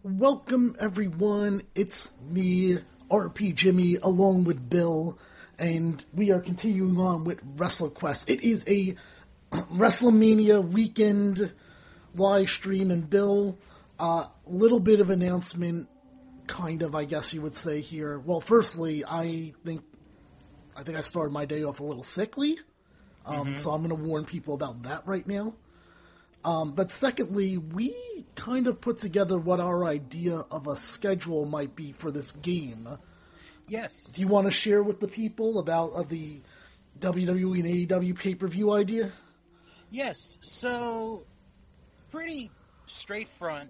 Welcome, everyone. It's me, RP Jimmy, along with Bill, and we are continuing on with WrestleQuest. It is a WrestleMania weekend live stream, and Bill, little bit of announcement, kind of, I guess you would say here. Well, firstly, I think I started my day off a little sickly, so I'm going to warn people about that right now. But secondly, we kind of put together what our idea of a schedule might be for this game. Yes. Do you want to share with the people about the WWE and AEW pay-per-view idea? Yes. So, pretty straight front.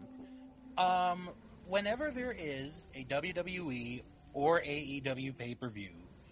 Whenever there is a WWE or AEW pay-per-view,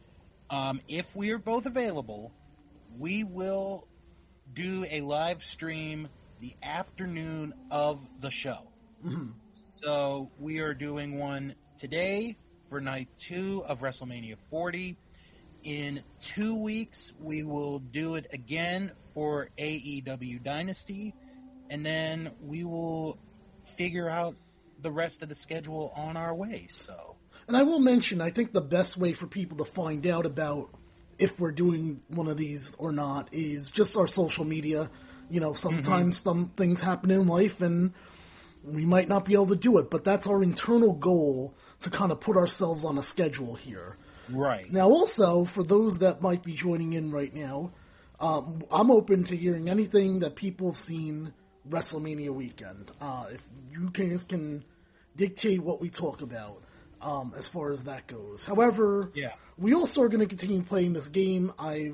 if we are both available, we will do a live stream the afternoon of the show. Mm-hmm. So we are doing one today for night 2 of WrestleMania 40. In 2 weeks, we will do it again for AEW Dynasty, and then we will figure out the rest of the schedule on our way. So, and I will mention, I think the best way for people to find out about if we're doing one of these or not is just our social media. You know, sometimes some things happen in life and we might not be able to do it, but that's our internal goal to kind of put ourselves on a schedule here. Right. Now, also, for those that might be joining in right now, I'm open to hearing anything that people have seen WrestleMania weekend. If you guys can dictate what we talk about as far as that goes. However, we also are going to continue playing this game.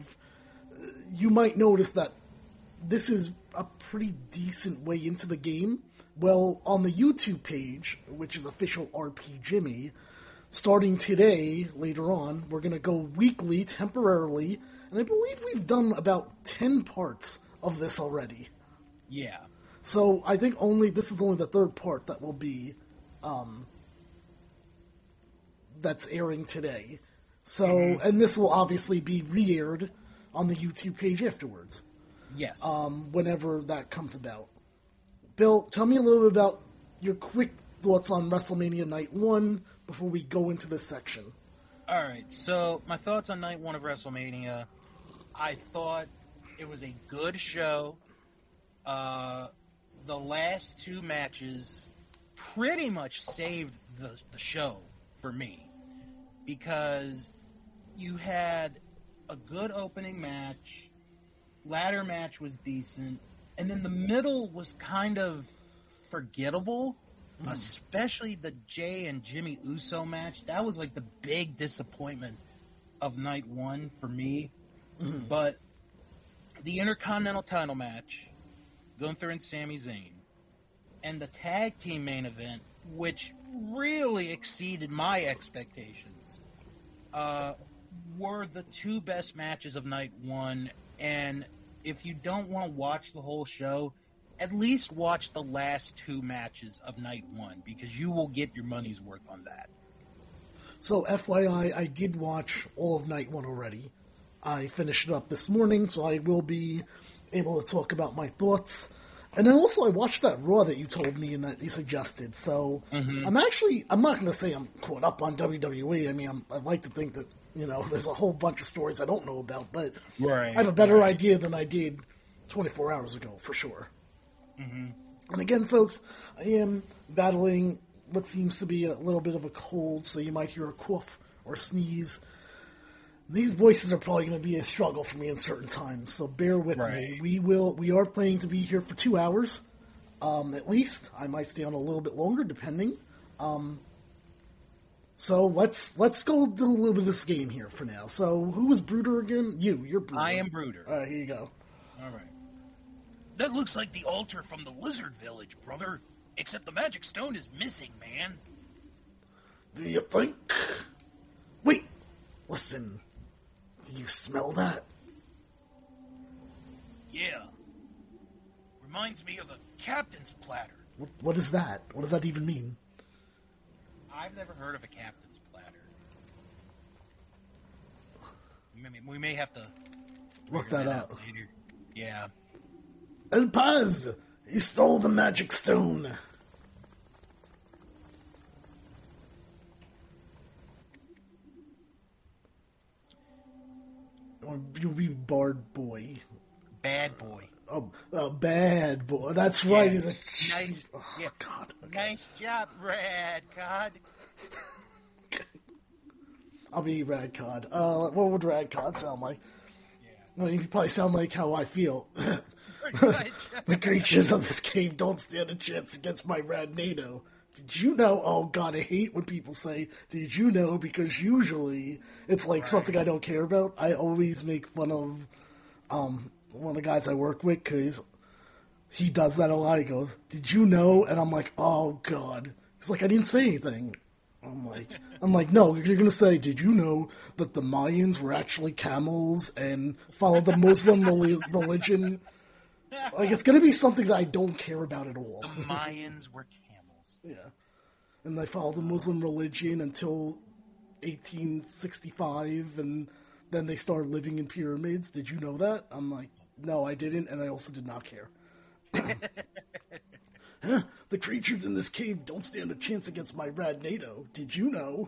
You might notice that this is a pretty decent way into the game. Well, on the YouTube page, which is official RP Jimmy, starting today, later on, we're going to go weekly, temporarily, and I believe we've done about 10 parts of this already. Yeah. So I think this is only the third part that will be, that's airing today. So, and this will obviously be re-aired on the YouTube page afterwards. Yes. Whenever that comes about. Bill, tell me a little bit about your quick thoughts on WrestleMania Night 1 before we go into this section. Alright, so my thoughts on Night 1 of WrestleMania. I thought it was a good show. The last 2 matches pretty much saved the show for me. Because you had a good opening match, ladder match was decent, and then the middle was kind of forgettable, especially the Jay and Jimmy Uso match. That was like the big disappointment of Night 1 for me. But the Intercontinental title match, Gunther and Sami Zayn, and the tag team main event, which really exceeded my expectations, were the 2 best matches of Night 1. And if you don't want to watch the whole show, at least watch the last 2 matches of Night 1, because you will get your money's worth on that. So, FYI, I did watch all of Night 1 already. I finished it up this morning, so I will be able to talk about my thoughts. And then also I watched that Raw that you told me and that you suggested, so I'm not going to say I'm caught up on WWE. I mean, I'd like to think that, you know, there's a whole bunch of stories I don't know about, but I have a better idea than I did 24 hours ago, for sure. And again, folks, I am battling what seems to be a little bit of a cold, so you might hear a cough or sneeze. These voices are probably going to be a struggle for me in certain times, so bear with me. We are planning to be here for 2 hours, at least. I might stay on a little bit longer, depending. So let's go do a little bit of this game here for now. So who was Bruder again? You're Bruder. I am Bruder. All right, here you go. All right. That looks like the altar from the Lizard Village, brother. Except the magic stone is missing, man. Do you think? Wait, listen. Do you smell that? Yeah. Reminds me of a captain's platter. What is that? What does that even mean? I've never heard of a captain's platter. We may have to look that out later. Yeah. El Paz! He stole the magic stone. You'll be Bard Boy. Bad Boy. Bad Boy. That's right. Yeah. He's a Nice. Oh, Yeah. God. Okay. Nice job, Rad God. I'll be Rad Cod. What would Rad Cod sound like? Well, you probably sound like how I feel. Pretty much. The creatures of this cave don't stand a chance against my Rad NATO. Did you know? Oh God, I hate when people say, "Did you know?" Because usually it's like something I don't care about. I always make fun of one of the guys I work with because he does that a lot. He goes, "Did you know?" And I'm like, "Oh God." He's like, "I didn't say anything." I'm like, "No, you're gonna say, did you know that the Mayans were actually camels and followed the Muslim religion?" Like, it's gonna be something that I don't care about at all. The Mayans were camels. Yeah. And they followed the Muslim religion until 1865, and then they started living in pyramids. Did you know that? I'm like, no, I didn't, and I also did not care. The creatures in this cave don't stand a chance against my Rad NATO. Did you know?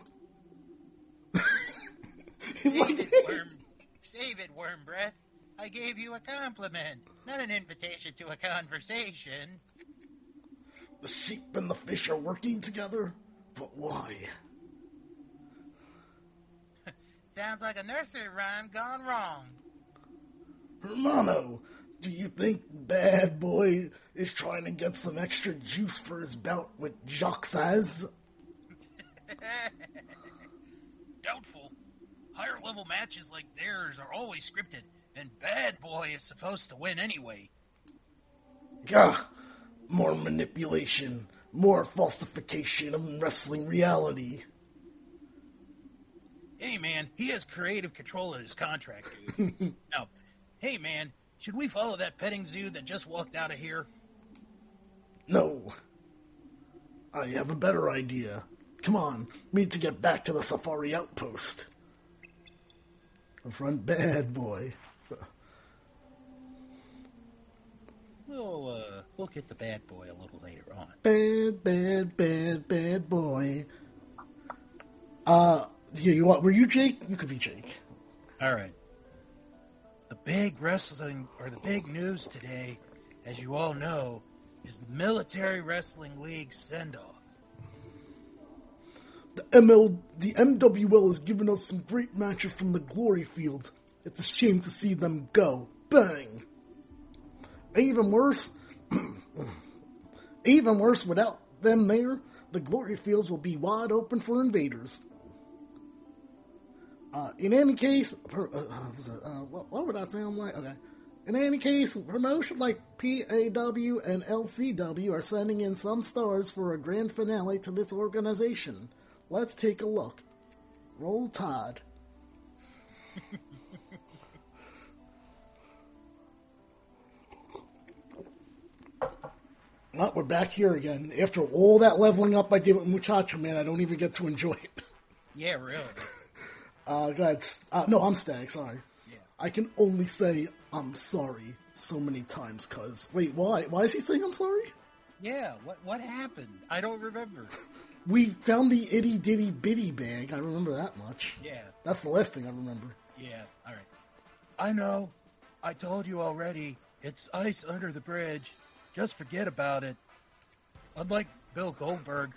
Save it, worm breath. I gave you a compliment, not an invitation to a conversation. The sheep and the fish are working together? But why? Sounds like a nursery rhyme gone wrong. Hermano, do you think Bad Boy is trying to get some extra juice for his bout with Jacques Saz? Doubtful. Higher level matches like theirs are always scripted, and Bad Boy is supposed to win anyway. Gah! More manipulation, more falsification of wrestling reality. Hey man, he has creative control of his contract, dude. Now, hey man, should we follow that petting zoo that just walked out of here? No. I have a better idea. Come on, we need to get back to the safari outpost. Confront Bad Boy. We'll get the Bad Boy a little later on. Bad Boy. Here, you want? Were you Jake? You could be Jake. All right. The big news today, as you all know, is the Military Wrestling League send-off. The MWL has given us some great matches from the Glory Field. It's a shame to see them go. Bang! Even worse, without them there, the Glory Fields will be wide open for invaders. In any case, what would that sound like? Okay. In any case, promotions like PAW and LCW are sending in some stars for a grand finale to this organization. Let's take a look. Roll Tide. Well, we're back here again. After all that leveling up I did with Muchacho Man, I don't even get to enjoy it. Yeah, really. Go ahead. No, I'm Stag, sorry. Yeah. I can only say I'm sorry so many times, cuz. Wait, why? Why is he saying I'm sorry? Yeah, what happened? I don't remember. We found the itty ditty bitty bag. I remember that much. Yeah. That's the last thing I remember. Yeah, alright. I know. I told you already. It's ice under the bridge. Just forget about it. Unlike Bill Goldberg.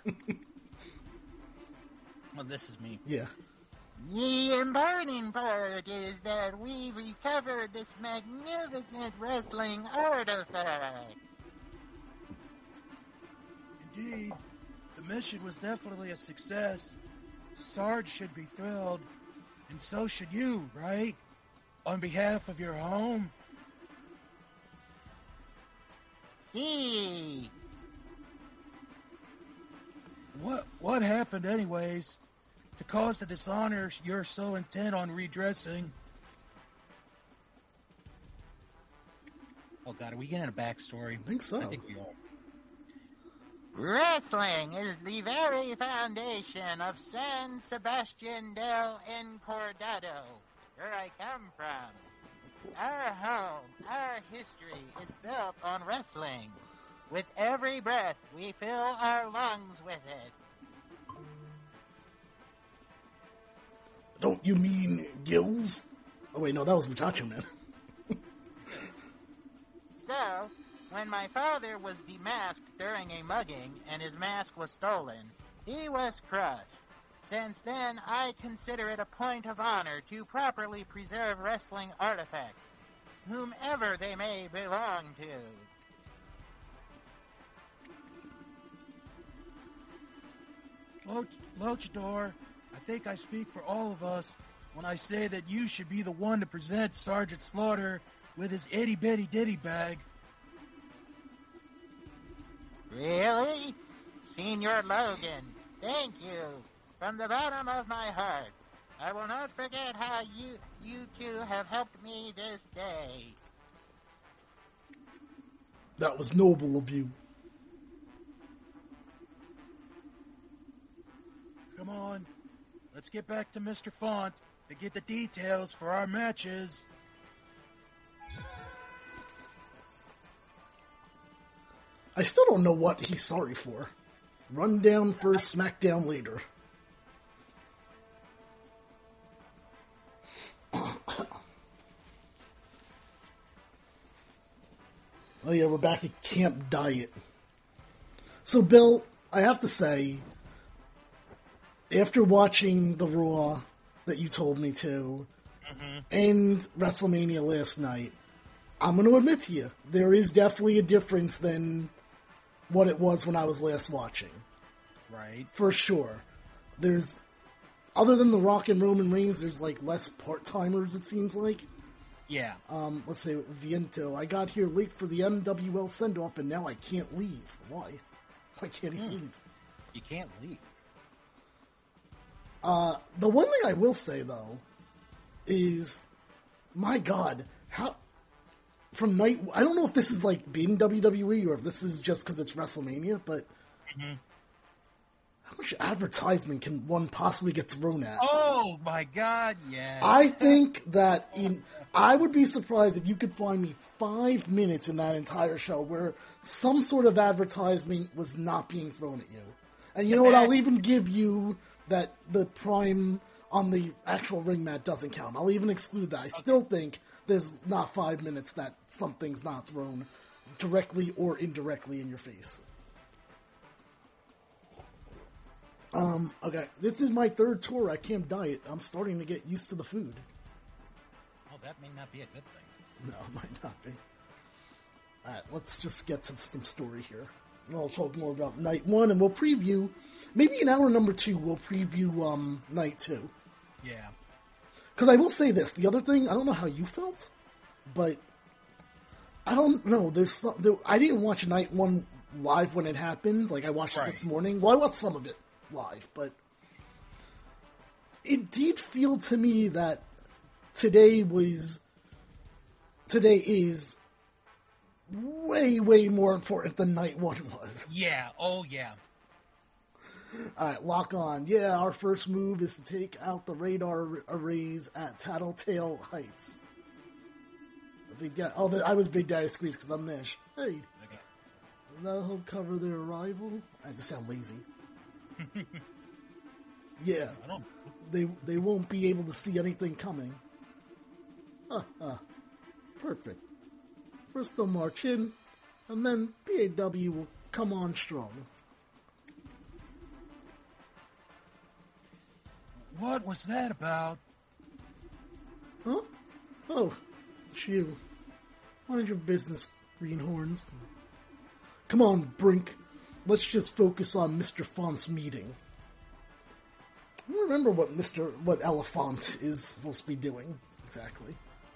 Well, this is me. Yeah. The important part is that we've recovered this magnificent wrestling artifact. Indeed, the mission was definitely a success. Sarge should be thrilled, and so should you, right? On behalf of your home? See. What happened anyways to cause the dishonor you're so intent on redressing? Oh god, are we getting a backstory? I think so. I think we are. Wrestling is the very foundation of San Sebastian del Encordado, where I come from. Our home, our history is built on wrestling. With every breath, we fill our lungs with it. Don't you mean gills? Oh, wait, no, that was Machacho Man. So, when my father was demasked during a mugging and his mask was stolen, he was crushed. Since then, I consider it a point of honor to properly preserve wrestling artifacts, whomever they may belong to. Luchador, I think I speak for all of us when I say that you should be the one to present Sergeant Slaughter with his itty-bitty ditty bag. Really? Senior Logan, thank you. From the bottom of my heart. I will not forget how you two have helped me this day. That was noble of you. Come on, let's get back to Mr. Font to get the details for our matches. I still don't know what he's sorry for. Rundown first, SmackDown later. Oh yeah, we're back at Camp Diet. So Bill, I have to say, after watching the Raw that you told me to, and WrestleMania last night, I'm going to admit to you, there is definitely a difference than what it was when I was last watching. Right. For sure. There's, other than The Rock and Roman Reigns, there's like less part-timers, it seems like. Yeah. Let's say Viento. I got here late for the MWL send-off, and now I can't leave. Why? Why can't he leave? You can't leave. The one thing I will say, though, is, my God, how... From night... I don't know if this is like being WWE or if this is just because it's WrestleMania, but... How much advertisement can one possibly get thrown at? Oh, my God, yes. I think that I would be surprised if you could find me 5 minutes in that entire show where some sort of advertisement was not being thrown at you. And you know what? I'll even give you that the Prime on the actual ring mat doesn't count. I'll even exclude that. I still think there's not 5 minutes that something's not thrown directly or indirectly in your face. Okay, this is my third tour at Camp Diet. I'm starting to get used to the food. Oh, that may not be a good thing. No, it might not be. Alright, let's just get to some story here. And I'll talk more about night one, and we'll preview, maybe in hour number 2, we'll preview night 2. Yeah. Because I will say this, the other thing, I don't know how you felt, but I don't know, I didn't watch night 1 live when it happened, like I watched it this morning. Well, I watched some of it live, but it did feel to me that today is way, way more important than night 1 was. Yeah, oh yeah. Alright, lock on. Yeah, our first move is to take out the radar arrays at Tattletale Heights. I was Big Daddy Squeeze because I'm Nish. Hey. Okay. That'll help cover their arrival. I just sound lazy. Yeah. They won't be able to see anything coming. Perfect. First they'll march in, and then PAW will come on strong. What was that about? Huh? Oh, it's you. Mind your business, greenhorns. Come on, Brink. Let's just focus on Mr. Font's meeting. I don't remember what Elephant is supposed to be doing, exactly.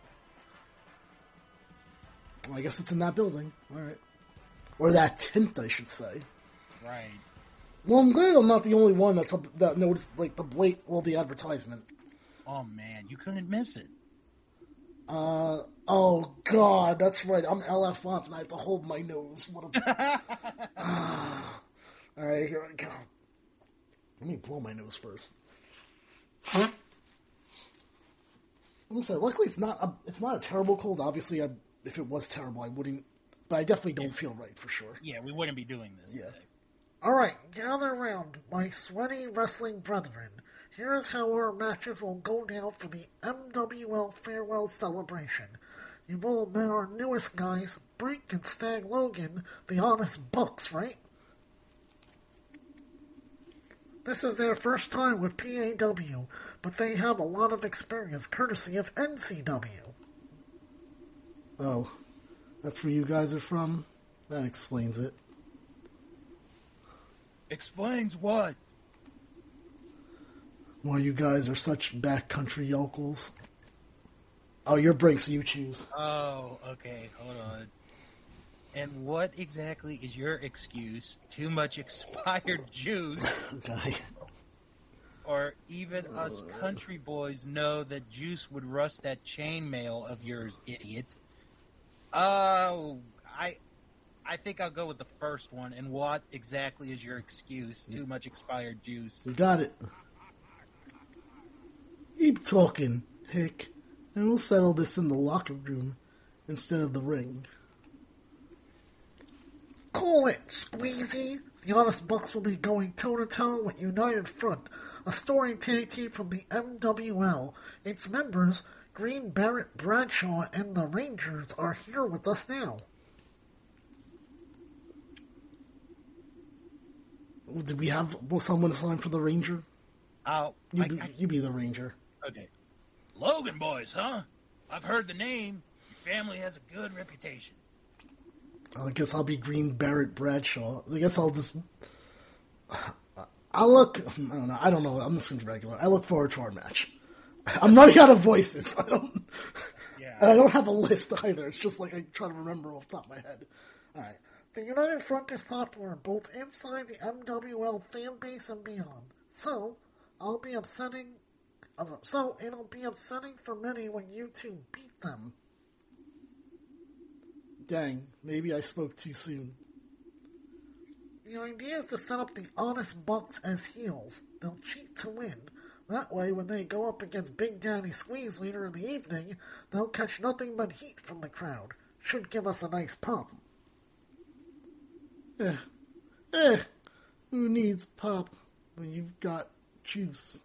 Well, I guess it's in that building. Alright. Or that tent, I should say. Right. Well, I'm glad I'm not the only one that noticed, like, the advertisement. Oh, man, you couldn't miss it. Oh, God, that's right. I'm Elephant, and I have to hold my nose. What a... Alright, here I go. Let me blow my nose first. I'm gonna say, luckily it's not a terrible cold. Obviously, if it was terrible, I wouldn't... But I definitely don't feel right, for sure. Yeah, we wouldn't be doing this today. Alright, gather round, my sweaty wrestling brethren. Here's how our matches will go down for the MWL Farewell Celebration. You've all met our newest guys, Brink and Stag Logan, the Honest Bucks, right? This is their first time with PAW, but they have a lot of experience courtesy of NCW. Oh, that's where you guys are from? That explains it. Explains what? Why you guys are such backcountry yokels. Oh, you're Brink, so you choose. Oh, okay, hold on. And what exactly is your excuse? Too much expired juice? Okay. Or even us country boys know that juice would rust that chainmail of yours, idiot. Oh, I think I'll go with the first one. And what exactly is your excuse? Too much expired juice. We got it. Keep talking, Hick, and we'll settle this in the locker room instead of the ring. Call it, Squeezy. The Honest Bucks will be going toe-to-toe with United Front, a storied tag team from the MWL. Its members, Green Barrett Bradshaw and the Rangers, are here with us now. Did we have someone assigned for the Ranger? You be the Ranger. Okay. Logan boys, huh? I've heard the name. Your family has a good reputation. I guess I'll be Green Barrett Bradshaw. I guess I'll just... I don't know. I'm just going to be regular. I look forward to our match. I'm running out of voices. I don't have a list either. It's just like I try to remember off the top of my head. Alright. The United Front is popular both inside the MWL fan base and beyond. So, it'll be upsetting for many when you two beat them. Dang, maybe I spoke too soon. The idea is to set up the Honest Bucks as heels. They'll cheat to win. That way, when they go up against Big Daddy Squeeze later in the evening, they'll catch nothing but heat from the crowd. Should give us a nice pop. Who needs pop when you've got juice?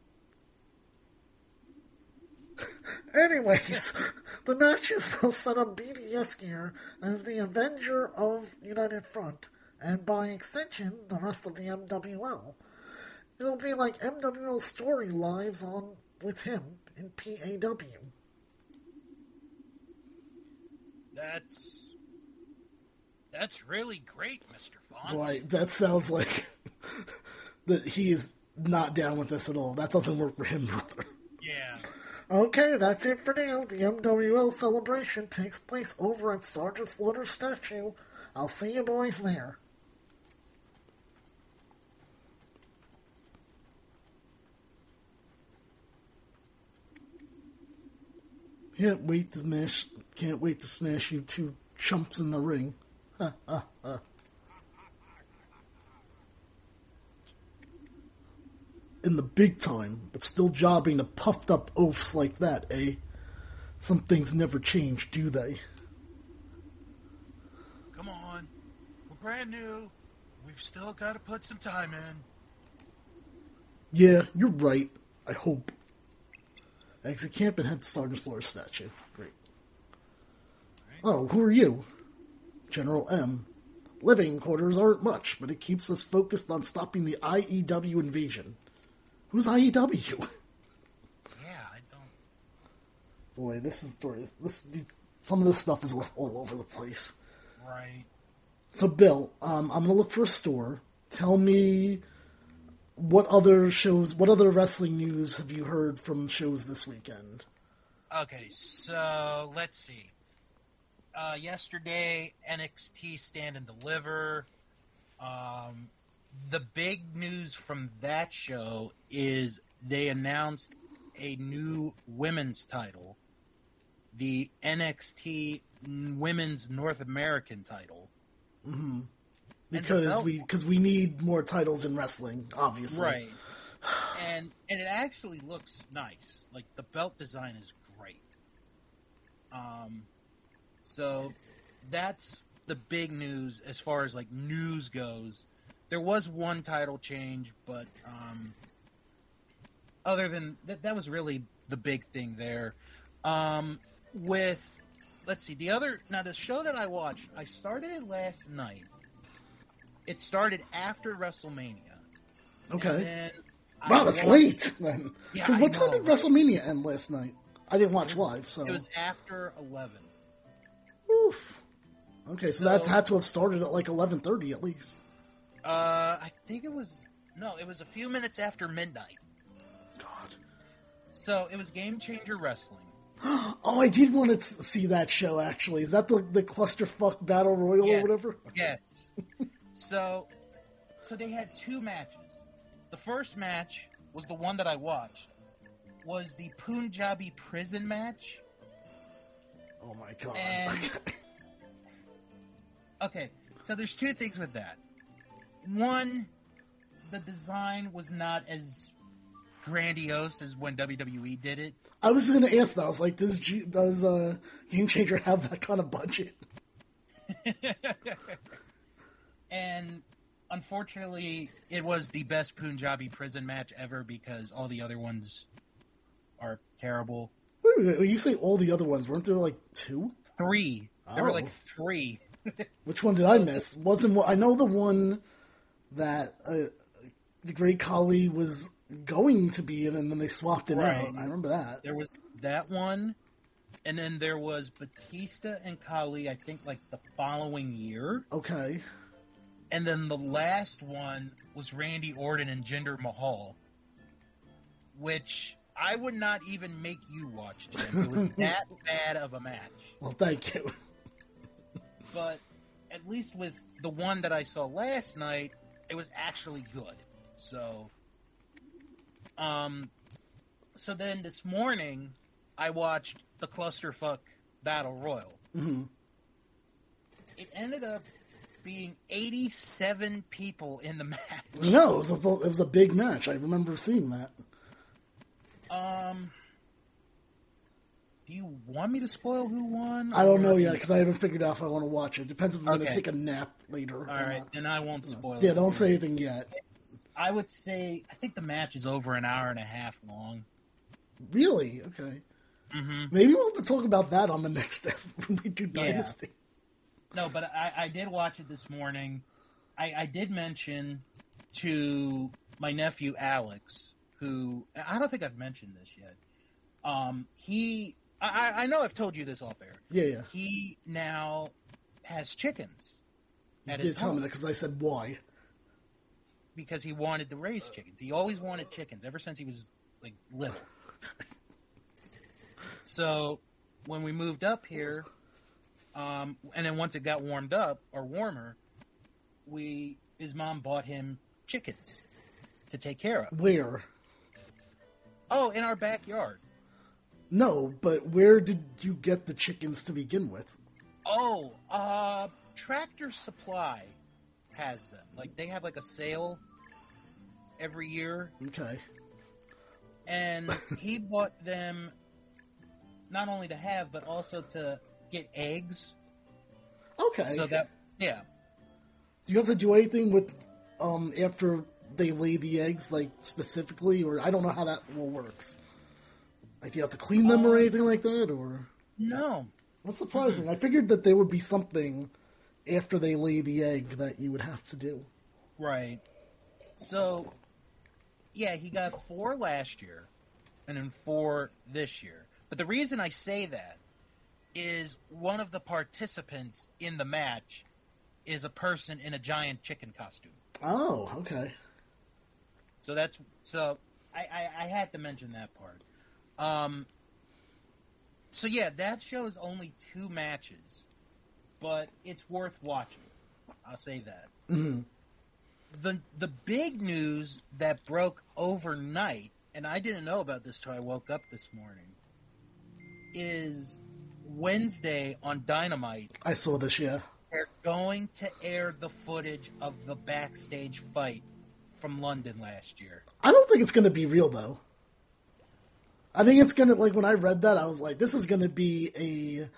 Anyways, the matches will set up BDS gear as the Avenger of United Front, and by extension, the rest of the MWL. It'll be like MWL Story Lives on with him in PAW. That's really great, Mr. Font. Boy, that sounds like that he is not down with this at all. That doesn't work for him, brother. Yeah. Okay, that's it for now. The MWL celebration takes place over at Sergeant Slaughter's statue. I'll see you boys there. Can't wait to smash you two chumps in the ring. In the big time, but still jobbing to puffed up oafs like that, eh? Some things never change, do they? Come on. We're brand new. We've still got to put some time in. Yeah, you're right. I hope. Exit camp and head to Sergeant Slaughter's statue. Great. Right. Oh, who are you? General M. Living quarters aren't much, but it keeps us focused on stopping the IEW invasion. Who's IEW? Yeah, I don't... Boy, some of this stuff is all over the place. Right. So, Bill, I'm going to look for a store. Tell me what other wrestling news have you heard from shows this weekend? Okay, so let's see. Yesterday, NXT Stand and Deliver. The big news from that show is they announced a new women's title, the NXT Women's North American title. Mm-hmm. Because we need more titles in wrestling, obviously. Right. And it actually looks nice. Like, the belt design is great. So that's the big news as far as, like, news goes. There was one title change, but other than that was really the big thing there. Let's see, the show that I watched, I started it last night. It started after WrestleMania. Okay. Wow, that's late then. Yeah, Because what time did WrestleMania end last night? I didn't watch live, so... It was after 11. Oof. Okay, so that had to have started at like 11:30 at least. I think it was... No, it was a few minutes after midnight. God. So, it was Game Changer Wrestling. Oh, I did want to see that show, actually. Is that the Clusterfuck Battle Royal or whatever? Yes. So they had two matches. The first match was the one that I watched. Was the Punjabi prison match. Oh my god. And, okay, so there's two things with that. One, the design was not as grandiose as when WWE did it. I was going to ask that. I was like, does Game Changer have that kind of budget? And unfortunately, it was the best Punjabi prison match ever because all the other ones are terrible. Wait a minute, when you say all the other ones, weren't there like two? Three. There were like three. Which one did I miss? I know the one that the Great Khali was going to be in, and then they swapped it out. I remember that. There was that one, and then there was Batista and Khali, I think, like the following year. Okay. And then the last one was Randy Orton and Jinder Mahal, which I would not even make you watch, Jim. It was that bad of a match. Well, thank you. But at least with the one that I saw last night, it was actually good. So then this morning, I watched the Clusterfuck Battle Royal. Mm-hmm. It ended up being 87 people in the match. No, it was a big match. I remember seeing that. Do you want me to spoil who won? I don't know yet, because I haven't figured out if I want to watch it. Depends if I'm going to Okay. take a nap later. All right, then I won't spoil it. Yeah, don't say anything yet. I would say, I think the match is over an hour and a half long. Really? Okay. Mm-hmm. Maybe we'll have to talk about that on the next step when we do Dynasty. No, but I did watch it this morning. I did mention to my nephew Alex, who I don't think I've mentioned this yet. I know I've told you this off air. Yeah. He now has chickens at You his did tell me home that because I said why. because he wanted to raise chickens. He always wanted chickens ever since he was like little. So when we moved up here, and then once it got warmed up or warmer, his mom bought him chickens to take care of. Where? Oh, in our backyard. No, but where did you get the chickens to begin with? Oh, Tractor Supply has them. Like they have like a sale every year, Okay. and he bought them not only to have but also to get eggs. Okay. So that yeah. Do you have to do anything with after they lay the eggs, like specifically, or I don't know how that all works. Like, do you have to clean them or anything like that, or? No. That's surprising. I figured that there would be something after they lay the egg that you would have to do. Right. So, yeah, he got 4 last year, and then 4 this year. But the reason I say that is one of the participants in the match is a person in a giant chicken costume. Oh, okay. So I had to mention that part. So yeah, that show is only 2 matches, but it's worth watching. I'll say that. Mm-hmm. The big news that broke overnight, and I didn't know about this till I woke up this morning, is Wednesday on Dynamite. I saw this, yeah. They're going to air the footage of the backstage fight from London last year. I don't think it's going to be real, though. I think it's going to, like, when I read that, I was like, this is going to be a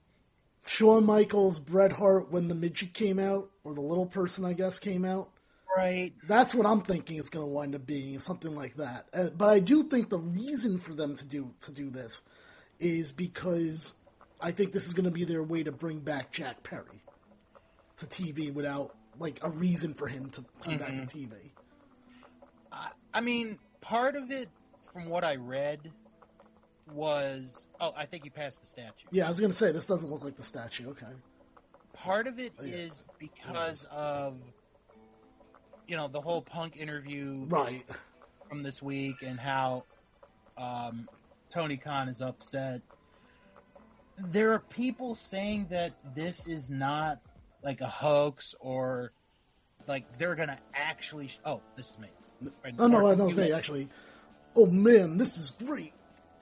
Shawn Michaels, Bret Hart when the midget came out, or the little person, I guess, came out. Right. That's what I'm thinking it's going to wind up being, something like that. But I do think the reason for them to do this is because I think this is going to be their way to bring back Jack Perry to TV without like a reason for him to come back to TV. I mean, part of it, from what I read, was I think you passed the statue. Yeah, I was going to say this doesn't look like the statue. Okay. Part of it is because of the whole Punk interview right from this week and how Tony Khan is upset. There are people saying that this is not like a hoax or like they're gonna actually. This is me. Right, no, it's me actually. Oh man, this is great.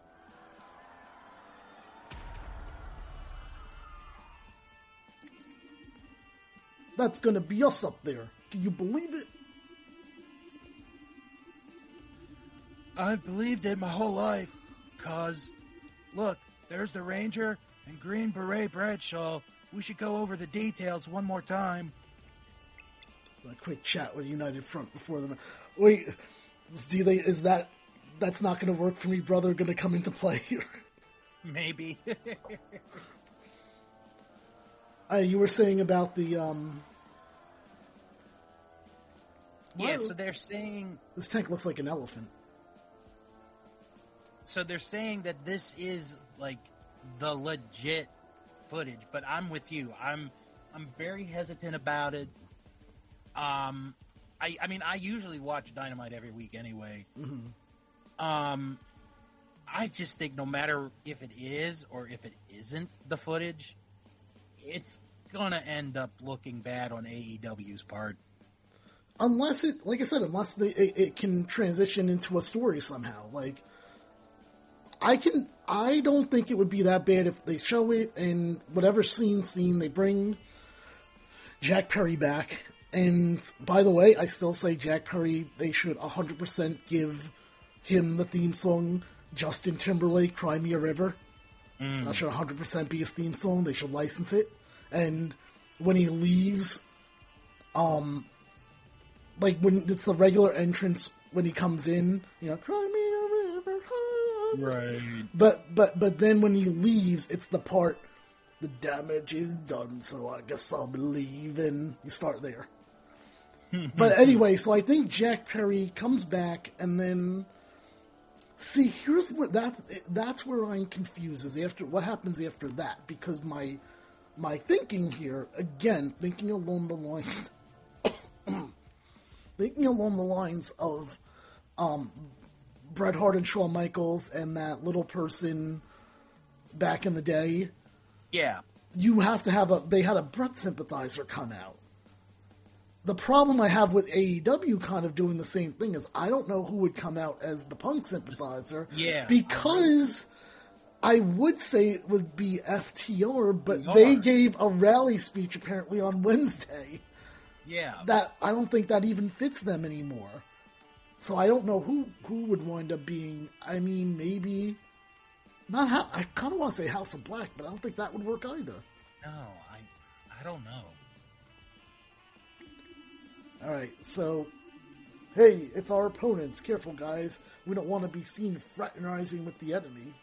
That's gonna be us up there. Can you believe it? I've believed it my whole life, cause, look, there's the Ranger and Green Beret Bradshaw. We should go over the details one more time. A quick chat with United Front before them. Wait, that's not going to work for me, brother, going to come into play here? Maybe. You were saying about the, Yeah, so they're saying... This tank looks like an elephant. So they're saying that this is, like, the legit footage, but I'm with you. I'm very hesitant about it. I mean, I usually watch Dynamite every week anyway. Mm-hmm. I just think no matter if it is or if it isn't the footage, it's gonna end up looking bad on AEW's part. Unless it, like I said, it can transition into a story somehow. Like, I don't think it would be that bad if they show it and whatever scene they bring Jack Perry back. And by the way, I still say Jack Perry, they should 100% give him the theme song, Justin Timberlake, Cry Me a River. That should 100% be his theme song. They should license it. And when he leaves, like when it's the regular entrance when he comes in, Cry Me a River. Right. But then when he leaves, it's the part, the damage is done, so I guess I'll believe, and you start there. But anyway, so I think Jack Perry comes back, and then see, here's what that's where I'm confused is after what happens after that, because my thinking here, again, thinking along the lines of Bret Hart and Shawn Michaels and that little person back in the day. Yeah. You have to have they had a Bret sympathizer come out. The problem I have with AEW kind of doing the same thing is I don't know who would come out as the Punk sympathizer. Yeah. Because I would say it would be FTR, but they gave a rally speech apparently on Wednesday. Yeah. That I don't think that even fits them anymore. So I don't know who would wind up being. I mean, maybe not. I kind of want to say House of Black, but I don't think that would work either. No, I don't know. All right, so hey, it's our opponents. Careful, guys. We don't want to be seen fraternizing with the enemy.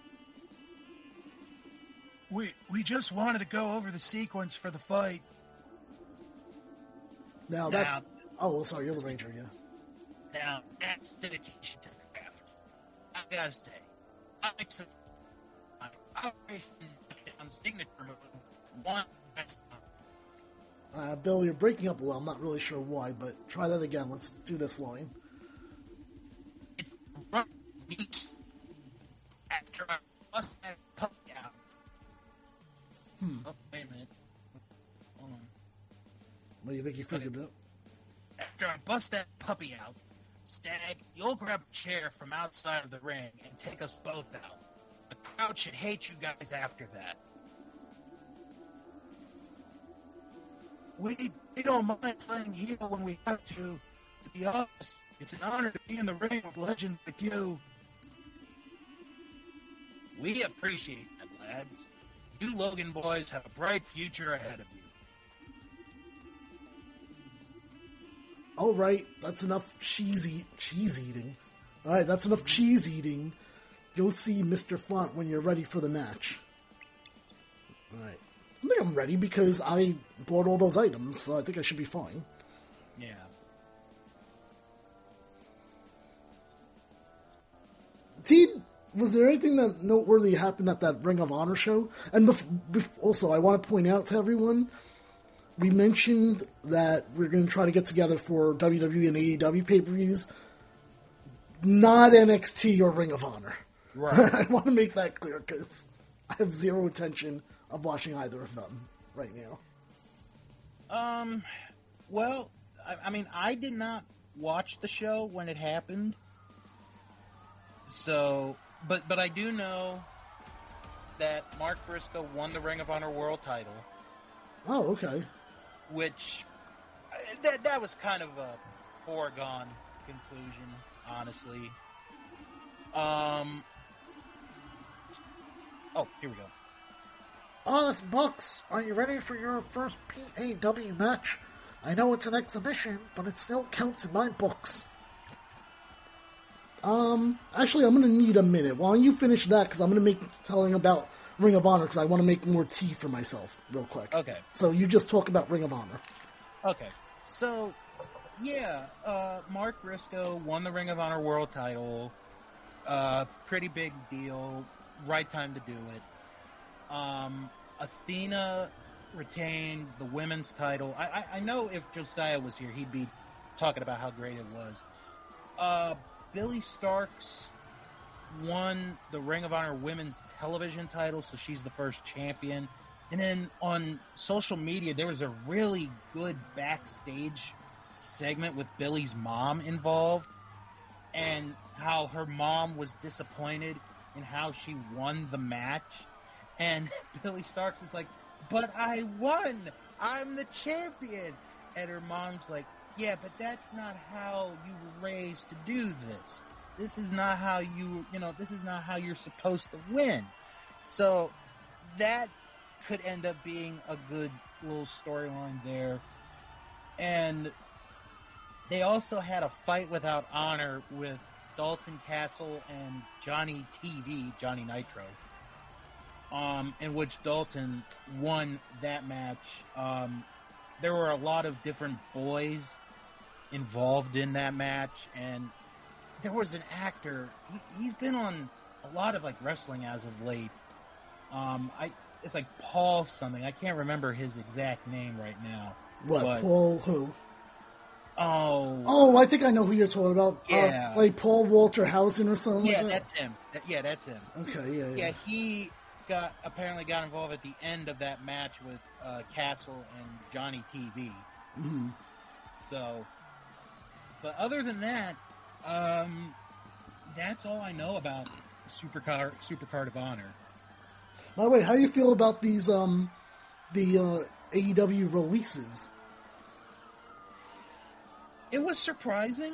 We just wanted to go over the sequence for the fight. Now that's. Oh, sorry, you're the Ranger, yeah. Now, that's dedication to the craft. I gotta say, Operation Knockdown signature move, one best. Bill, you're breaking up a little. I'm not really sure why, but try that again. Let's do this line. It run me after I bust that puppy out. Oh, wait a minute. Hold on. What do you think you figured out? After I bust that puppy out, Stag, you'll grab a chair from outside of the ring and take us both out. The crowd should hate you guys after that. We don't mind playing heel when we have to. To be honest, it's an honor to be in the ring with legends like you. We appreciate that, lads. You Logan boys have a bright future ahead of you. All right, that's enough cheese eating. All right, that's enough cheese eating. Go see Mr. Font when you're ready for the match. All right. I think I'm ready because I bought all those items, so I think I should be fine. Yeah. T, was there anything that noteworthy happened at that Ring of Honor show? And also, I want to point out to everyone, we mentioned that we're going to try to get together for WWE and AEW pay-per-views, not NXT or Ring of Honor. Right. I want to make that clear because I have zero intention of watching either of them right now. Well, I mean, I did not watch the show when it happened. So, but I do know that Mark Briscoe won the Ring of Honor World title. Oh, okay. Which, that was kind of a foregone conclusion, honestly. Oh, here we go. Honest Bucks, are you ready for your first PAW match? I know it's an exhibition, but it still counts in my books. Actually, I'm going to need a minute. Why don't you finish that, because I'm going to telling about Ring of Honor, because I want to make more tea for myself real quick. Okay. So you just talk about Ring of Honor. Okay. So, yeah, Mark Briscoe won the Ring of Honor World title. Pretty big deal. Right time to do it. Athena retained the women's title. I know if Josiah was here, he'd be talking about how great it was. Billy Starks won the Ring of Honor women's television title, so she's the first champion. And then on social media, there was a really good backstage segment with Billy's mom involved, and how her mom was disappointed in how she won the match. And Billy Starks is like, but I won! I'm the champion! And her mom's like, yeah, but that's not how you were raised to do this. This is not how this is not how you're supposed to win. So that could end up being a good little storyline there. And they also had a fight without honor with Dalton Castle and Johnny TV, Johnny Nitro, in which Dalton won that match. There were a lot of different boys involved in that match, and there was an actor. He's been on a lot of wrestling as of late. It's like Paul something. I can't remember his exact name right now. What, but, Paul who? Oh, I think I know who you're talking about. Yeah. Like Paul Walter Hausen or something yeah, like that? that's him. That's him. Okay, yeah. Yeah, he apparently got involved at the end of that match with Castle and Johnny TV. Mm-hmm. So, but other than that, that's all I know about Supercard of Honor. By the way, how do you feel about these the AEW releases? It was surprising.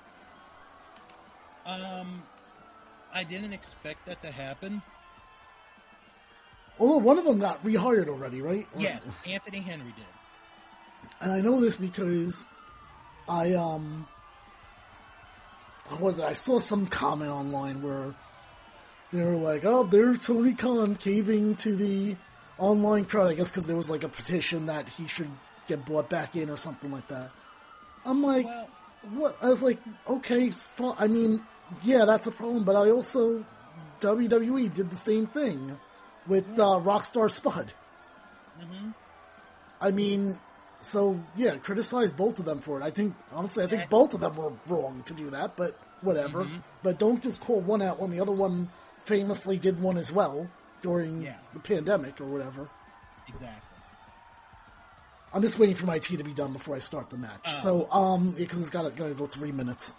I didn't expect that to happen. Although one of them got rehired already, right? Yes, Anthony Henry did. And I know this because I saw some comment online where they were like, "Oh, there's Tony Khan caving to the online crowd." I guess because there was a petition that he should get brought back in or something like that. I'm like, Well, what? I was like, okay, I mean, yeah, that's a problem. But I also WWE did the same thing with Rockstar Spud. Mm-hmm. I mean, so yeah, criticize both of them for it. I think both of them were wrong to do that, but whatever. Mm-hmm. But don't just call one out when the other one famously did one as well during the pandemic or whatever. Exactly. I'm just waiting for my tea to be done before I start the match. So, because it's gotta go 3 minutes.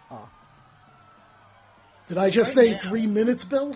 Did I just say 3 minutes, Bill?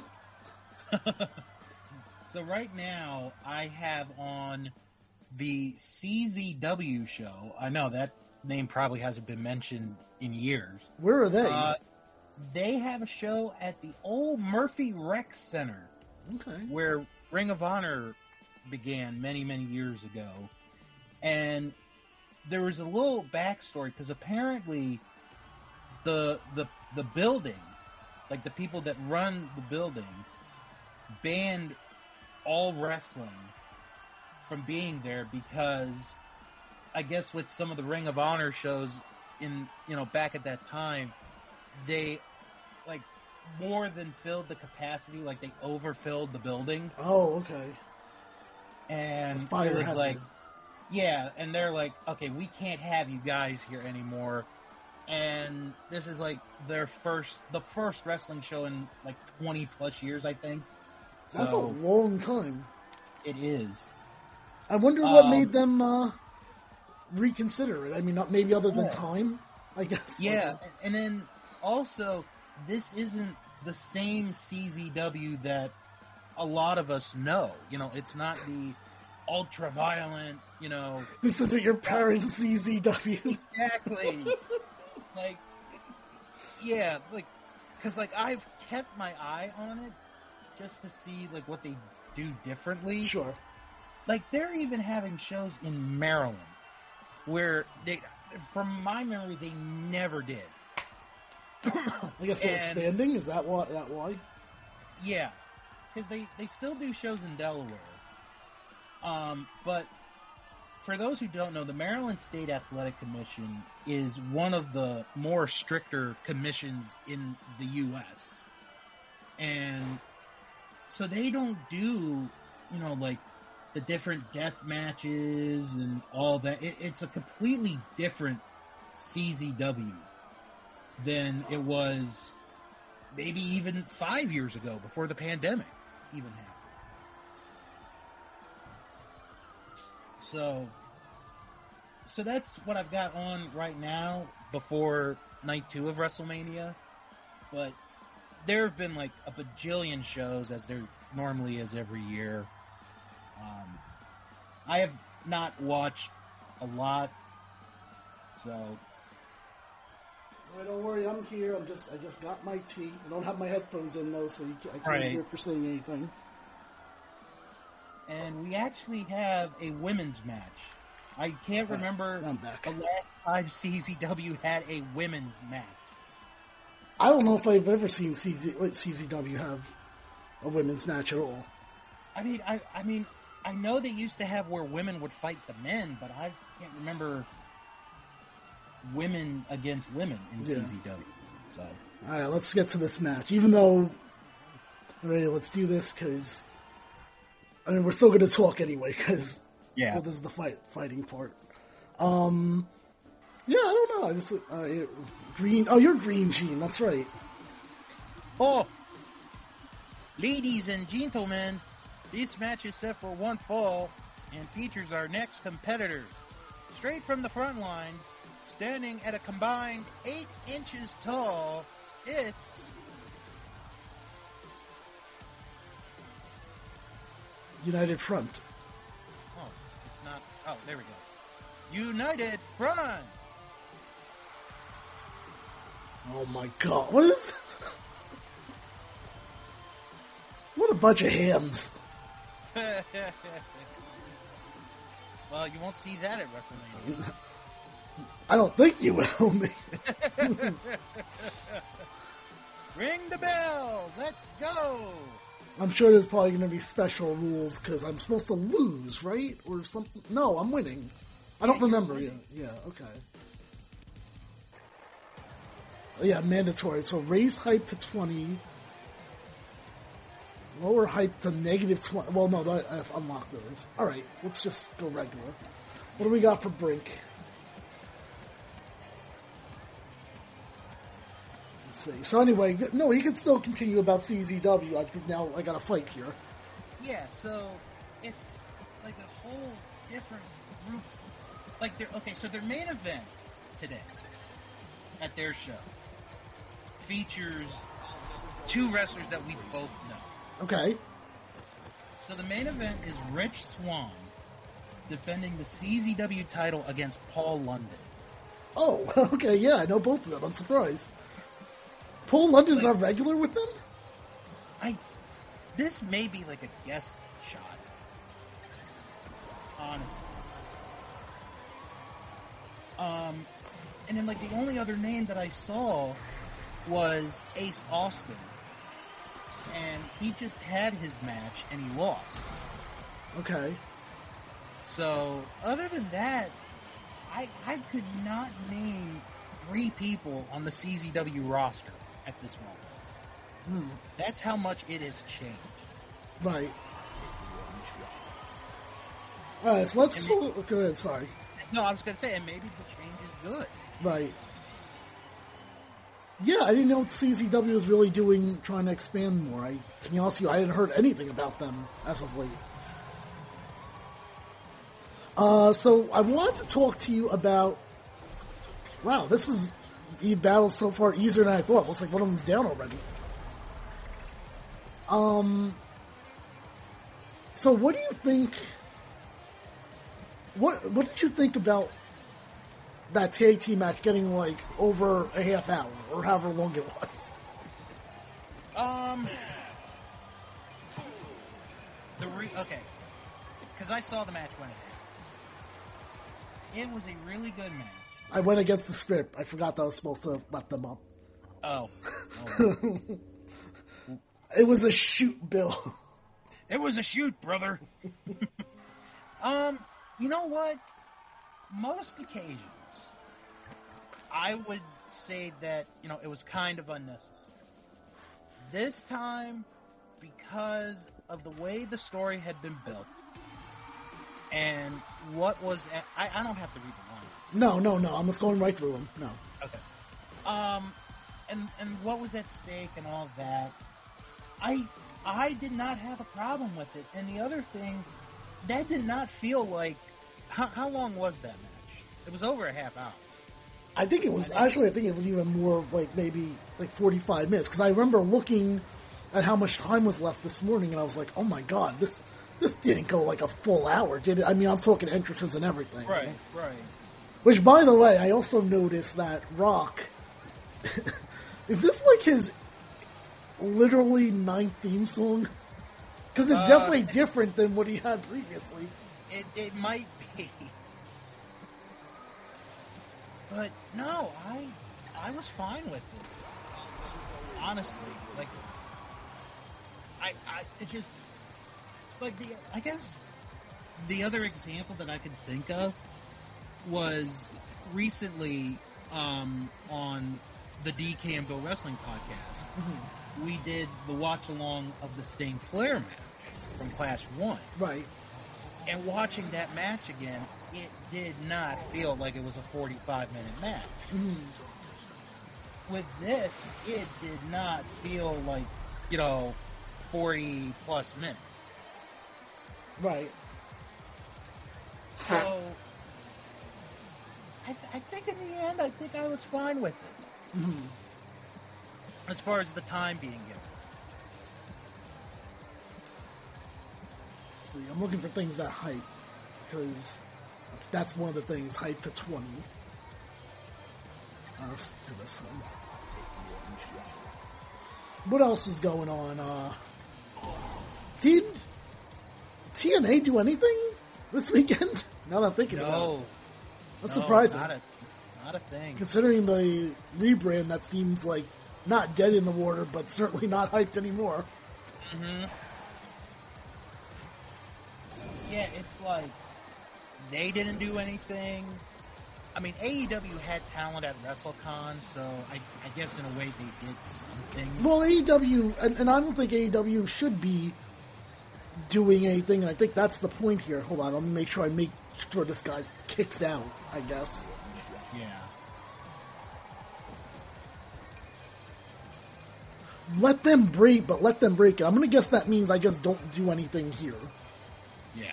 So right now, I have on the CZW show. I know that name probably hasn't been mentioned in years. Where are they? They have a show at the old Murphy Rec Center. Okay. Where Ring of Honor began many, many years ago. And there was a little backstory because apparently the building, like the people that run the building, banned all wrestling from being there because I guess with some of the Ring of Honor shows in, back at that time, they like more than filled the capacity, like they overfilled the building. Oh, okay. And The fire it was hazard. like, yeah, and they're like, okay, we can't have you guys here anymore. And this is like the first wrestling show in like 20 plus years, I think. That's a So long time. it is. I wonder what made them reconsider it. I mean, not maybe other than time, I guess. Yeah, and then also, this isn't the same CZW that a lot of us know. It's not the ultra-violent, This isn't your parents' CZW. Exactly. Like, yeah, like, because, like, I've kept my eye on it just to see, like, what they do differently. Sure. Like, they're even having shows in Maryland where they, from my memory, they never did. I guess they're And- expanding. Is that why? Yeah, because they still do shows in Delaware. But for those who don't know, the Maryland State Athletic Commission is one of the more stricter commissions in the U.S. And so they don't do, like the different death matches and all that. It's a completely different CZW than it was maybe even 5 years ago before the pandemic even happened. So that's what I've got on right now before night 2 of WrestleMania. But there have been like a bajillion shows, as there normally is every year. I have not watched a lot, so Well, don't worry, I'm here. I just got my tea. I don't have my headphones in though, so I can't Right. hear if you're saying anything. and we actually have a women's match. I can't remember I'm back. the last time CZW had a women's match. I don't know if I've ever seen CZW have a women's match at all. I mean, I know they used to have where women would fight the men, but I can't remember women against women in Yeah. CZW. So All right, let's get to this match. Even though, all right, let's do this because we're still going to talk anyway because yeah, this is the fighting part. Yeah, I don't know. This green. Oh, you're Green Gene. That's right. Oh, ladies and gentlemen, this match is set for one fall and features our next competitors. Straight from the front lines, standing at a combined 8 inches tall, it's United Front. oh, it's not. Oh, there we go. United Front. Oh my God! What is? What a bunch of hams! Well, you won't see that at WrestleMania. I don't think you will. Ring the bell. Let's go. I'm sure there's probably going to be special rules because I'm supposed to lose, right? Or something. No, I'm winning. I don't remember. Yeah, okay. Yeah, mandatory. So raise hype to 20. Lower hype to negative 20. Well, no, I've unlocked those. Alright, let's just go regular. What do we got for Brink? Let's see. So anyway, no, he can still continue about CZW because now I got a fight here. Yeah, so it's like a whole different group. Like, so their main event today at their show features 2 wrestlers that we both know. Okay. So the main event is Rich Swann defending the CZW title against Paul London. Oh, okay, yeah, I know both of them. I'm surprised. Paul London's not regular with them? This may be like a guest shot. Honestly. And then, like, the only other name that I saw was Ace Austin. And he just had his match, and he lost. Okay. So, other than that, I could not name 3 people on the CZW roster at this moment. That's how much it has changed. Right. All right, so let's... Go ahead, sorry. No, I was going to say, and maybe the change is good. Right. Yeah, I didn't know what CZW was really doing, trying to expand more. To be honest with you, I hadn't heard anything about them as of late. So I want to talk to you about... Wow, this is... The battle's so far easier than I thought. Looks like one of them's down already. So what do you think... What did you think about that TAT match getting, like, over a half hour, or however long it was? Okay. Because I saw the match when it was a really good match. I went against the script. I forgot that I was supposed to let them up. Oh. It was a shoot, Bill. It was a shoot, brother. You know what? Most occasions, I would say that, it was kind of unnecessary. This time, because of the way the story had been built, and what was... I don't have to read the lines. No. I'm just going right through them. No. Okay. And what was at stake and all that, I did not have a problem with it. And the other thing, that did not feel like... How long was that match? It was over a half hour. I think it was even more like maybe like 45 minutes, because I remember looking at how much time was left this morning, and I was like, oh my god, this didn't go like a full hour, did it? I mean, I'm talking entrances and everything. Right. Which, by the way, I also noticed that Rock, is this like his literally 9th theme song? Because it's definitely different than what he had previously. It might be. But no, I was fine with it. Honestly, like it just like I guess the other example that I could think of was recently on the DK and Bill Wrestling podcast. Mm-hmm. We did the watch along of the Sting Flair match from Clash 1. Right. And watching that match again, it did not feel like it was a 45-minute match. Mm. With this, it did not feel like, 40-plus minutes. Right. So, I think in the end, I was fine with it. Mm-hmm. As far as the time being given. See, I'm looking for things that hype, because that's one of the things, hype to 20. Let's do this one. What else is going on? Did TNA do anything this weekend? Now that I'm thinking about it. That's surprising. Not a thing. Considering the rebrand, that seems like not dead in the water, but certainly not hyped anymore. Mm-hmm. Yeah, it's like they didn't do anything. I mean, AEW had talent at WrestleCon, so I guess in a way they did something. Well, AEW, and I don't think AEW should be doing anything, and I think that's the point here. Hold on, let me make sure this guy kicks out, I guess. Yeah. Let them break it. I'm going to guess that means I just don't do anything here. Yeah.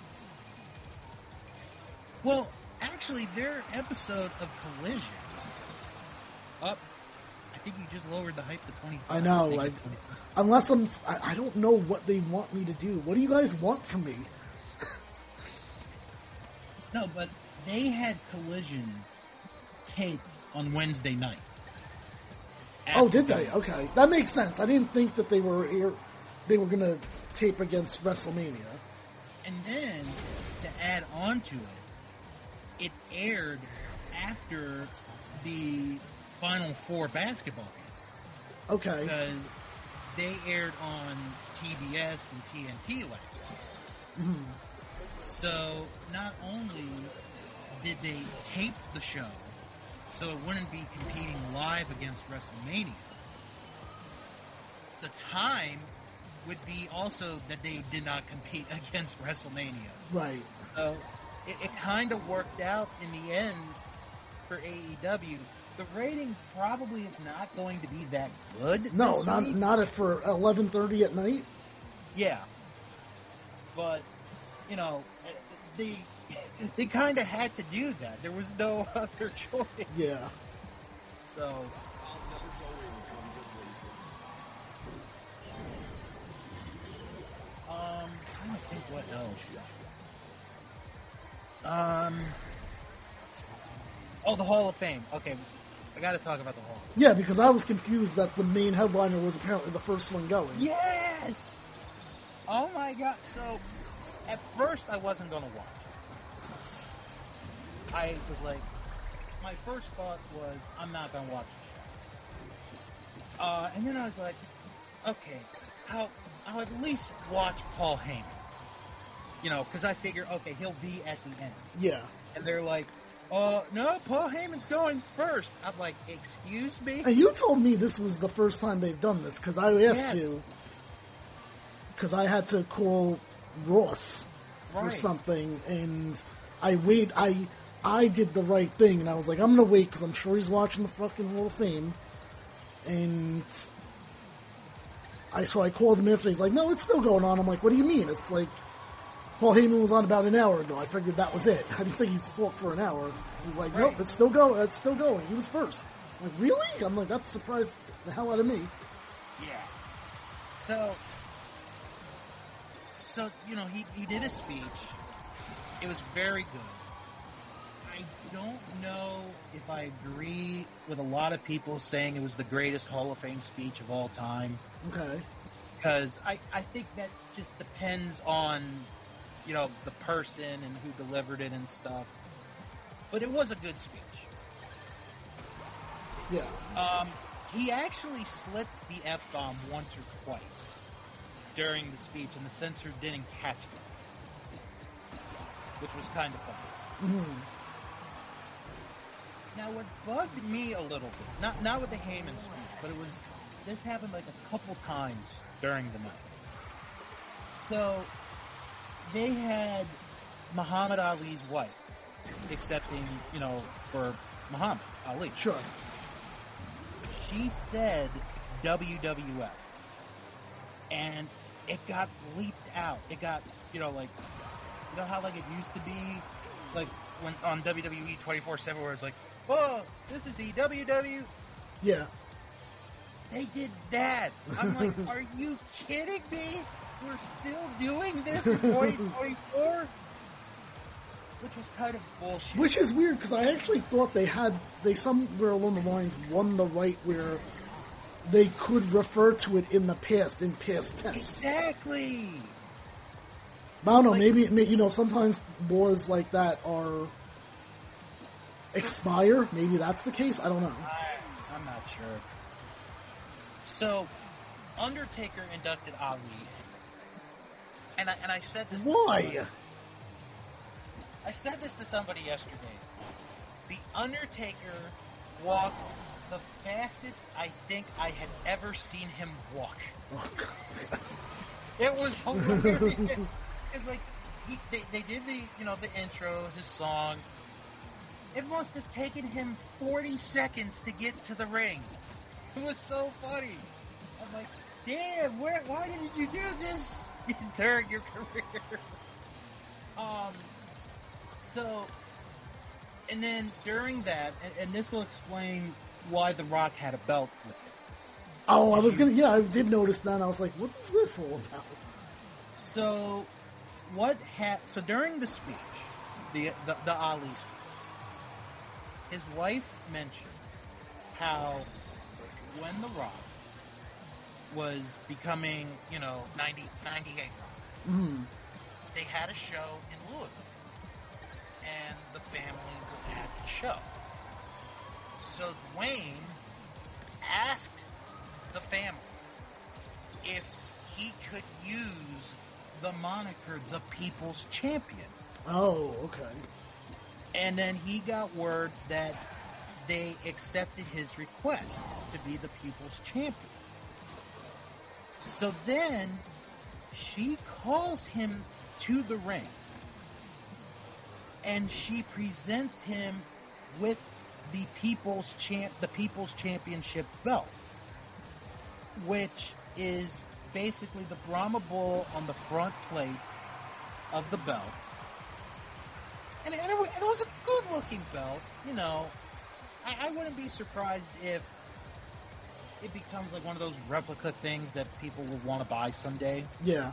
Well, actually, their episode of Collision up. I think you just lowered the hype to 25. I know. Unless I don't know what they want me to do. What do you guys want from me? No, but they had Collision tape on Wednesday night. Oh, did they? Okay, that makes sense. I didn't think that they were here. They were going to tape against WrestleMania. And then to add on to it, it aired after the Final Four basketball game. Okay. Because they aired on TBS and TNT last night. Mhm. So not only did they tape the show so it wouldn't be competing live against WrestleMania, the time would be also that they did not compete against WrestleMania. Right. So it kind of worked out in the end for AEW. The rating probably is not going to be that good. No, this week. not at for 11:30 at night. Yeah, but you know, they kind of had to do that. There was no other choice. Yeah. So. I don't think what else. Oh, the Hall of Fame. Okay, I got to talk about the Hall of Fame. Yeah, because I was confused that the main headliner was apparently the first one going. Yes! Oh my god. So, at first I wasn't going to watch it. I was like, my first thought was, I'm not going to watch the show. And then I was like, okay, I'll at least watch Paul Heyman. You know, because I figure, okay, he'll be at the end. Yeah. And they're like, no, Paul Heyman's going first. I'm like, excuse me? And you told me this was the first time they've done this, because I asked Yes. you, because I had to call Ross for Right. something, and I did the right thing, and I was like, I'm going to wait, because I'm sure he's watching the fucking Hall of Fame, and I called him after, he's like, no, it's still going on. I'm like, what do you mean? It's like, Paul Heyman was on about an hour ago. I figured that was it. I didn't think he'd talk for an hour. He's like, nope, Right. it's still going. It's still going. He was first. I'm like, really? I'm like, that surprised the hell out of me. Yeah. So you know, he did a speech. It was very good. I don't know if I agree with a lot of people saying it was the greatest Hall of Fame speech of all time, Okay. because I think that just depends on, you know, the person and who delivered it and stuff. But it was a good speech. Yeah. He actually slipped the F-bomb once or twice during the speech, and the censor didn't catch it, which was kind of funny. Mhm. Now, what bugged me a little bit, not with the Heyman speech, but this happened like a couple times during the night. So, they had Muhammad Ali's wife accepting, you know, for Muhammad Ali. Sure. She said WWF, and it got bleeped out. It got, you know, like, you know how like it used to be, like when on WWE 24/7, where it's like, oh, this is the WW. Yeah. They did that. I'm like, are you kidding me? We're still doing this in 2024? Which was kind of bullshit. Which is weird, because I actually thought they somewhere along the lines won the right where they could refer to it in the past, in past tense. Exactly. But I don't know, Like- maybe, you know, sometimes laws like that are expire. Maybe that's the case. I don't know. I'm not sure. So, Undertaker inducted Ali, and I said this. Why? I said this to somebody yesterday. The Undertaker walked the fastest I think I had ever seen him walk. Oh, God. It was hilarious. It's like they did the intro, his song. It must have taken him 40 seconds to get to the ring. It was so funny. I'm like, damn, why didn't you do this during your career? So, and then during that, and this will explain why The Rock had a belt with it. Oh, I did notice that, and I was like, what is this all about? So, so during the speech, the Ali speech, his wife mentioned how when The Rock was becoming, 98 Rock, Mm. they had a show in Louisville, and the family was at the show. So Dwayne asked the family if he could use the moniker the People's Champion. Oh, okay. And then he got word that they accepted his request to be the People's Champion. So then she calls him to the ring and she presents him with the People's Championship belt, which is basically the Brahma Bull on the front plate of the belt. And it was a good-looking belt, you know. I wouldn't be surprised if it becomes like one of those replica things that people will want to buy someday. Yeah.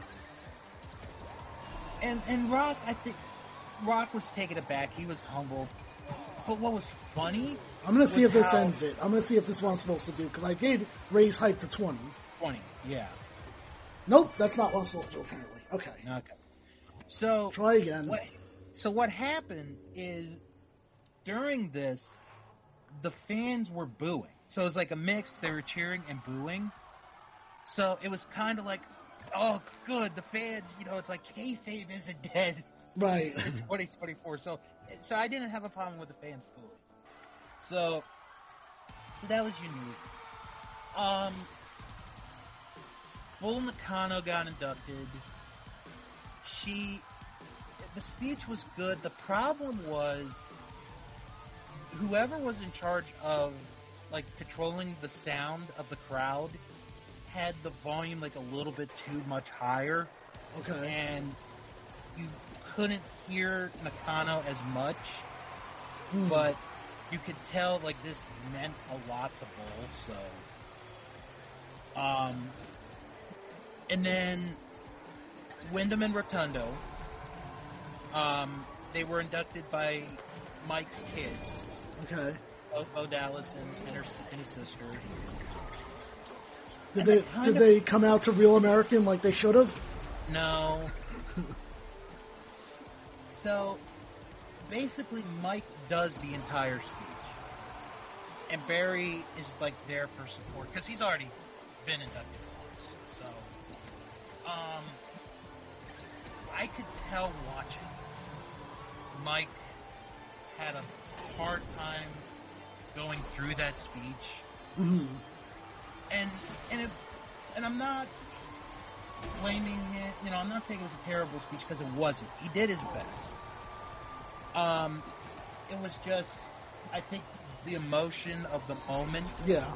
And Rock, I think Rock was taken aback. He was humbled. But what was funny... I'm going to see if this ends it. I'm going to see if this is what I'm supposed to do, because I did raise hype to 20. 20, yeah. Nope, that's not what I'm supposed to do, apparently. Okay. So... Try again. What happened is, during this, the fans were booing. So it was like a mix. They were cheering and booing. So it was kind of like, oh, good, the fans, you know, it's like kayfabe isn't dead. Right. In 2024. So I didn't have a problem with the fans booing. So that was unique. Bull Nakano got inducted. The speech was good. The problem was whoever was in charge of like controlling the sound of the crowd had the volume like a little bit too much higher. Okay. And you couldn't hear Nakano as much, but you could tell like this meant a lot to Bull. So, and then Wyndham and Rotundo, they were inducted by Mike's kids. Okay. Bo Dallas and his sister. Did they come out to Real American like they should have? No. So, basically, Mike does the entire speech. And Barry is, like, there for support. Because he's already been inducted once. So, I could tell watching. Mike had a hard time going through that speech. Mm-hmm. And I'm not blaming him, you know, I'm not saying it was a terrible speech because it wasn't. He did his best. It was just, I think the emotion of the moment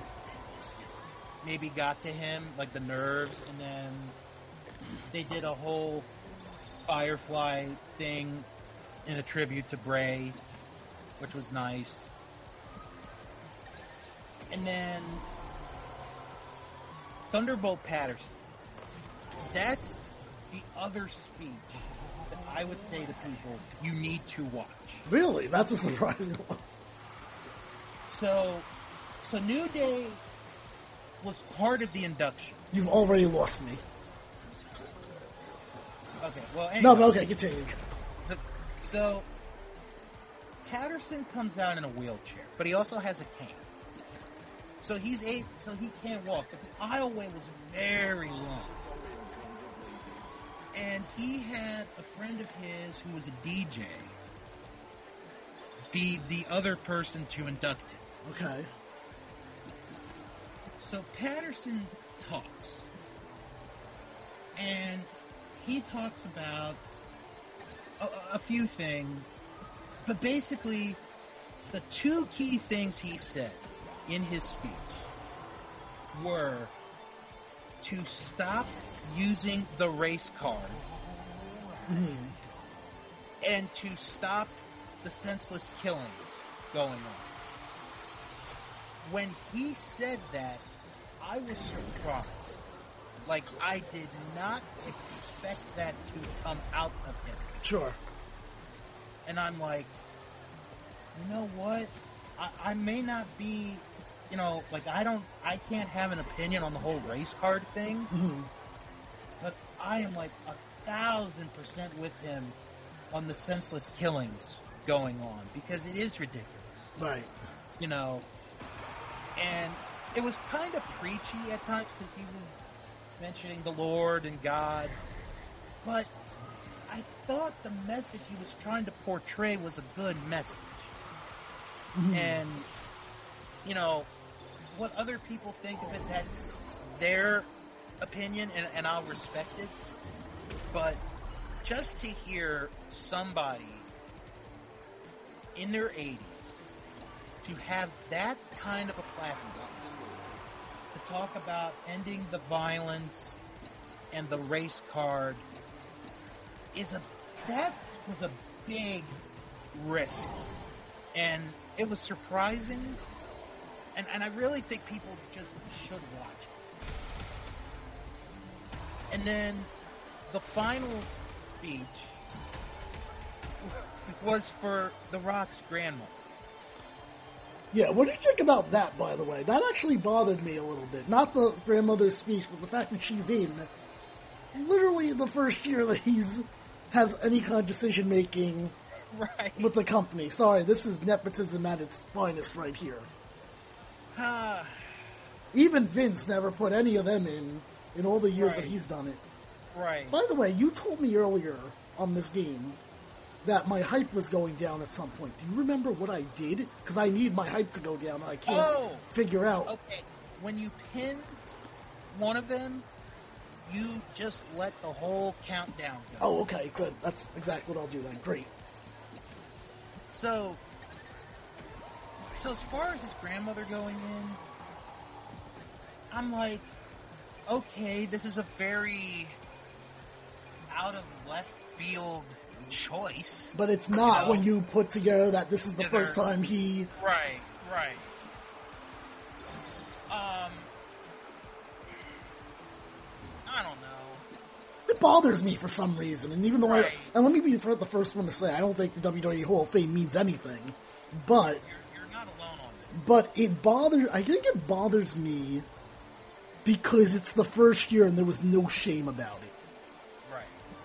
maybe got to him, like the nerves, and then they did a whole Firefly thing in a tribute to Bray, which was nice. And then Thunderbolt Patterson. That's the other speech that I would say to people you need to watch. Really? That's a surprising one. So New Day was part of the induction. You've already lost me. Okay, well, anyway. No, but okay, continue. So Patterson comes out in a wheelchair, but he also has a cane. So he can't walk. But the aisleway was very long. And he had a friend of his who was a DJ be the other person to induct him. Okay. So Patterson talks. And he talks about a few things. But basically, the two key things he said in his speech were to stop using the race card and to stop the senseless killings going on. When he said that, I was surprised. Like, I did not expect that to come out of him. Sure. And I'm like, you know what? I may not be, you know, like I can't have an opinion on the whole race card thing, but I am like 1,000% with him on the senseless killings going on because it is ridiculous. Right. You know, And it was kind of preachy at times because he was mentioning the Lord and God. But I thought the message he was trying to portray was a good message. And, you know, what other people think of it, that's their opinion, and I'll respect it. But just to hear somebody in their 80s to have that kind of a platform to talk about ending the violence and the race card that was a big risk. And it was surprising, and I really think people just should watch it. And then the final speech was for The Rock's grandmother. Yeah, what do you think about that, by the way? That actually bothered me a little bit. Not the grandmother's speech, but the fact that she's in literally the first year that has any kind of decision-making with the company. Sorry, this is nepotism at its finest right here. Even Vince never put any of them in all the years that he's done it. Right. By the way, you told me earlier on this game that my hype was going down at some point. Do you remember what I did? Because I need my hype to go down and I can't figure out. Okay, when you pin one of them, you just let the whole countdown go. Oh, okay, good. That's exactly what I'll do then. Great. So as far as his grandmother going in, I'm like, okay, this is a very out of left field choice. But it's not when you put together that this is the first time he... Right. I don't know. It bothers me for some reason, and even though and let me be the first one to say, I don't think the WWE Hall of Fame means anything, but... You're not alone on that. But I think it bothers me because it's the first year and there was no shame about it. Right.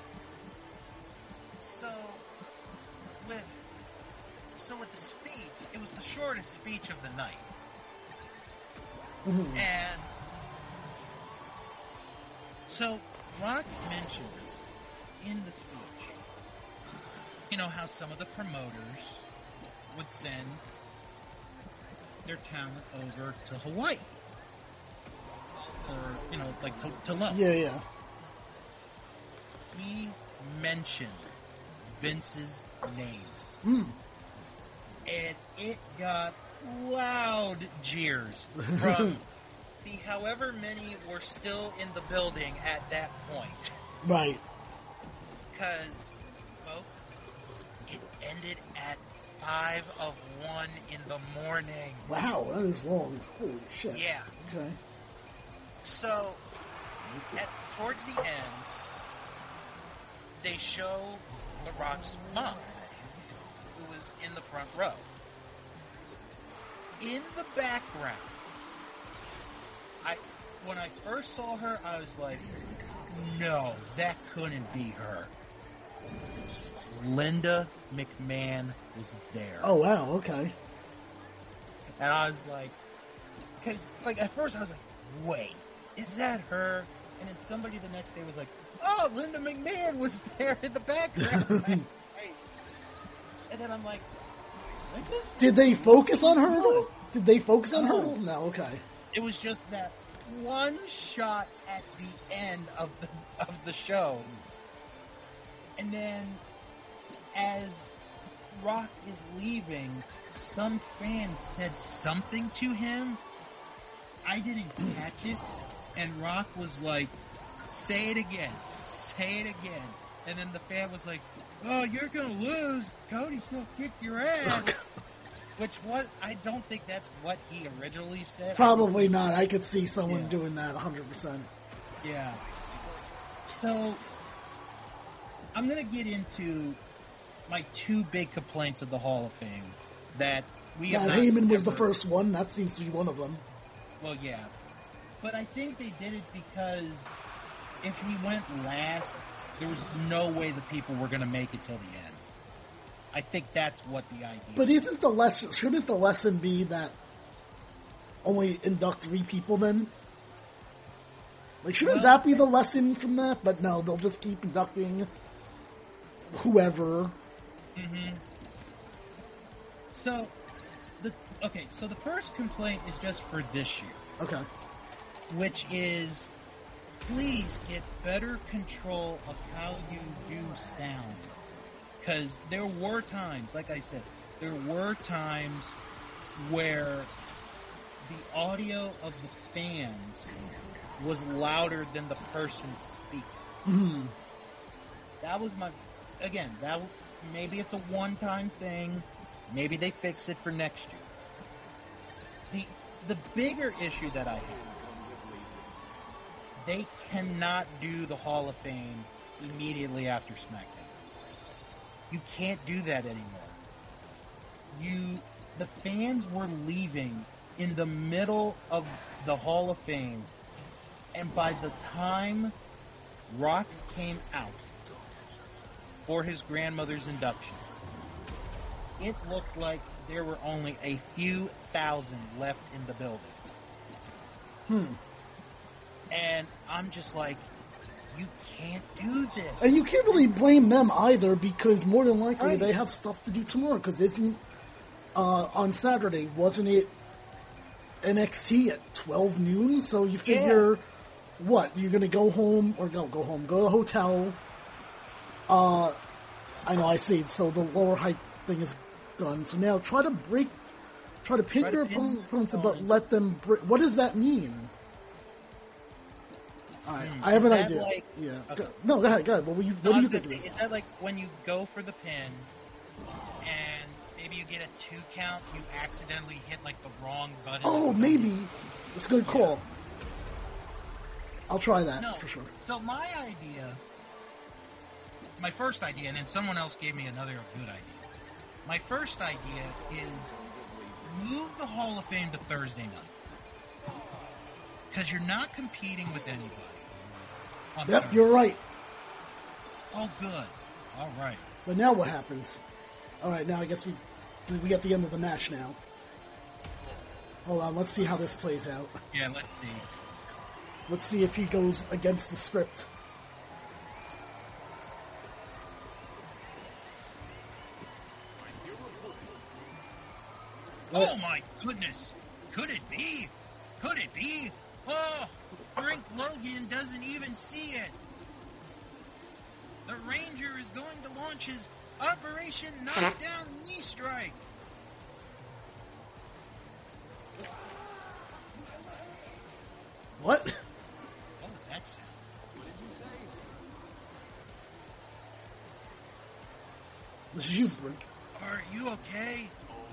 So with the speech, it was the shortest speech of the night. Mm-hmm. And so Rock mentions in the speech, you know, how some of the promoters would send their talent over to Hawaii for, you know, like to loan. Yeah. He mentioned Vince's name. And it got loud jeers from the however many were still in the building at that point. Right. Because, folks, it ended at 5:01 in the morning. Wow, that is long. Holy shit. Yeah. Okay. So, towards the end, they show The Rock's mom, who was in the front row. In the background, when I first saw her, I was like, no, that couldn't be her. Linda McMahon was there. Oh, wow, okay. And I was like, because, like, at first I was like, wait, is that her? And then somebody the next day was like, oh, Linda McMahon was there in the background last night. And then I'm like, did they focus on her, though? Did they focus on her? No, okay. It was just that one shot at the end of the show. And then as Rock is leaving, some fan said something to him. I didn't catch it. And Rock was like, say it again. Say it again. And then the fan was like, oh, you're going to lose. Cody's going to kick your ass. Which was, I don't think that's what he originally said. Probably not. I could see someone doing that 100%. Yeah. So, I'm going to get into my two big complaints of the Hall of Fame that we have not Heyman was the first one. That seems to be one of them. Well, yeah. But I think they did it because if he went last, there was no way the people were going to make it till the end. I think that's what the idea But shouldn't the lesson be that only induct 3 people then? Like, shouldn't Well, that be the lesson from that? But no, they'll just keep inducting whoever. So, so the first complaint is just for this year, Okay. which is, please get better control of how you do sound. Because there were times, like I said, there were times where the audio of the fans was louder than the person speaking. Mm-hmm. That was maybe it's a one-time thing. Maybe they fix it for next year. The bigger issue that I have, they cannot do the Hall of Fame immediately after SmackDown. You can't do that anymore. The fans were leaving in the middle of the Hall of Fame, and by the time Rock came out for his grandmother's induction, it looked like there were only a few thousand left in the building. And I'm just like, you can't do this. And you can't really blame them either, because more than likely Right. they have stuff to do tomorrow. Because isn't on Saturday, wasn't it NXT at 12 noon? So you figure, what, you're gonna go home or go to the hotel. I know I see. So the lower height thing is done. So now try to pin your opponents, but let them break. What does that mean? All right, I have Is an that idea. like- Yeah. okay. No, go ahead. What do you think it is? Is that like when you go for the pin and maybe you get a 2 count, you accidentally hit like the wrong button? Oh, maybe. It's a good call. I'll try that No. for sure. So my first idea, and then someone else gave me another good idea. My first idea is move the Hall of Fame to Thursday night. Because you're not competing with anybody. on Yep, Thursday. you're right. Oh, good. All right. But now what happens? All right, now I guess we get the end of the match now. Hold on, let's see how this plays out. Yeah, let's see. Let's see if he goes against the script. Oh my goodness! Could it be? Could it be? Oh, Frank Logan doesn't even see it. The Ranger is going to launch his Operation Knockdown Knee Strike. What? What was that sound? This is you, Brink. Are you okay?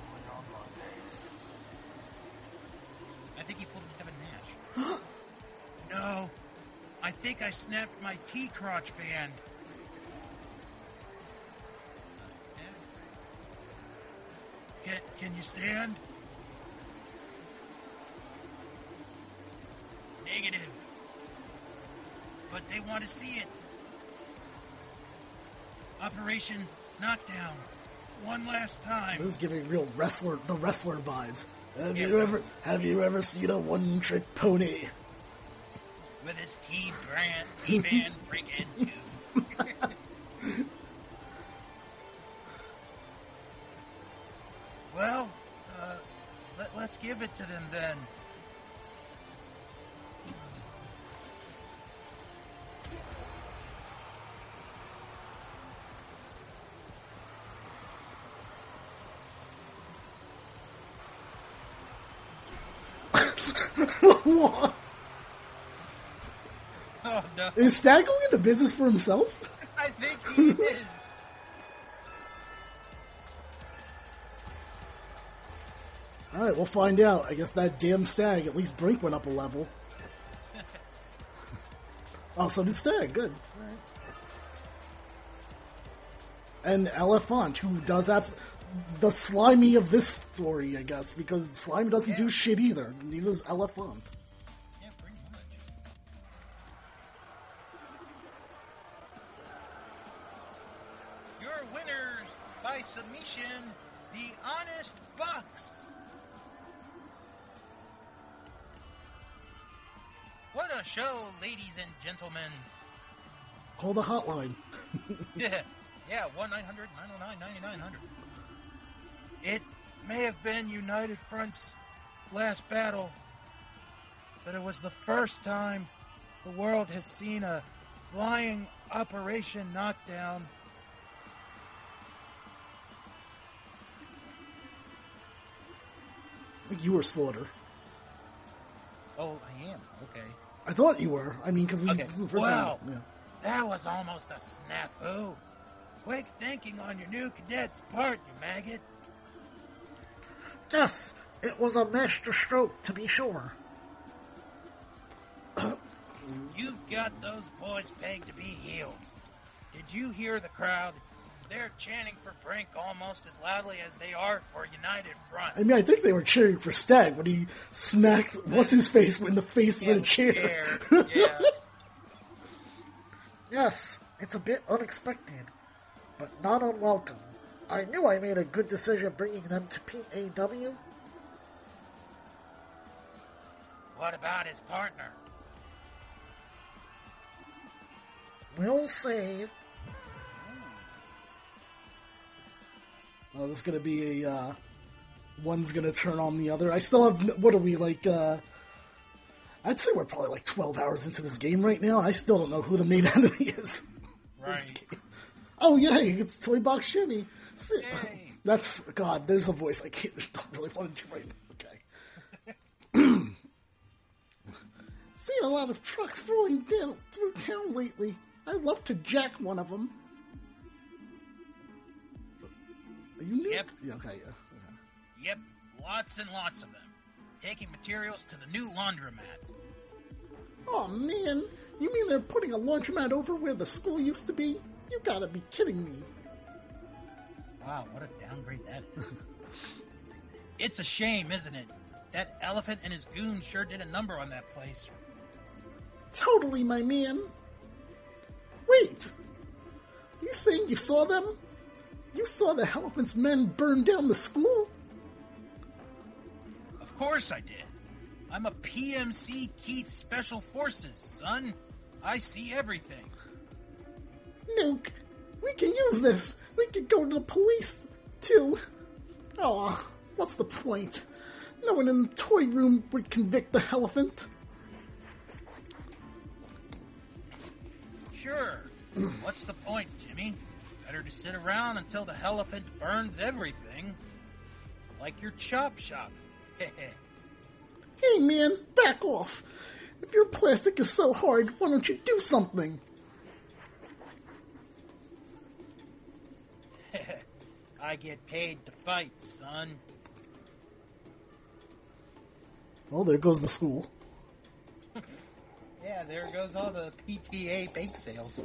I think he pulled Kevin Nash. No, I think I snapped my T-crotch band. Can you stand? Negative. But they want to see it. Operation Knockdown. One last time. This is giving real the wrestler vibes. Have Yeah, you ever seen a one-trick pony? With his T-band break into. Well, let's give it to them then. What? Oh no, Is Stag going into business for himself? I think he is. Alright, we'll find out. I guess that damn Stag, at least Brink went up a level. Oh, so did Stag, good. And Elephant, who does the Slimy of this story, I guess, because Slime doesn't do shit either. Neither does Elephant. Yeah, pretty much. Your winners by submission, the Honest Bucks. the show, ladies and gentlemen. Call the hotline. Yeah, 1-900-909-9900. It may have been United Front's last battle, but it was the first time the world has seen a flying Operation Knockdown. I think you were Slaughter. Oh, I am. Okay. I thought you were. I mean, because we... Okay. this is the first Wow. time. Yeah. That was almost a snafu. Quick thinking on your new cadet's part, you maggot. Yes, it was a master stroke, to be sure. You've got those boys pegged to be heels. Did you hear the crowd? They're chanting for Brink almost as loudly as they are for United Front. I mean, I think they were cheering for Stag when he smacked what's-his-face in the face with a chair. Yeah. Yes, it's a bit unexpected, but not unwelcome. I knew I made a good decision bringing them to PAW. What about his partner? We'll see. Oh, there's going to be a... one's going to turn on the other. I still have... What are we, like... I'd say we're probably like 12 hours into this game right now. I still don't know who the main enemy is. Right. Oh, yay, it's Toy Box Jimmy. Yay. That's... God, there's a voice I don't really want to do right now. Okay. Seen a lot of trucks rolling down through town lately. I'd love to jack one of them. Are you new? Yep. Yeah, okay, yeah. Yep, lots and lots of them. Taking materials to the new laundromat. Oh, man. You mean they're putting a laundromat over where the school used to be? You gotta be kidding me. Wow, what a downgrade that is. It's a shame, isn't it? That elephant and his goons sure did a number on that place. Totally, my man. Wait. Are you saying you saw them? You saw the elephant's men burn down the school? Of course I did. I'm a PMC Keith Special Forces, son. I see everything. Nuke, we can use this. We could go to the police, too. Aw, what's the point? No one in the toy room would convict the elephant. Sure. What's the point, Jimmy? Better to sit around until the elephant burns everything. Like your chop shop. Hey, man, back off. If your plastic is so hard, why don't you do something? I get paid to fight, son. Well, there goes the school. Yeah, there goes all the PTA bake sales.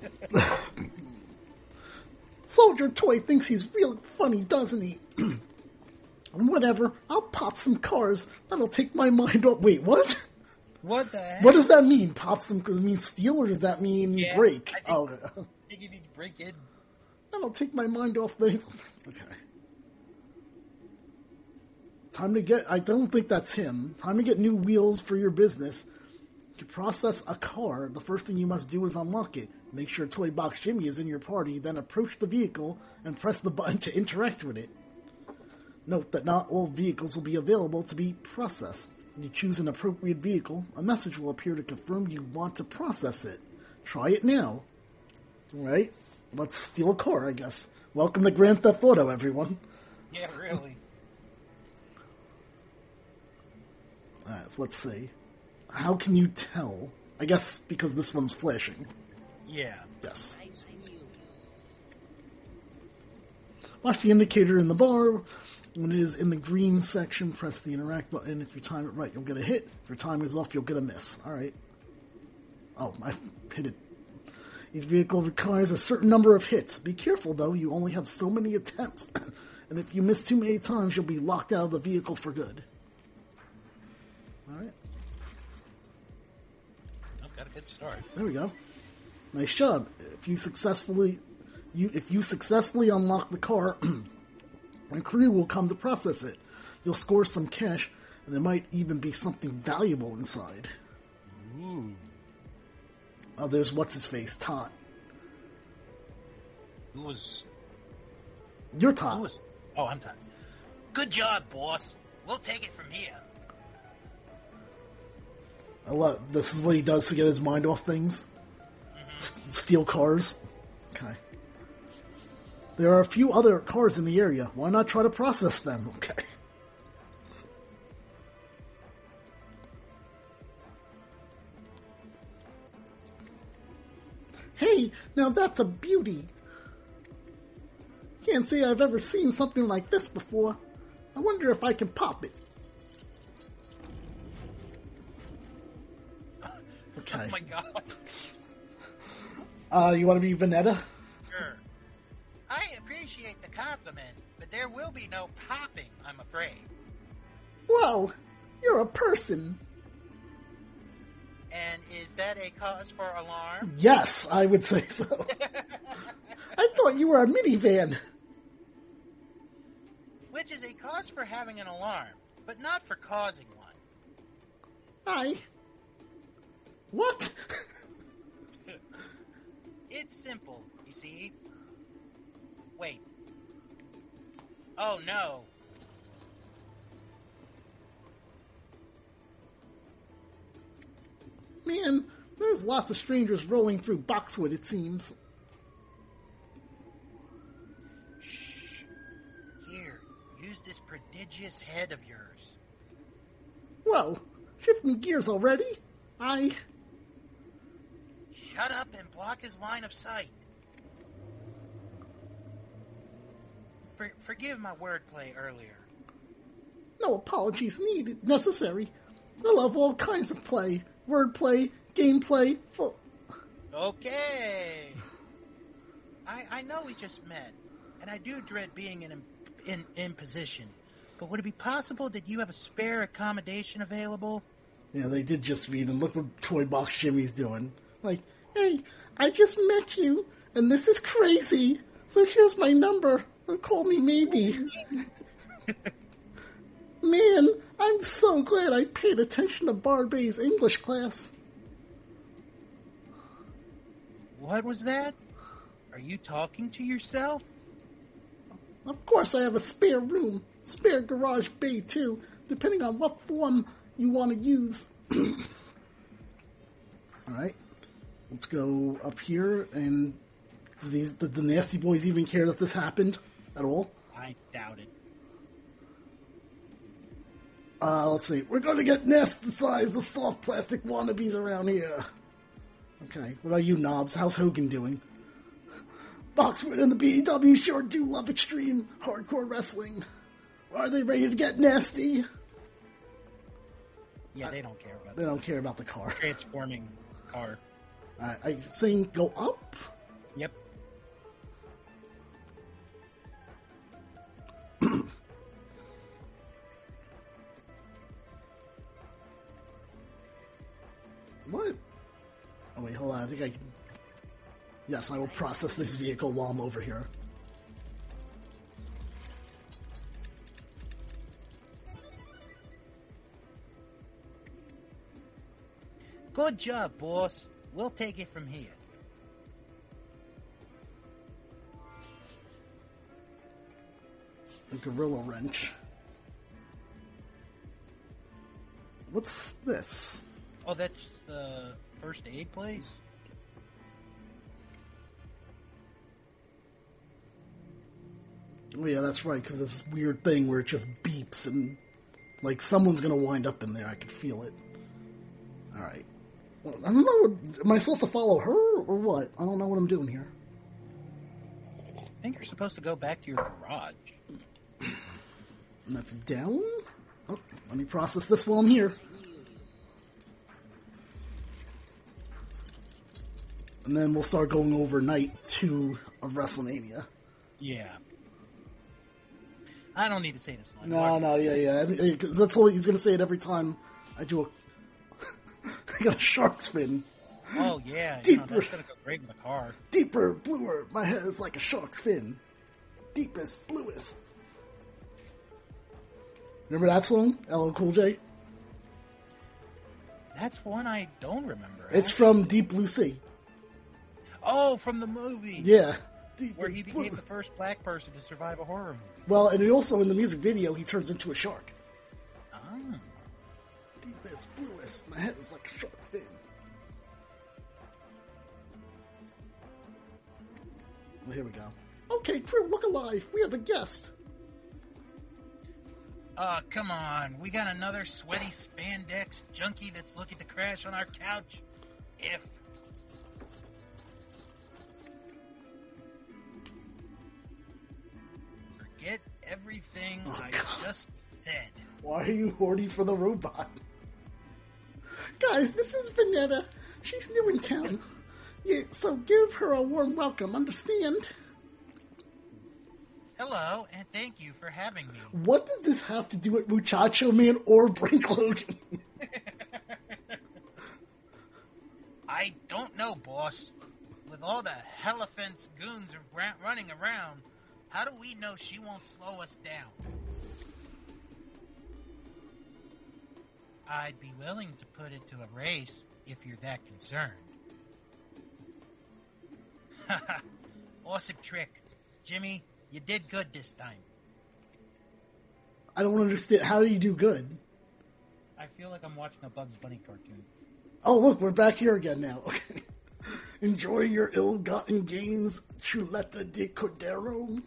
Soldier Toy thinks he's really funny, doesn't he? Whatever, I'll pop some cars. That'll take my mind off. Wait, what? What the heck? What does that mean? Pop some, because it means steal, or does that mean break? I Oh, think it means break in. that'll take my mind off things. Okay. Time to get, I don't think that's him. Time to get new wheels for your business. To process a car, the first thing you must do is unlock it. Make sure Toy Box Jimmy is in your party, then approach the vehicle and press the button to interact with it. Note that not all vehicles will be available to be processed. When you choose an appropriate vehicle, a message will appear to confirm you want to process it. Try it now. Alright, let's steal a car, I guess. Welcome to Grand Theft Auto, everyone. Yeah, really. Alright, so let's see. How can you tell? I guess because this one's flashing. Yeah. Yes. Watch the indicator in the bar. When it is in the green section, press the interact button. If you time it right, you'll get a hit. If your time is off, you'll get a miss. Alright. Oh, I hit it. Each vehicle requires a certain number of hits. Be careful, though. You only have so many attempts. And if you miss too many times, you'll be locked out of the vehicle for good. Alright. I've got a good start. There we go. Nice job. If you successfully unlock the car, a crew will come to process it. You'll score some cash, and there might even be something valuable inside. Ooh. Ooh. Oh, there's what's-his-face, Tot. Who was... You're Tot. Who was... Oh, I'm Tot. Good job, boss. We'll take it from here. This is what he does to get his mind off things? Steal cars? Okay. There are a few other cars in the area. Why not try to process them? Okay. Hey, now that's a beauty. Can't say I've ever seen something like this before. I wonder if I can pop it. Okay. Oh my god. You want to be Vanetta? Sure. I appreciate the compliment, but there will be no popping, I'm afraid. Whoa, you're a person. And is that a cause for alarm? Yes, I would say so. I thought you were a minivan. Which is a cause for having an alarm, but not for causing one. What? It's simple, you see. Wait. Oh no. Man, there's lots of strangers rolling through Boxwood, it seems. Shh. Here, use this prodigious head of yours. Whoa, shifting gears already? Shut up and block his line of sight. Forgive my wordplay earlier. No apologies necessary. I love all kinds of play. Wordplay, gameplay, Okay. I know we just met, and I do dread being in position. But would it be possible that you have a spare accommodation available? Yeah, they did just meet, and look what Toy Box Jimmy's doing. Like, hey, I just met you, and this is crazy. So here's my number. Call me maybe. Man, I'm so glad I paid attention to Barbie's English class. What was that? Are you talking to yourself? Of course I have a spare room. Spare garage bay, too, depending on what form you want to use. Alright. Let's go up here, and did the Nasty Boys even care that this happened at all? I doubt it. Let's see. We're going to get nasty-sized the soft plastic wannabes around here. Okay, what about you, Knobs? How's Hogan doing? Boxwood and the BEW sure do love extreme hardcore wrestling. Are they ready to get nasty? Yeah, they don't care about They don't care about the car. transforming car. Alright, I'm saying go up? Yep. What? Oh wait, hold on, I think I can... Yes, I will process this vehicle while I'm over here. Good job, boss. We'll take it from here. A gorilla wrench. What's this? Oh, that's the first aid place? Oh yeah, that's right, because this weird thing where it just beeps and... Like, someone's gonna wind up in there, I can feel it. Alright. Well, I don't know, am I supposed to follow her, or what? I don't know what I'm doing here. I think you're supposed to go back to your garage. And that's down? Oh, let me process this while I'm here. And then we'll start going over night 2 of WrestleMania. Yeah. I don't need to say this line. No, yeah. That's all he's going to say it every time I do a... I got a shark spin. Oh, yeah. Deeper. That's going to go great with a car. Deeper, bluer, my head is like a shark's fin. Deepest, bluest. Remember that song? LL Cool J? That's one I don't remember. It's from Deep Blue Sea. Oh, from the movie. Yeah. Where he became the first black person to survive a horror movie. Well, and also in the music video, he turns into a shark. Ah. Deepest, bluest. My head is like a shark fin. Well, here we go. Okay, crew, look alive. We have a guest. Come on. We got another sweaty spandex junkie that's looking to crash on our couch. Forget everything I just said. Why are you horny for the robot? Guys, this is Vanetta. She's new in town. Yeah, so give her a warm welcome, understand? Hello, and thank you for having me. What does this have to do with Muchacho Man or Brink Logan? I don't know, boss. With all the Hellafence goons running around, how do we know she won't slow us down? I'd be willing to put it to a race if you're that concerned. Haha, awesome trick. Jimmy, you did good this time. I don't understand. How do you do good? I feel like I'm watching a Bugs Bunny cartoon. Oh, look, we're back here again now. Okay. Enjoy your ill-gotten gains, Chuleta de Cordero.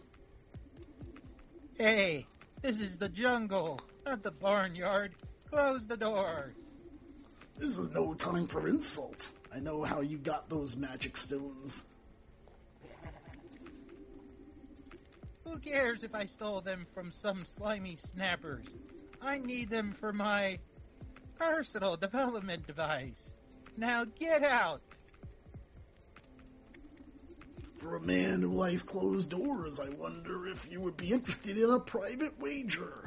Hey, this is the jungle, not the barnyard. Close the door. This is no time for insults. I know how you got those magic stones. Who cares if I stole them from some slimy snappers? I need them for my personal development device. Now get out! For a man who likes closed doors, I wonder if you would be interested in a private wager.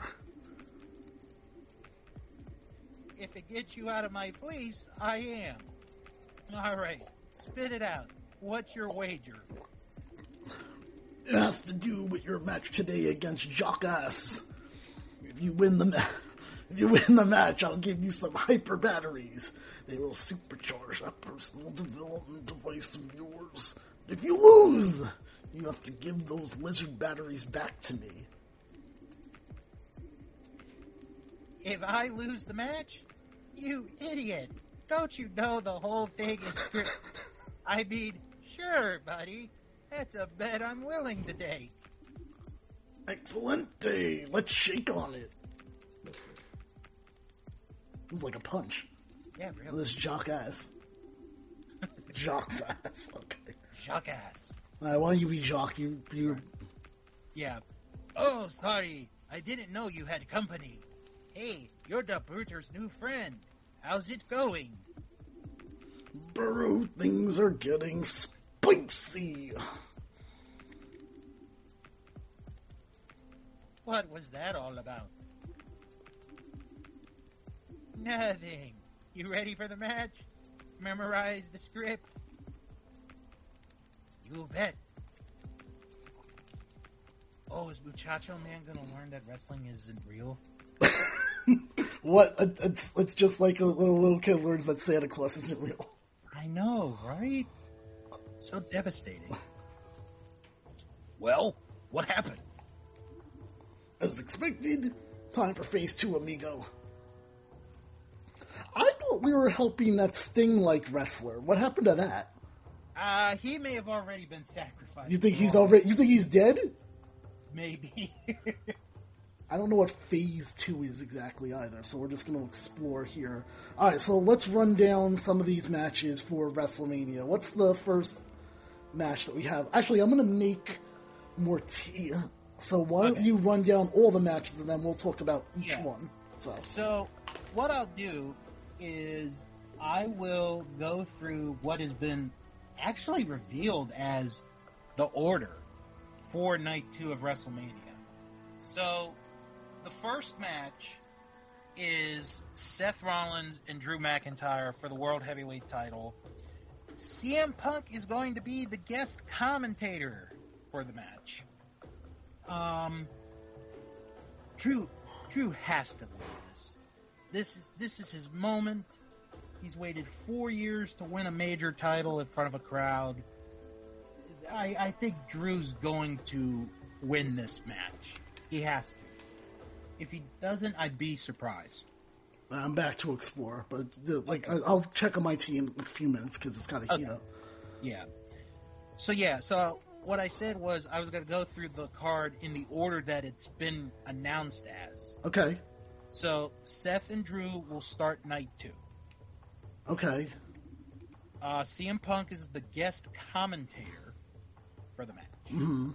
If it gets you out of my fleece, I am. Alright, spit it out. What's your wager? It has to do with your match today against Jockass. If you win the match, I'll give you some hyper batteries. They will supercharge that personal development device of yours. If you lose, you have to give those lizard batteries back to me. If I lose the match? You idiot! Don't you know the whole thing is script? I mean, sure, buddy. That's a bet I'm willing to take. Excelente! Let's shake on it. It's like a punch. Yeah, really. This jock ass. Jock's ass, okay. Jockass. Alright, why don't you be Jock? You... Yeah. Oh, sorry. I didn't know you had company. Hey, you're the Bruter's new friend. How's it going? Burrow, things are getting spicy. What was that all about? Nothing. You ready for the match? Memorize the script? You bet. Oh, is Muchacho Man gonna learn that wrestling isn't real? What? It's just like a little kid learns that Santa Claus isn't real. I know, right? So devastating. Well, what happened? As expected, time for phase 2, amigo. I thought we were helping that Sting-like wrestler. What happened to that? He may have already been sacrificed. You think he's already? You think he's dead? Maybe. I don't know what phase 2 is exactly either, so we're just going to explore here. Alright, so let's run down some of these matches for WrestleMania. What's the first match that we have? Actually, I'm going to make more tea. So why don't you run down all the matches, and then we'll talk about each one. So, what I'll do is I will go through what has been actually revealed as the order for Night 2 of WrestleMania. So, the first match is Seth Rollins and Drew McIntyre for the World Heavyweight title. CM Punk is going to be the guest commentator for the match. Drew has to win this. This is his moment. He's waited 4 years to win a major title in front of a crowd. I think Drew's going to win this match. He has to. If he doesn't, I'd be surprised. I'm back to Explore, but I'll check on my team in a few minutes because it's got to heat up. Yeah. So what I said was I was going to go through the card in the order that it's been announced as. Okay. So Seth and Drew will start night 2. Okay. CM Punk is the guest commentator for the match. Mm-hmm.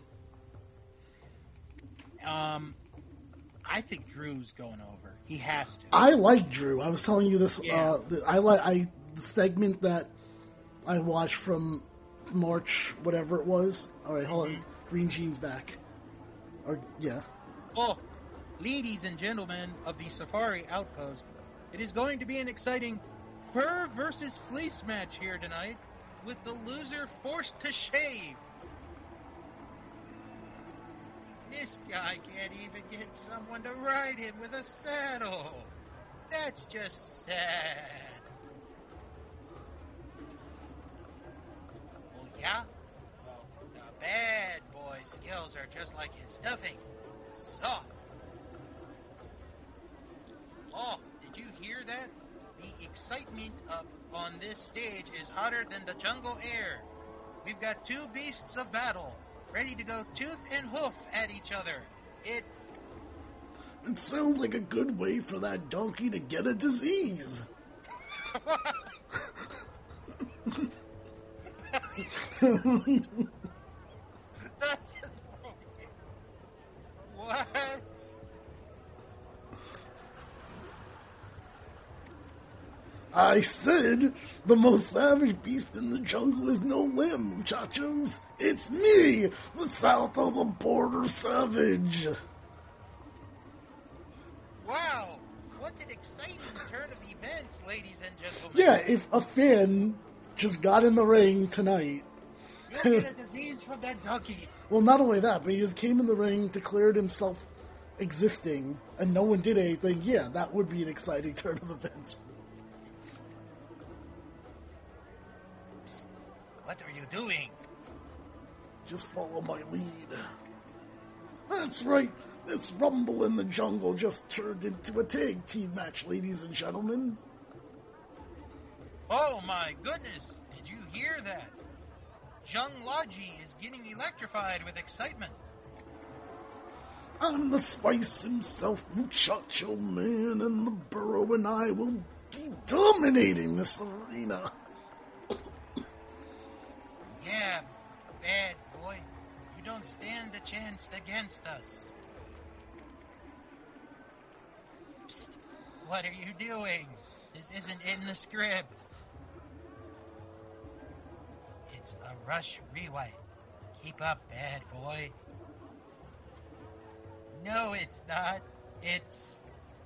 I think Drew's going over. He has to. I like Drew. I was telling you this. Yeah. The segment that I watched from March, whatever it was. All right, hold on. Green Jeans back. Oh, ladies and gentlemen of the Safari Outpost, it is going to be an exciting fur versus fleece match here tonight, with the loser forced to shave. This guy can't even get someone to ride him with a saddle. That's just sad. Oh, yeah? Well, the bad boy's skills are just like his stuffing. Soft. Oh, did you hear that? The excitement up on this stage is hotter than the jungle air. We've got 2 beasts of battle, ready to go tooth and hoof at each other. It sounds like a good way for that donkey to get a disease. That's just broken. What? I said the most savage beast in the jungle is no limb, muchachos. It's me, the south of the border savage. Wow, what an exciting turn of events, ladies and gentlemen. Yeah, if a fan just got in the ring tonight. You'll get a disease from that donkey. Well, not only that, but he just came in the ring, declared himself existing, and no one did anything. Yeah, that would be an exciting turn of events. Psst, what are you doing? Just follow my lead. That's right. This rumble in the jungle just turned into a tag team match, ladies and gentlemen. Oh my goodness! Did you hear that? Jung Laji is getting electrified with excitement. I'm the Spice himself, Muchacho Man, and the Burrow and I will be dominating this arena. Yeah, bad boy. You don't stand a chance against us. Psst, what are you doing? This isn't in the script. It's a Rush rewrite. Keep up, bad boy. No, it's not. It's...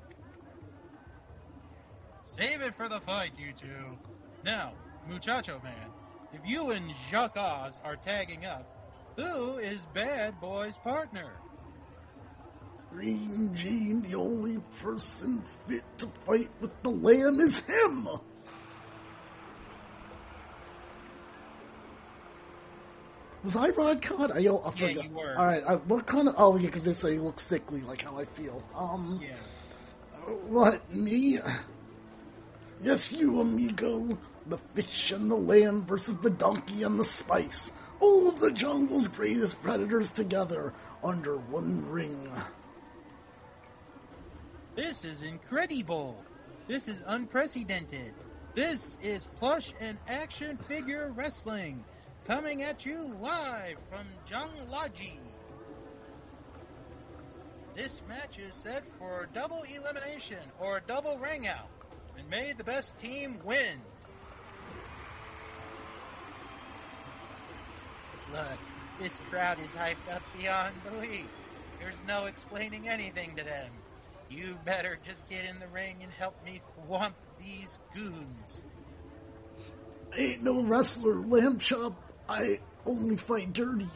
Save it for the fight, you two. Now, Muchacho Man, if you and Jacques Oz are tagging up, who is Bad Boy's partner? Green Jean, the only person fit to fight with the Lamb is him. Was I Rod Cod? I forgot. Yeah, you were. All right. What kind of? Oh, yeah, because they say he looks sickly, like how I feel. Yeah. What, me? Yes, you, amigo. The fish and the lamb versus the donkey and the spice. All of the jungle's greatest predators together under one ring. This is incredible. This is unprecedented. This is plush and action figure wrestling. Coming at you live from Jung Laji. This match is set for double elimination or double ring out. And may the best team win. Look, this crowd is hyped up beyond belief. There's no explaining anything to them. You better just get in the ring and help me thwomp these goons. Ain't no wrestler, Lamb Chop. I only fight dirty.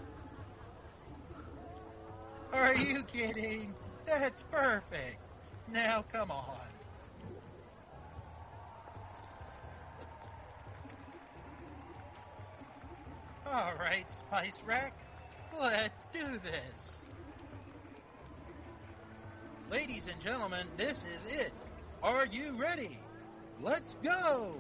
Are you kidding? That's perfect. Now, come on. All right, Spice Rack, let's do this. Ladies and gentlemen, this is it. Are you ready? Let's go.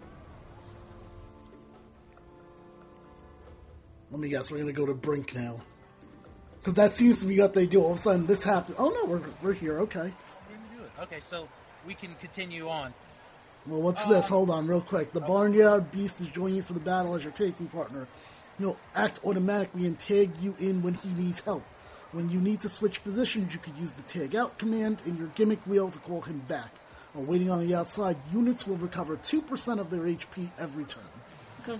Let me guess, we're going to go to Brink now. Because that seems to be what they do. All of a sudden, this happens. Oh, no, we're here. Okay. We're going to do it. Okay, so we can continue on. Well, what's this? Hold on, real quick. The Barnyard Beast is joining you for the battle as your taking partner. He'll act automatically and tag you in when he needs help. When you need to switch positions, you could use the tag out command in your gimmick wheel to call him back. While waiting on the outside, units will recover 2% of their HP every turn. Okay.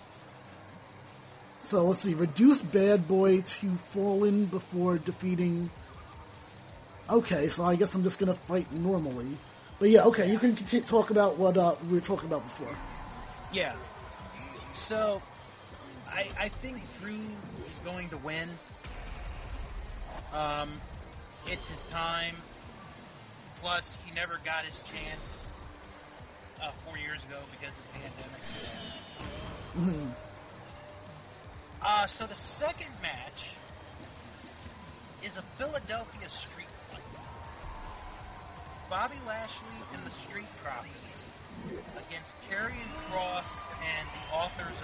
So let's see. Reduce Bad Boy to Fallen before defeating. Okay, so I guess I'm just going to fight normally. But yeah, okay, you can talk about what we were talking about before. Yeah. So, I think Drew is going to win. It's his time. Plus, he never got his chance 4 years ago because of the pandemic. So the second match is a Philadelphia street fight. Bobby Lashley and the Street Profits against Karrion Kross and the Authors of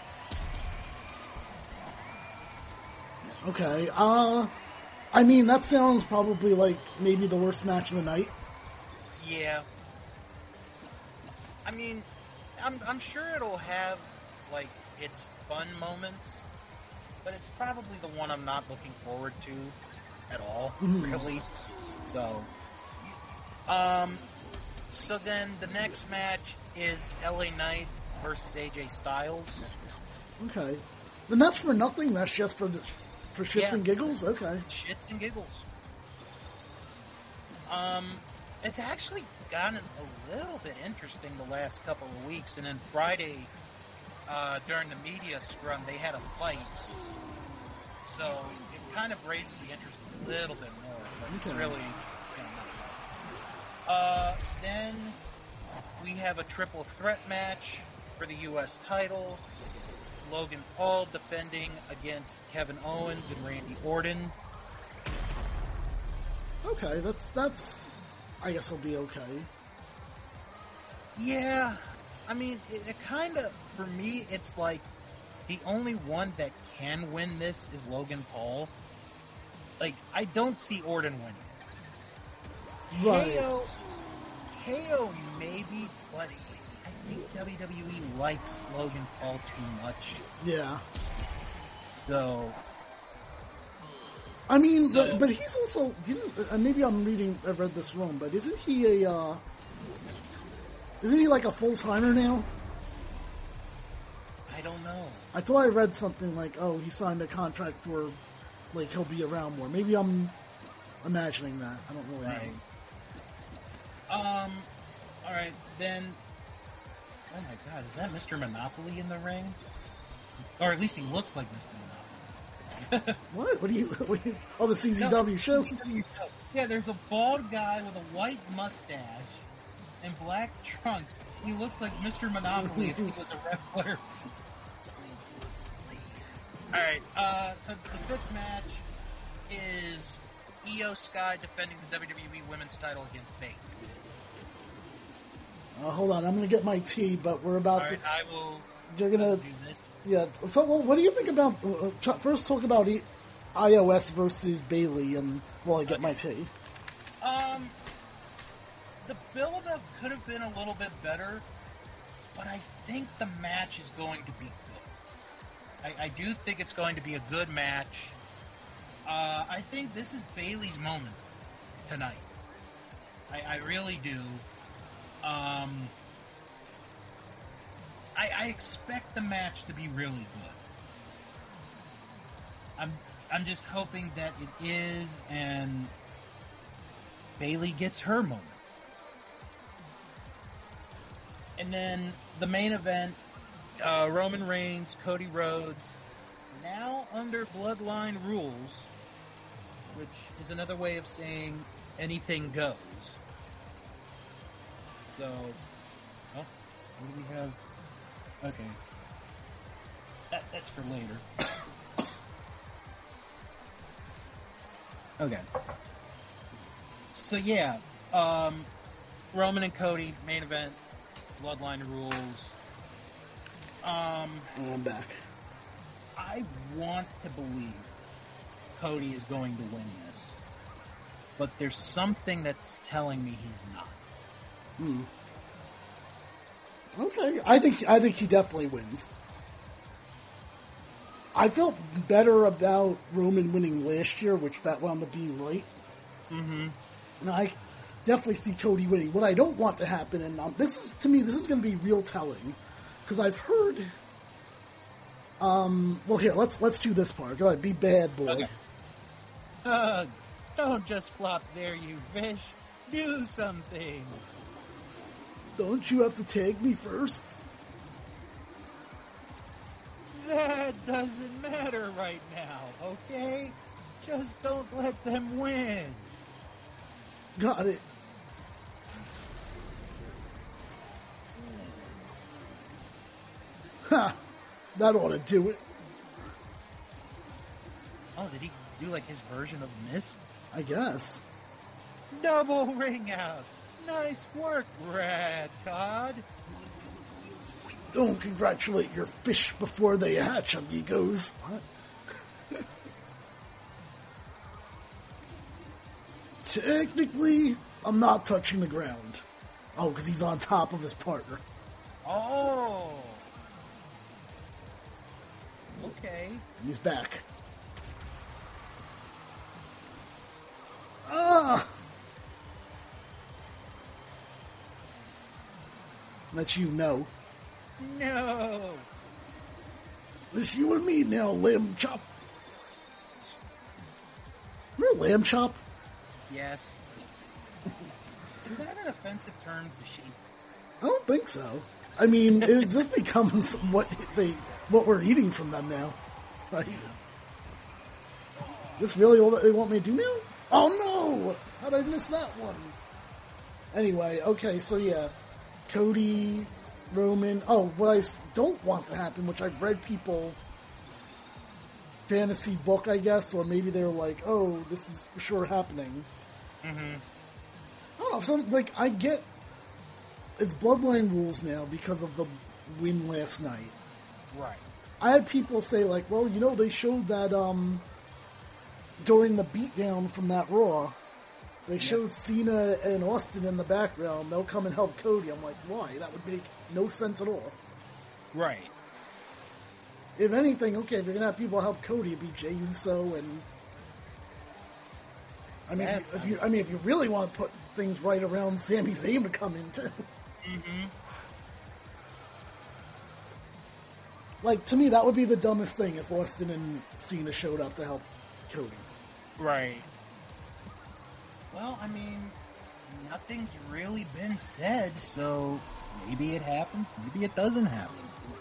Pain. Okay, I mean, that sounds probably like maybe the worst match of the night. Yeah. I mean, I'm sure it'll have, like, its fun moments, but it's probably the one I'm not looking forward to at all, really. So, so then the next match is LA Knight versus AJ Styles. Okay. Then that's for nothing? That's just for shits and giggles? Okay. Shits and giggles. It's actually gotten a little bit interesting the last couple of weeks, and then Friday, during the media scrum, they had a fight. So it kind of raises the interest a little bit more, but it's really, not. Then we have a triple threat match for the U.S. title. Logan Paul defending against Kevin Owens and Randy Orton. Okay, that's. I guess will be okay. Yeah, I mean, it kind of, for me, it's like the only one that can win this is Logan Paul. Like, I don't see Orton winning. Right. KO maybe, but I think WWE likes Logan Paul too much. Yeah. So, I mean, but he's also maybe I've read this wrong, but isn't he like a full timer now? I don't know. I thought I read something like, oh, he signed a contract for, like, he'll be around more. Maybe I'm imagining that. I don't really know. All right, then. Oh my God, is that Mr. Monopoly in the ring? Or at least he looks like Mr. Monopoly. What? What do you? Oh, the CZW show? CZW show. Yeah, there's a bald guy with a white mustache and black trunks. He looks like Mr. Monopoly if he was a wrestler. Alright, so the fifth match is Io Sky defending the WWE Women's title against Bayley. Hold on, I'm going to get my tea, but we're about to... I will... You're going to... do this. Yeah, so well, what do you think about... first talk about iOS versus Bayley, and while I get my tea. The build-up could have been a little bit better, but I think the match is going to be good. I do think it's going to be a good match. I think this is Bayley's moment tonight. I really do. I expect the match to be really good. I'm just hoping that it is, and Bayley gets her moment. And then the main event, Roman Reigns, Cody Rhodes, now under Bloodline rules, which is another way of saying anything goes. So, what do we have? Okay. That's for later. Okay. So yeah, Roman and Cody main event, Bloodline rules. I'm back. I want to believe Cody is going to win this, but there's something that's telling me he's not. Okay, I think he definitely wins. I felt better about Roman winning last year, which that wound up being right. Mm-hmm. And I definitely see Cody winning. What I don't want to happen, and this is going to be real telling, because I've heard. Well, here let's do this part. Go ahead, be bad boy. Okay. Don't just flop there, you fish. Do something. Don't you have to tag me first? That doesn't matter right now, okay? Just don't let them win. Got it. Ha! That ought to do it. Oh, did he do like his version of Mist? I guess. Double ring out. Nice work, Rad Cod. Don't congratulate your fish before they hatch, amigos. What? Technically, I'm not touching the ground. Oh, because he's on top of his partner. Oh. Okay. And he's back. Ah! Let you know. No. It's you and me now, Lamb Chop. Remember Lamb Chop? Yes. Is that an offensive term to sheep? I don't think so. I mean, it just becomes what we're eating from them now, right? This really all that they want me to do now? Oh no! How'd I miss that one? Anyway, okay, so yeah, Cody, Roman. Oh, what I don't want to happen, which I've read people fantasy book, I guess, or maybe they're like, oh, this is for sure happening. Mm-hmm. Oh, so like I get it's Bloodline rules now because of the win last night. Right. I had people say like, well, you know, they showed that during the beatdown from that Raw, they showed Cena and Austin in the background. They'll come and help Cody. I'm like, why? That would make no sense at all. Right. If anything, okay, if you're gonna have people help Cody, it'd be Jey Uso and. If you really want to put things right around Sami Zayn to come in too. Mm-hmm. Like, to me, that would be the dumbest thing if Austin and Cena showed up to help Cody. Right. Well, I mean, nothing's really been said, so maybe it happens, maybe it doesn't happen.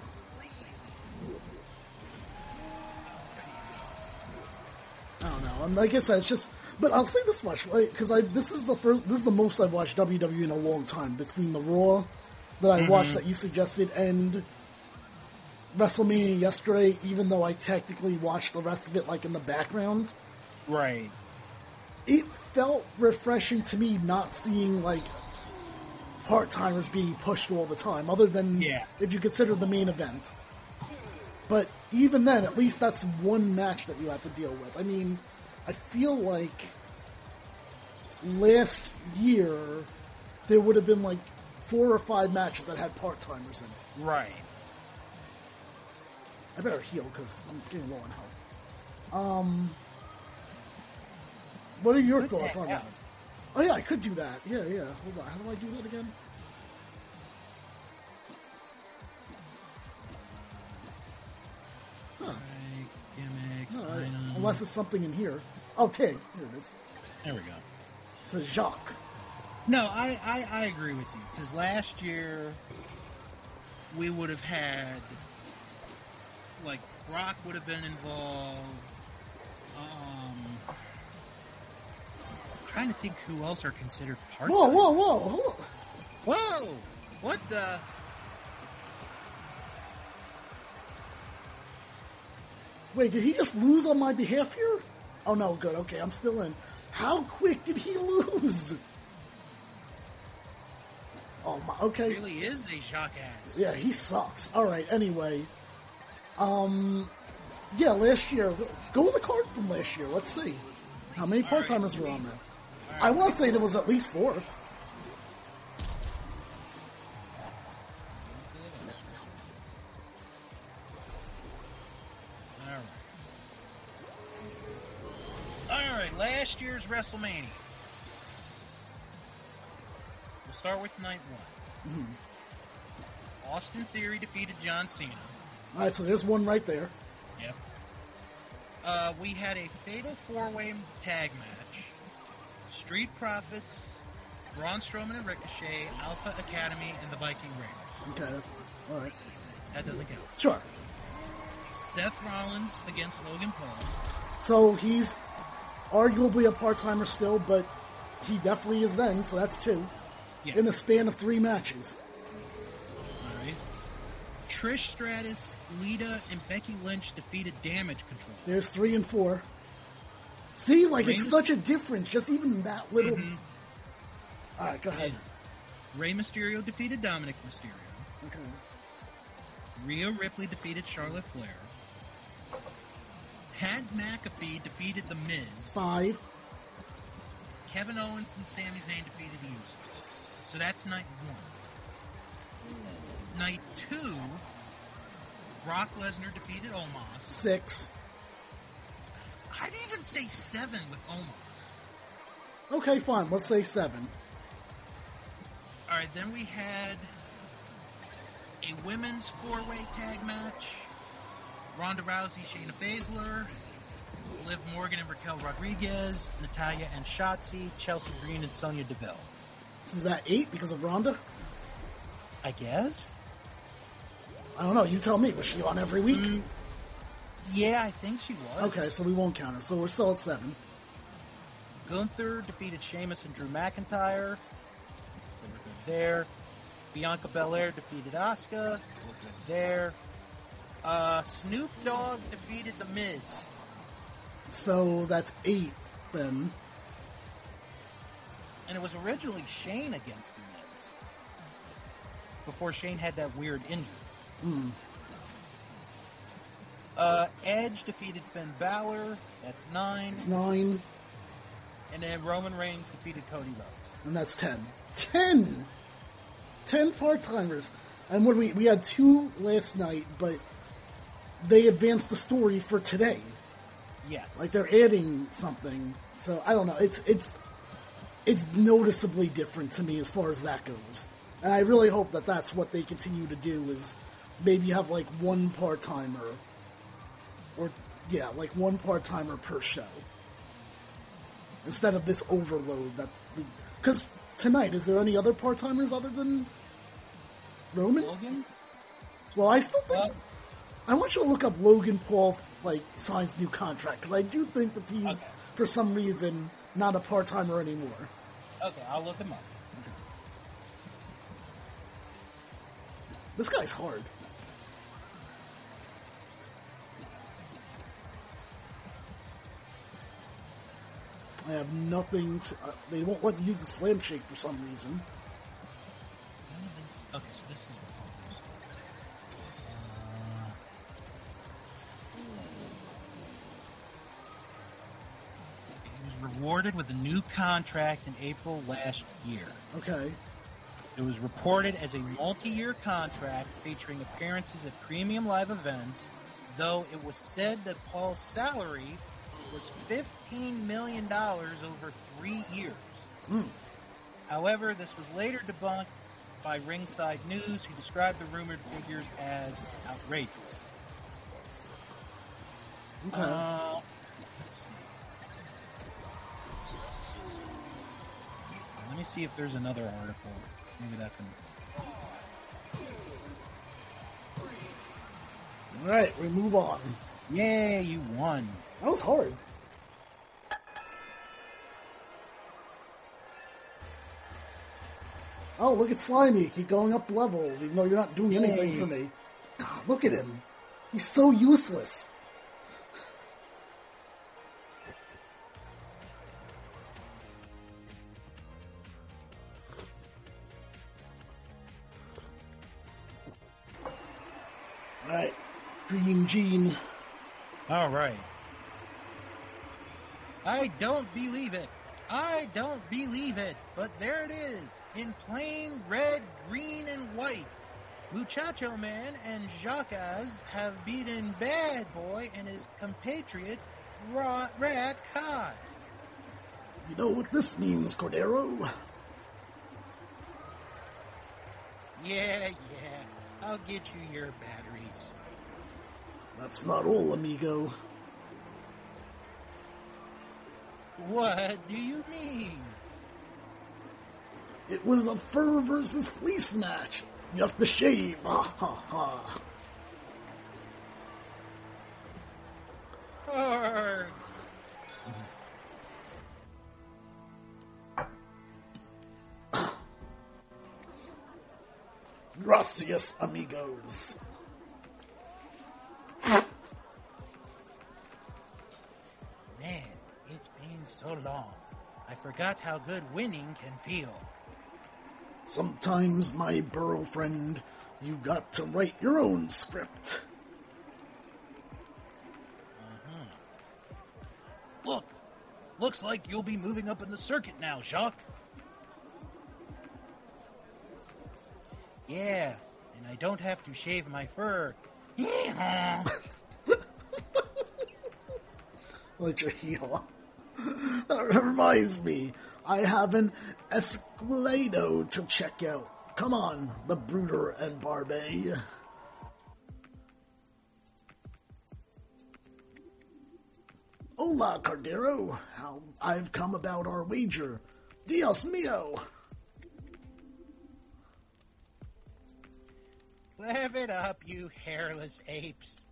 I don't know. And like I said, it's just. But I'll say this much, because this is the most I've watched WWE in a long time. Between the Raw that I watched that you suggested and WrestleMania yesterday, even though I technically watched the rest of it like in the background. Right. It felt refreshing to me not seeing like part-timers being pushed all the time, other than if you consider the main event. But even then, at least that's one match that you have to deal with. I mean, I feel like last year there would have been like 4 or 5 matches that had part-timers in it. Right. I better heal because I'm getting low on health. What are your thoughts on that? Oh yeah, I could do that. Yeah. Hold on. How do I do that again? Huh. Gimmicks, Unless it's something in here. Oh, Tig. Here it is. There we go. To Jacques. No, I agree with you. Because last year, we would have had, like, Brock would have been involved. I'm trying to think who else are considered part-time. Whoa. Hold on. Whoa! What the? Wait, did he just lose on my behalf here? Oh no, good. Okay, I'm still in. How quick did he lose? Oh my. Okay. He really is a jackass. Yeah, he sucks. All right. Anyway, yeah, last year. Go to the card from last year. Let's see how many part timers were on there. I want to say there was at least 4. All right, last year's WrestleMania. We'll start with night 1. Mm-hmm. Austin Theory defeated John Cena. All right, so there's one right there. Yep. We had a fatal 4-way tag match. Street Profits, Braun Strowman and Ricochet, Alpha Academy, and the Viking Raiders. Okay, that's all right. That doesn't count. Sure. Seth Rollins against Logan Paul. So he's arguably a part timer still, but he definitely is then. So that's 2 in the span of 3 matches. All right. Trish Stratus, Lita, and Becky Lynch defeated Damage Control. There's 3 and 4. See, like, Rey it's such a difference, just even that little... Mm-hmm. All right, go ahead. Rey Mysterio defeated Dominic Mysterio. Okay. Rhea Ripley defeated Charlotte Flair. Pat McAfee defeated The Miz. 5. Kevin Owens and Sami Zayn defeated the Usos. So that's night 1. Night 2, Brock Lesnar defeated Omos. 6. I'd even say 7 with Omos. Okay, fine. Let's say 7. All right, then we had a women's 4-way tag match. Ronda Rousey, Shayna Baszler, Liv Morgan and Raquel Rodriguez, Natalya and Shotzi, Chelsea Green and Sonya Deville. So is that 8 because of Ronda? I guess. I don't know. You tell me. Was she on every week? Yeah, I think she was. Okay, so we won't count her. So we're still at 7. Gunther defeated Sheamus and Drew McIntyre. So we're good there. Bianca Belair defeated Asuka. We're good there. Snoop Dogg defeated The Miz. So that's 8 then. And it was originally Shane against The Miz. Before Shane had that weird injury. Edge defeated Finn Balor. That's 9. It's 9. And then Roman Reigns defeated Cody Rhodes. And that's 10. 10! 10 part-timers. And what we had 2 last night, but they advanced the story for today. Yes. Like they're adding something. So I don't know. It's noticeably different to me as far as that goes. And I really hope that that's what they continue to do is maybe have like 1 part-timer. Or, yeah, like 1 part-timer per show. Instead of this overload. Because tonight, is there any other part-timers other than Roman? Logan? Well, I still think... I want you to look up Logan Paul, like, signs new contract. Because I do think that he's, for some reason, not a part-timer anymore. Okay, I'll look him up. Okay. This guy's hard. I have nothing to... they won't let me use the slam shake for some reason. Okay, so this is he was rewarded with a new contract in April last year. Okay. It was reported as a multi-year contract featuring appearances at premium live events, though it was said that Paul's salary was $15 million over 3 years. However, this was later debunked by Ringside News, who described the rumored figures as outrageous. Okay. Let's see. Let me see if there's another article. Maybe that can... Alright, we move on. Yay, you won. That was hard. Oh, look at Slimy. Keep going up levels, even though you're not doing anything for me. God, look at him. He's so useless. Alright, Dream Gene. All right. I don't believe it. I don't believe it. But there it is, in plain red, green, and white. Muchacho Man and Jacques have beaten Bad Boy and his compatriot, Rad Cod. You know what this means, Cordero? Yeah, I'll get you your batteries. That's not all, amigo. What do you mean? It was a fur versus fleece match. You have to shave. Ha ha ha. Arrgh. Gracias, amigos. Man, it's been so long. I forgot how good winning can feel. Sometimes, my burrow friend, you got to write your own script. Look, looks like you'll be moving up in the circuit now, Jacques. Yeah, and I don't have to shave my fur. Let your hee-haw. That reminds me, I have an Esquilado to check out. Come on, the Brooder and Barbet. Hola, Cordero. How I've come about our wager. Dios mío. Live it up, you hairless apes.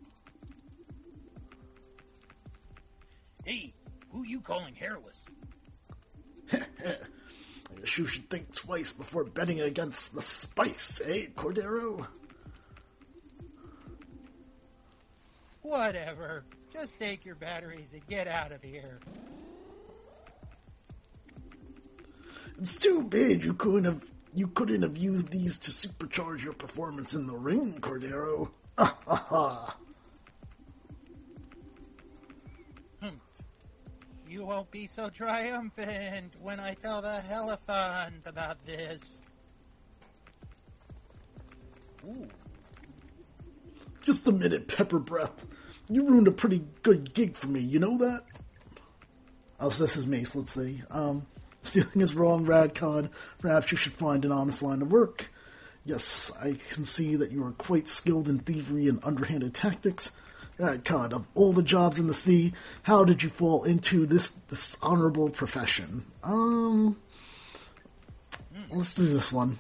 Hey, who you calling hairless? I guess you should think twice before betting against the spice, eh, Cordero? Whatever. Just take your batteries and get out of here. It's too bad you couldn't have used these to supercharge your performance in the ring, Cordero. You won't be so triumphant when I tell the Elephant about this. Ooh. Just a minute, Pepper Breath. You ruined a pretty good gig for me, you know that? Oh, so this is Mace, let's see. Stealing is wrong, Radcon. Perhaps you should find an honest line of work. Yes, I can see that you are quite skilled in thievery and underhanded tactics. Radcon, of all the jobs in the sea, how did you fall into this dishonorable profession? Let's do this one.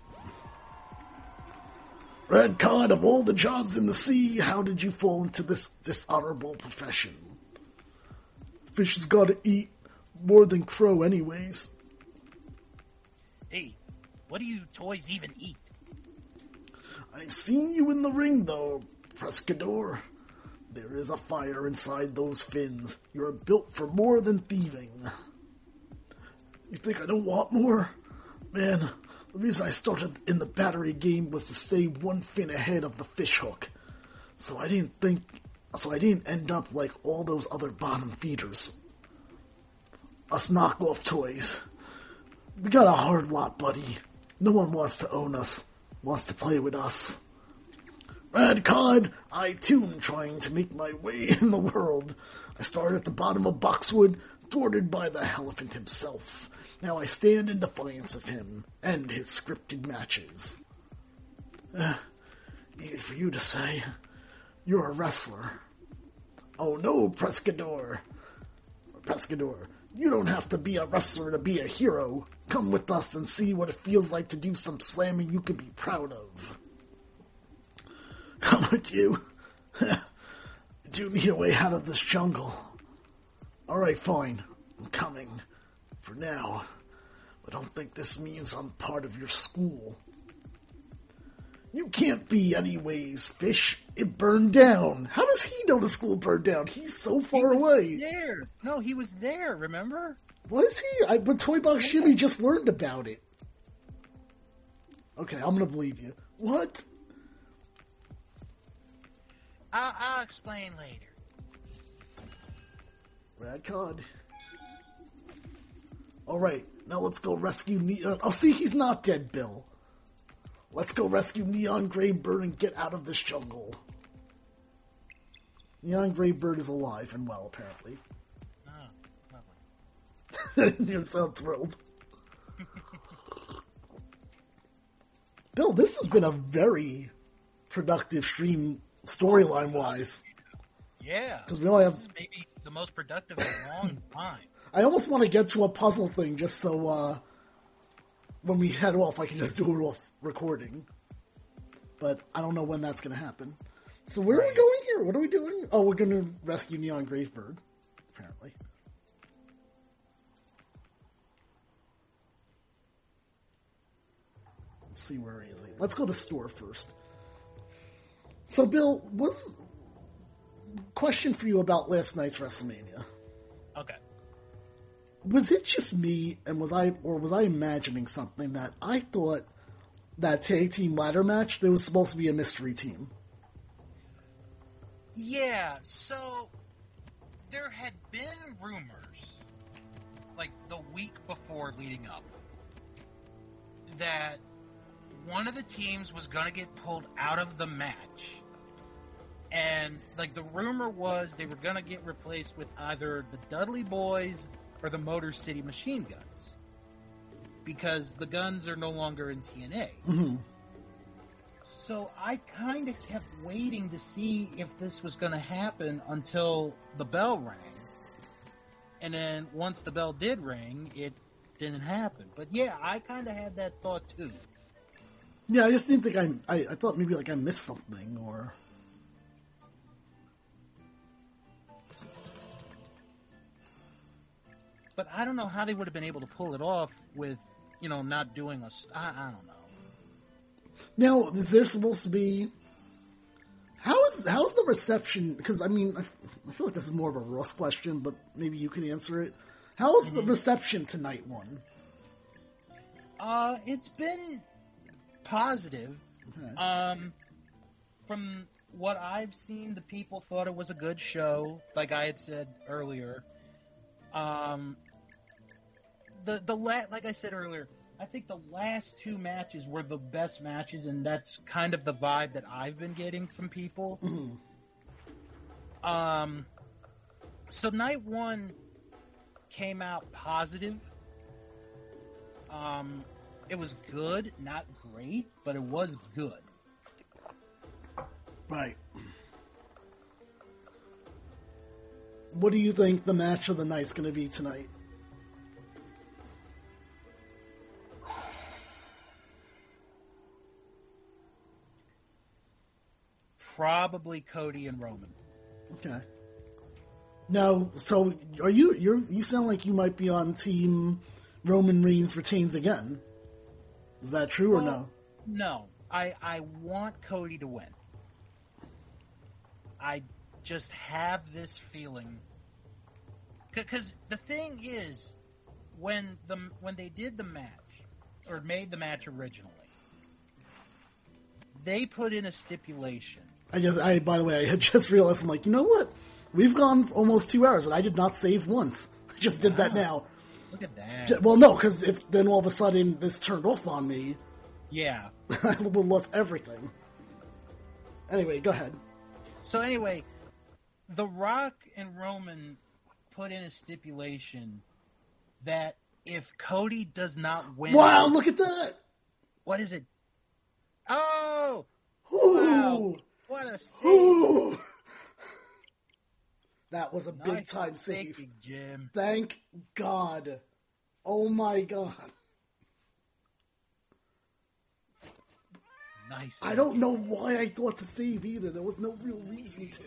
Radcon, of all the jobs in the sea, how did you fall into this dishonorable profession? Fish has got to eat more than crow anyways. Hey, what do you toys even eat? I've seen you in the ring, though, Pescador. There is a fire inside those fins. You're built for more than thieving. You think I don't want more? Man, the reason I started in the battery game was to stay one fin ahead of the fish hook. So I didn't end up like all those other bottom feeders. Us knockoff toys. We got a hard lot, buddy. No one wants to own us, wants to play with us. Radcod, I too am trying to make my way in the world. I started at the bottom of Boxwood, thwarted by the Elephant himself. Now I stand in defiance of him and his scripted matches. Easy for you to say. You're a wrestler. Oh no, Pescador. You don't have to be a wrestler to be a hero. Come with us and see what it feels like to do some slamming you can be proud of. Come with you? I do need a way out of this jungle. Alright, fine. I'm coming. For now. But don't think this means I'm part of your school. You can't be anyways, Fish. It burned down. How does he know the school burned down? He's so far away. There. No, he was there, remember? Was he? But Toy Box Jimmy just learned about it. Okay, I'm gonna believe you. What? I'll explain later. Rad card. Alright, now let's go rescue Neon. Oh, see, he's not dead, Bill. Let's go rescue Neon Gravebird and get out of this jungle. Neon Gravebird is alive and well, apparently. Oh, lovely. You sound thrilled. Bill, this has been a very productive stream storyline-wise. Yeah. Because we only have... This is maybe the most productive in a long time. I almost want to get to a puzzle thing just so when we head off, I can just do it off recording. But I don't know when that's going to happen. So where are we going here? What are we doing? Oh, we're going to rescue Neon Gravebird, apparently. Let's see where he is. Let's go to store first. So, Bill, question for you about last night's WrestleMania. Okay. Was it just me, and was I imagining something that I thought that tag team ladder match, there was supposed to be a mystery team? Yeah, so there had been rumors, like the week before leading up, that one of the teams was going to get pulled out of the match. And, like, the rumor was they were going to get replaced with either the Dudley Boys or the Motor City Machine Guns. Because the Guns are no longer in TNA. Mm-hmm. So I kind of kept waiting to see if this was going to happen until the bell rang. And then once the bell did ring, it didn't happen. But yeah, I kind of had that thought too. Yeah, I just didn't think I thought maybe like I missed something or... But I don't know how they would have been able to pull it off with, not doing I don't know. Now, is there supposed to be... How's the reception... Because, I mean, I feel like this is more of a Russ question, but maybe you can answer it. How's the reception to Night One? It's been positive. Okay. From what I've seen, the people thought it was a good show, like I had said earlier. Like I said earlier, I think the last two matches were the best matches, and that's kind of the vibe that I've been getting from people. Mm-hmm. So Night One came out positive. It was good, not great, but it was good. Right. What do you think the match of the night's going to be tonight? Probably Cody and Roman. Okay. Now, so are you sound like you might be on team Roman Reigns retains again. Is that true or no? No. I want Cody to win. I just have this feeling, because the thing is, when they did the match or made the match originally, they put in a stipulation. By the way, I had just realized, I'm like, you know what? We've gone almost 2 hours and I did not save once. I just did that now. Look at that. Well, no, because if then all of a sudden this turned off on me, yeah, I would have lost everything. Anyway, go ahead. So anyway, The Rock and Roman put in a stipulation that if Cody does not win... Wow, look at that! What is it? Oh! Ooh. Wow! What a save! Ooh. That was a Nice big-time save. Big Jim. Thank God. Oh my God. Nice. I don't know why I thought to save either. There was no real reason to.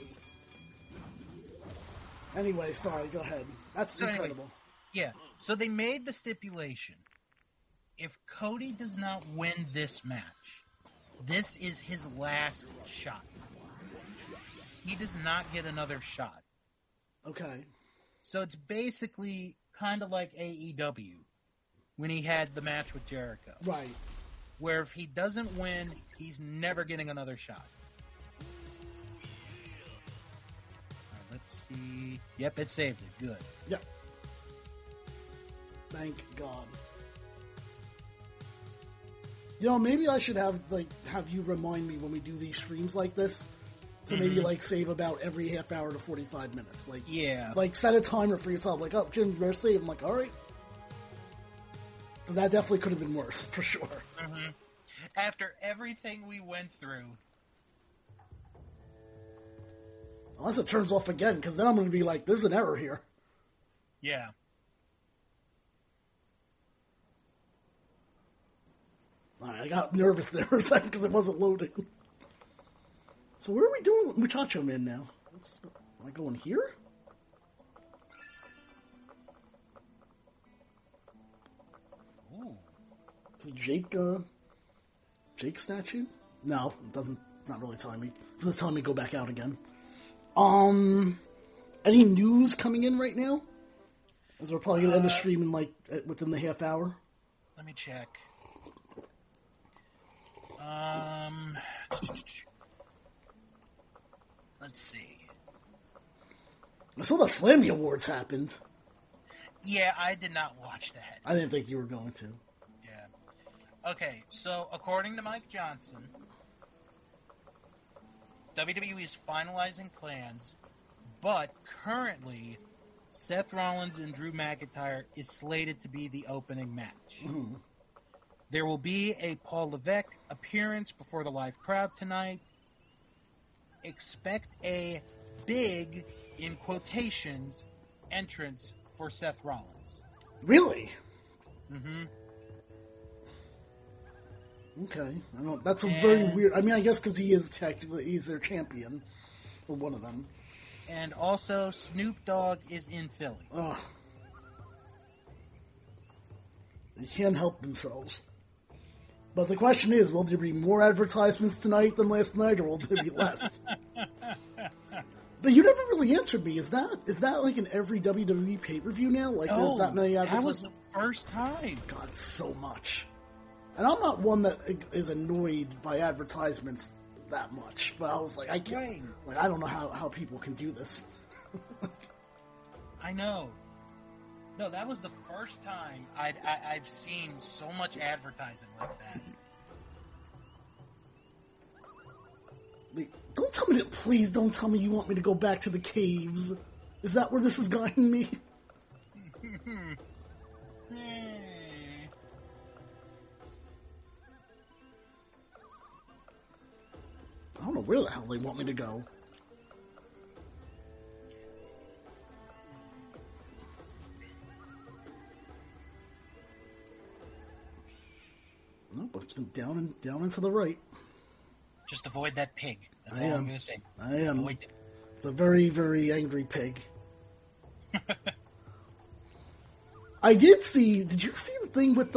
Anyway, sorry, go ahead. That's incredible. Yeah, so they made the stipulation. If Cody does not win this match, this is his last shot. He does not get another shot. Okay. So it's basically kind of like AEW when he had the match with Jericho. Right. Where if he doesn't win, he's never getting another shot. Let's see. Yep, it saved it. Good. Yeah. Thank God. You know, maybe I should have you remind me when we do these streams like this to maybe save about every half hour to 45 minutes. Set a timer for yourself. Like, oh, Jim, you better save. I'm like, all right. Because that definitely could have been worse, for sure. Mm-hmm. After everything we went through. Unless it turns off again, because then I'm going to be like, there's an error here. Yeah. Alright, I got nervous there for a second because it wasn't loading. So where are we doing Muchacho Man now? Am I going here? Ooh. The Jake statue? No, it doesn't. Not really telling me. It doesn't tell me to go back out again. Any news coming in right now? As we're probably gonna end the stream in within the half hour. Let me check. Let's see. I saw the Slammy Awards happened. Yeah, I did not watch that. I didn't think you were going to. Yeah. Okay, so according to Mike Johnson, WWE is finalizing plans, but currently Seth Rollins and Drew McIntyre is slated to be the opening match. Mm-hmm. There will be a Paul Levesque appearance before the live crowd tonight. Expect a big, in quotations, entrance for Seth Rollins. Really? Mm-hmm. Okay. I know that's a very weird. I mean, I guess because he's their champion, or one of them. And also, Snoop Dogg is in Philly. Ugh. They can't help themselves. But the question is, will there be more advertisements tonight than last night, or will there be less? But you never really answered me. Is that like in every WWE pay-per-view now? Like, there's that many advertisements? That was the first time. God, it's so much. And I'm not one that is annoyed by advertisements that much. But I was like, I can't. Right. Like, I don't know how people can do this. I know. No, that was the first time I've seen so much advertising like that. Please don't tell me you want me to go back to the caves. Is that where this is guiding me? I don't know where the hell they want me to go. No, but it's been down and to the right. Just avoid that pig. That's all I'm going to say. I am. Avoid it. It's a very, very angry pig. I did see... Did you see the thing with,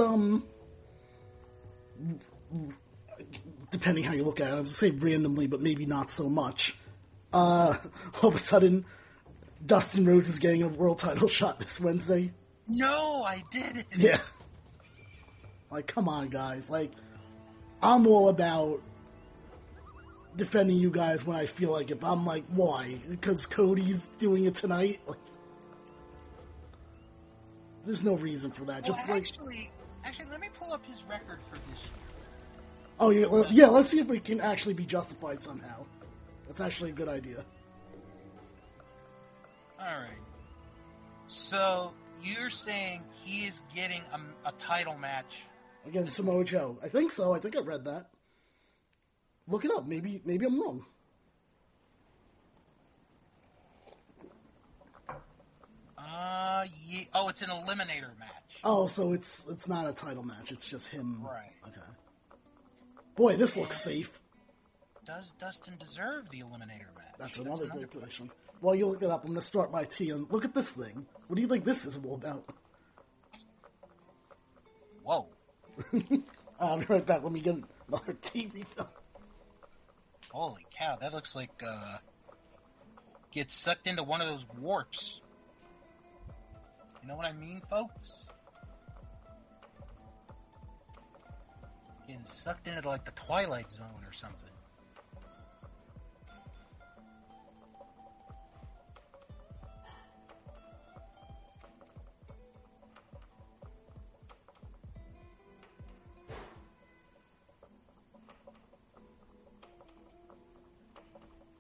depending how you look at it, I was going to say randomly, but maybe not so much. All of a sudden, Dustin Rhodes is getting a world title shot this Wednesday. No, I didn't. Yeah. Like, come on, guys. Like, I'm all about defending you guys when I feel like it, but I'm like, why? Because Cody's doing it tonight? Like, there's no reason for that. Just actually, let me pull up his record for this year. Oh, yeah, let's see if we can actually be justified somehow. That's actually a good idea. Alright. So, you're saying he is getting a title match against Samoa Joe. I think so. I think I read that. Look it up. Maybe I'm wrong. Yeah. Oh, it's an eliminator match. Oh, so it's not a title match. It's just him. Right. Okay. Boy, this looks safe. Does Dustin deserve the eliminator match? That's another great question. While you look it up, I'm going to start my tea and look at this thing. What do you think this is all about? Whoa. I'll be right back. Let me get another tea refill. Holy cow, that looks like gets sucked into one of those warps. You know what I mean, folks? Getting sucked into like the Twilight Zone or something.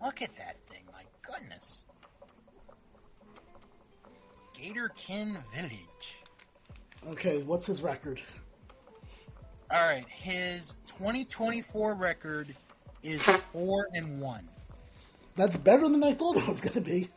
Look at that thing, my goodness. Gatorkin Village. Okay, what's his record? All right, his 2024 record is 4-1. That's better than I thought it was going to be.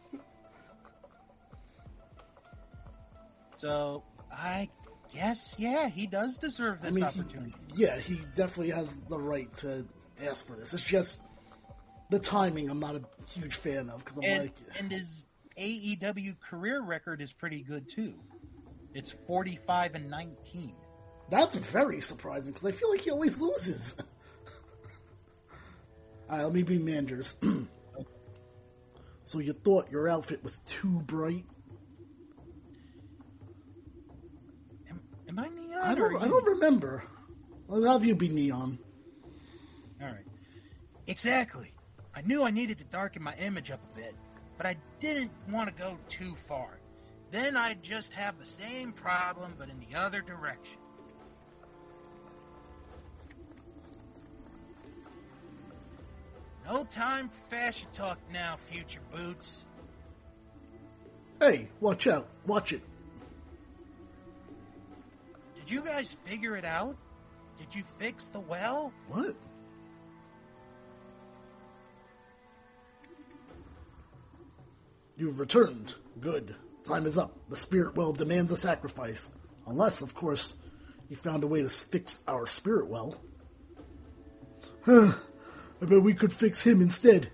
So I guess, yeah, he does deserve this opportunity. Yeah, he definitely has the right to ask for this. It's just the timing I'm not a huge fan of, because and his AEW career record is pretty good too. It's 45-19. That's very surprising, because I feel like he always loses. Alright, let me be Manders. So you thought your outfit was too bright? Am I neon? I don't remember. I'll have you be neon. All right. Exactly. I knew I needed to darken my image up a bit, but I didn't want to go too far. Then I'd just have the same problem, but in the other direction. No time for fashion talk now, future boots. Hey, watch out. Watch it. Did you guys figure it out? Did you fix the well? What? You've returned. Good. Time is up. The spirit well demands a sacrifice. Unless, of course, you found a way to fix our spirit well. I bet we could fix him instead.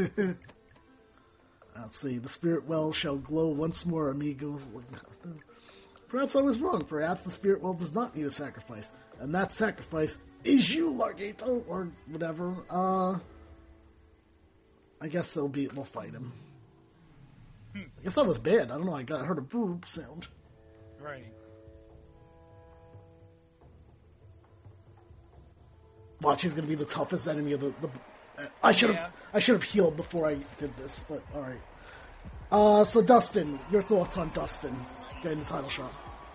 Let's see. The spirit well shall glow once more, amigos. Perhaps I was wrong. Perhaps the spirit well does not need a sacrifice. And that sacrifice is you, Largato, or whatever. I guess we'll fight him. I guess that was bad. I don't know. I heard a vroom sound. Right. Watch, he's going to be the toughest enemy of the I should have healed before I did this, but all right. So Dustin, your thoughts on Dustin getting the title shot?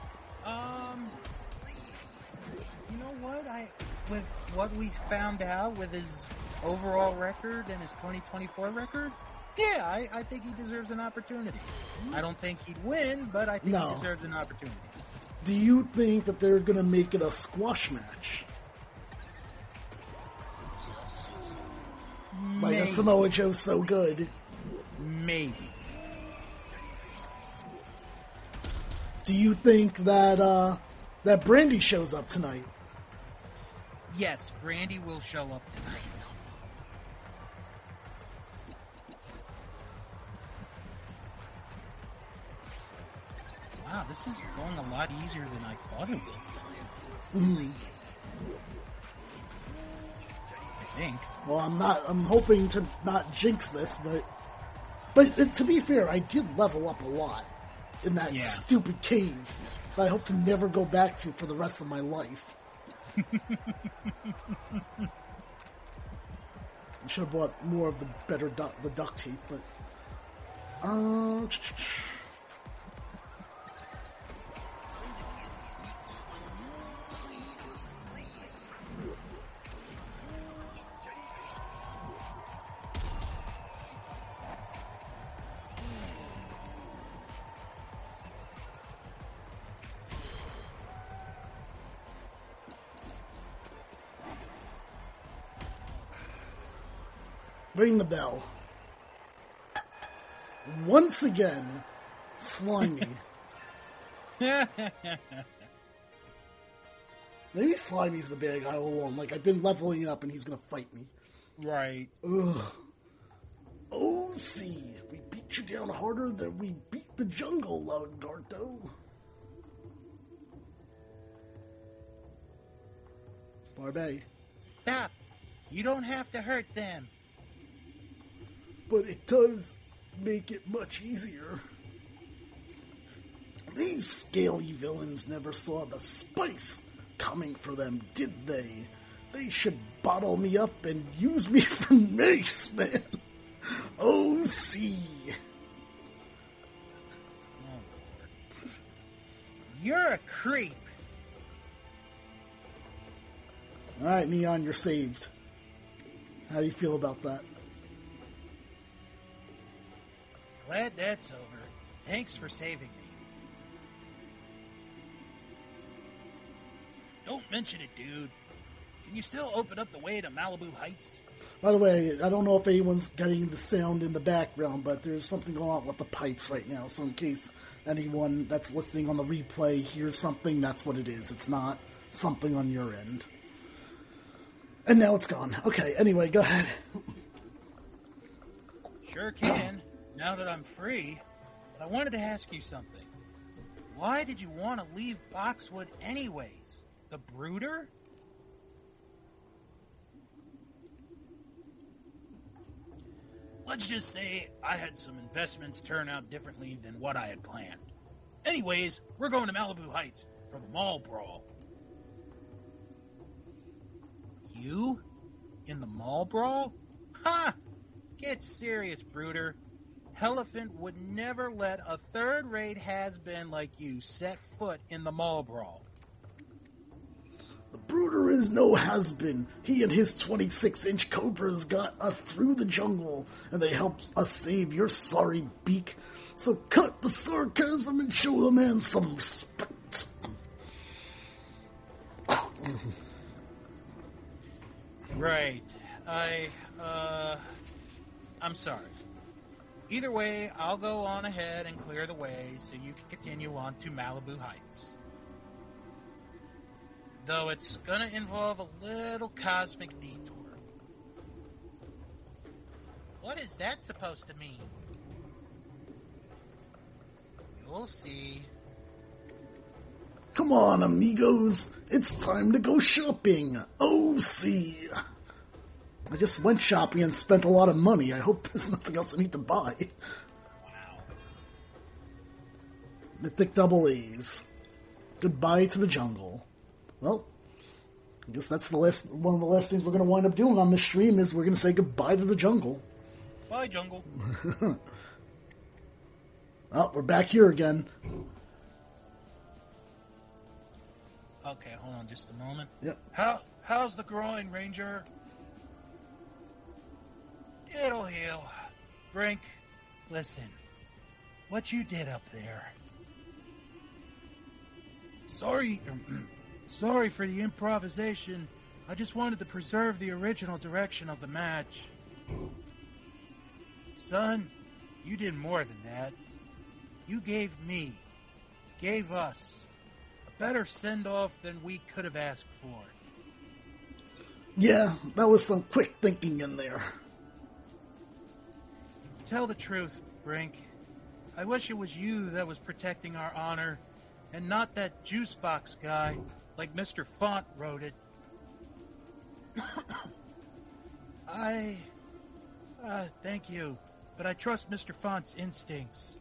You know what? With what we found out with his overall record and his 2024 record, yeah, I think he deserves an opportunity. I don't think he'd win, but I think he deserves an opportunity. Do you think that they're going to make it a squash match? Like a Samoa Joe's so good. Maybe. Do you think that that Brandy shows up tonight? Yes, Brandy will show up tonight. Wow, this is going a lot easier than I thought it would. Mm. I think. Well, I'm hoping to not jinx this, but to be fair, I did level up a lot in that stupid cave that I hope to never go back to for the rest of my life. I should have bought more of the duct tape, but ring the bell. Once again, Slimy. Maybe Slimy's the bad guy all along. Like, I've been leveling up and he's gonna fight me. Right. Ugh. Oh, see. We beat you down harder than we beat the jungle, Lagarto. Barbie. Stop. You don't have to hurt them. But it does make it much easier. These scaly villains never saw the spice coming for them, did they? They should bottle me up and use me for mace, man. Oh, see. You're a creep. Alright, Neon, you're saved. How do you feel about that? Glad that's over. Thanks for saving me. Don't mention it, dude. Can you still open up the way to Malibu Heights? By the way, I don't know if anyone's getting the sound in the background, but there's something going on with the pipes right now. So in case anyone that's listening on the replay hears something, that's what it is. It's not something on your end. And now it's gone. Okay, anyway, go ahead. Sure can, now that I'm free. But I wanted to ask you something. Why did you want to leave Boxwood anyways? The Brooder? Let's just say I had some investments turn out differently than what I had planned. Anyways, we're going to Malibu Heights for the mall brawl. You? In the mall brawl? Ha! Get serious, Brooder. Elephant would never let a third-rate has-been like you set foot in the mall brawl. The Brooder is no has-been. He and his 26-inch Cobras got us through the jungle, and they helped us save your sorry beak. So cut the sarcasm and show the man some respect. Right. I'm sorry. Either way, I'll go on ahead and clear the way so you can continue on to Malibu Heights. Though it's gonna involve a little cosmic detour. What is that supposed to mean? You'll see. Come on, amigos. It's time to go shopping. Oh, see. I just went shopping and spent a lot of money. I hope there's nothing else I need to buy. Wow. Mythic Double A's. Goodbye to the jungle. Well, I guess that's one of the last things we're going to wind up doing on this stream is we're going to say goodbye to the jungle. Bye, jungle. Oh, we're back here again. Okay, hold on just a moment. Yep. How's the groin, Ranger? It'll heal. Brink, listen. What you did up there. Sorry for the improvisation. I just wanted to preserve the original direction of the match. Son, you did more than that. You gave us, a better send-off than we could have asked for. Yeah, that was some quick thinking in there. Tell the truth, Brink. I wish it was you that was protecting our honor, and not that juice box guy, like Mr. Font wrote it. Thank you, but I trust Mr. Font's instincts.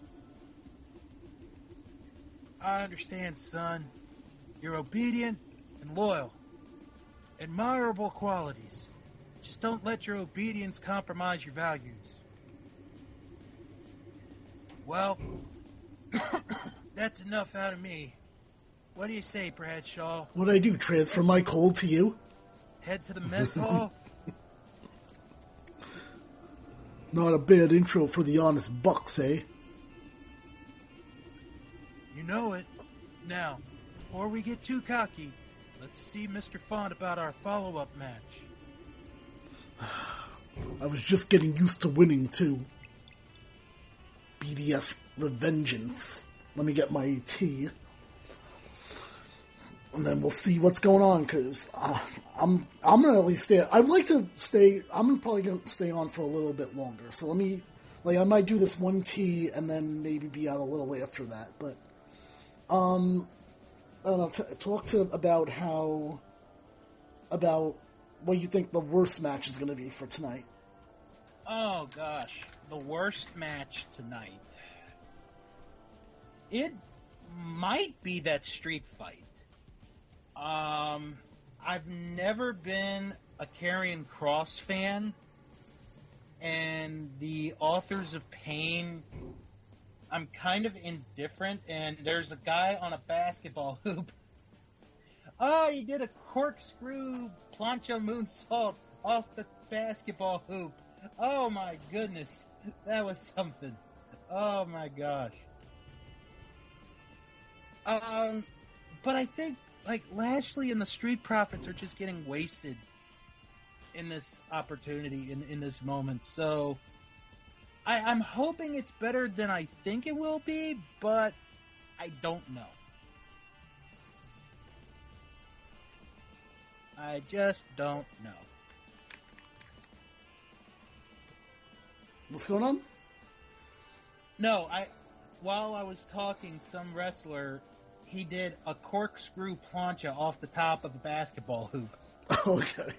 I understand, son. You're obedient and loyal. Admirable qualities. Just don't let your obedience compromise your values. Well, that's enough out of me. What do you say, Bradshaw? What'd I do, transfer my cold to you? Head to the mess hall? Not a bad intro for the honest bucks, eh? You know it. Now, before we get too cocky, let's see Mr. Font about our follow-up match. I was just getting used to winning, too. BDS Revengeance. Let me get my tea. And then we'll see what's going on, because I'm gonna at least stay. I'd like to stay. I'm probably gonna stay on for a little bit longer. So let me, I might do this one tea and then maybe be out a little after that. But I don't know. Talk about what you think the worst match is going to be for tonight. Oh gosh, the worst match tonight. It might be that street fight. I've never been a Karrion Kross fan, and the Authors of Pain, I'm kind of indifferent, and there's a guy on a basketball hoop. Oh, he did a corkscrew plancha moonsault off the basketball hoop. Oh my goodness, that was something. Oh my gosh. But I think like Lashley and the Street Profits are just getting wasted in this opportunity in this moment. So I'm hoping it's better than I think it will be, but I don't know. I just don't know. What's going on? No, while I was talking, some wrestler, he did a corkscrew plancha off the top of a basketball hoop. Okay.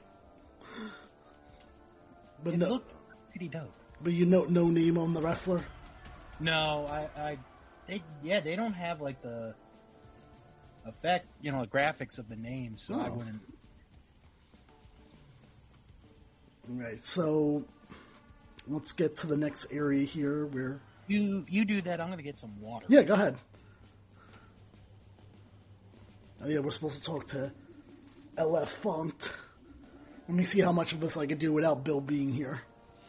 But It no, looked pretty dope. but you know, no name on the wrestler. No, they don't have like the effect, graphics of the name, so I Oh. wouldn't. Right. So let's get to the next area here where. You do that. I'm gonna get some water. Yeah, go ahead. Oh yeah, we're supposed to talk to LF Font. Let me see how much of this I can do without Bill being here.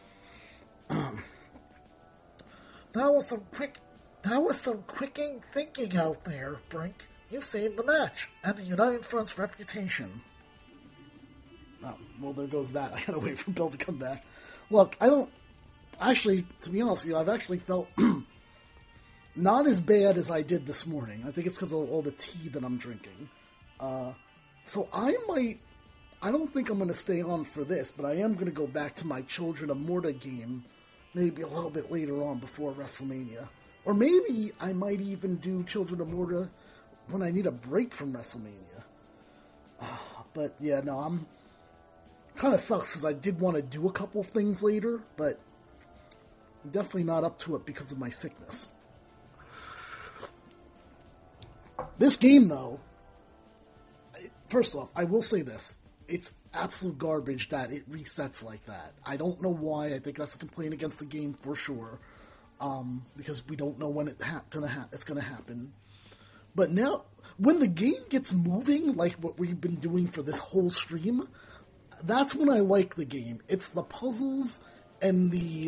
That was some quicking thinking out there, Brink. You saved the match and the United Front's reputation. Oh, well, there goes that. I gotta wait for Bill to come back. Look, I don't... Actually, to be honest with you, I've actually felt not as bad as I did this morning. I think it's because of all the tea that I'm drinking. So I don't think I'm going to stay on for this, but I am going to go back to my Children of Morta game maybe a little bit later on before WrestleMania. Or maybe I might even do Children of Morta when I need a break from WrestleMania. But yeah, no, I'm... Kind of sucks because I did want to do a couple things later, but I'm definitely not up to it because of my sickness. This game, though, first off, I will say this. It's absolute garbage that it resets like that. I don't know why. I think that's a complaint against the game for sure, because we don't know when it's going to happen. But now, when the game gets moving, like what we've been doing for this whole stream, that's when I like the game. It's the puzzles and the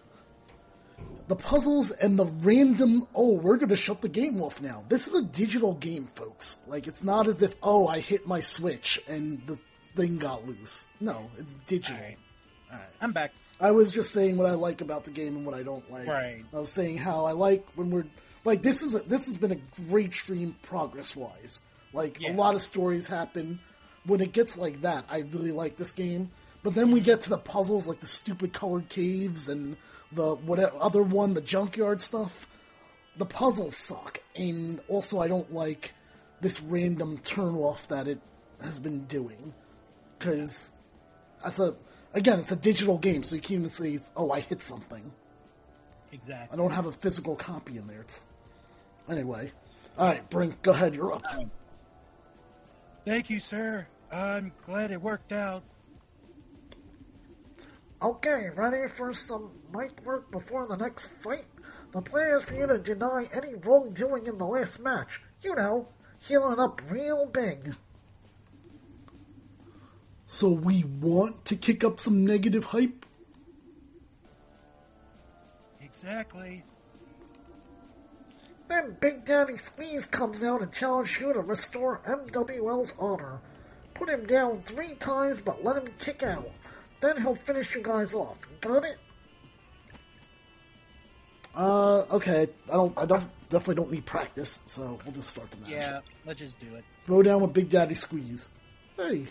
random, we're going to shut the game off now. This is a digital game, folks. Like, it's not as if, I hit my switch and the thing got loose. No, it's digital. All right. All right. I'm back. I was just saying what I like about the game and what I don't like. Right. I was saying how I like when we're... Like, this has been a great stream progress-wise. Like, Yeah. a lot of stories happen. When it gets like that, I really like this game. But then we get to the puzzles, like the stupid colored caves and the whatever other one, the junkyard stuff. The puzzles suck. And also, I don't like this random turn-off that it has been doing. Because, it's a digital game, so you can't even say, I hit something. Exactly. I don't have a physical copy in there. Anyway. Alright, Brink, go ahead, you're up. Thank you, sir. I'm glad it worked out. Okay, ready for some mic work before the next fight? The plan is for you to deny any wrongdoing in the last match. You know, healing up real big. So we want to kick up some negative hype? Exactly. Then Big Daddy Squeeze comes out and challenges you to restore MWL's honor. Put him down 3 times, but let him kick out. Then he'll finish you guys off. Got it? Okay. I definitely don't need practice, so we'll just start the match. Yeah, let's just do it. Throw down with Big Daddy Squeeze. Hey.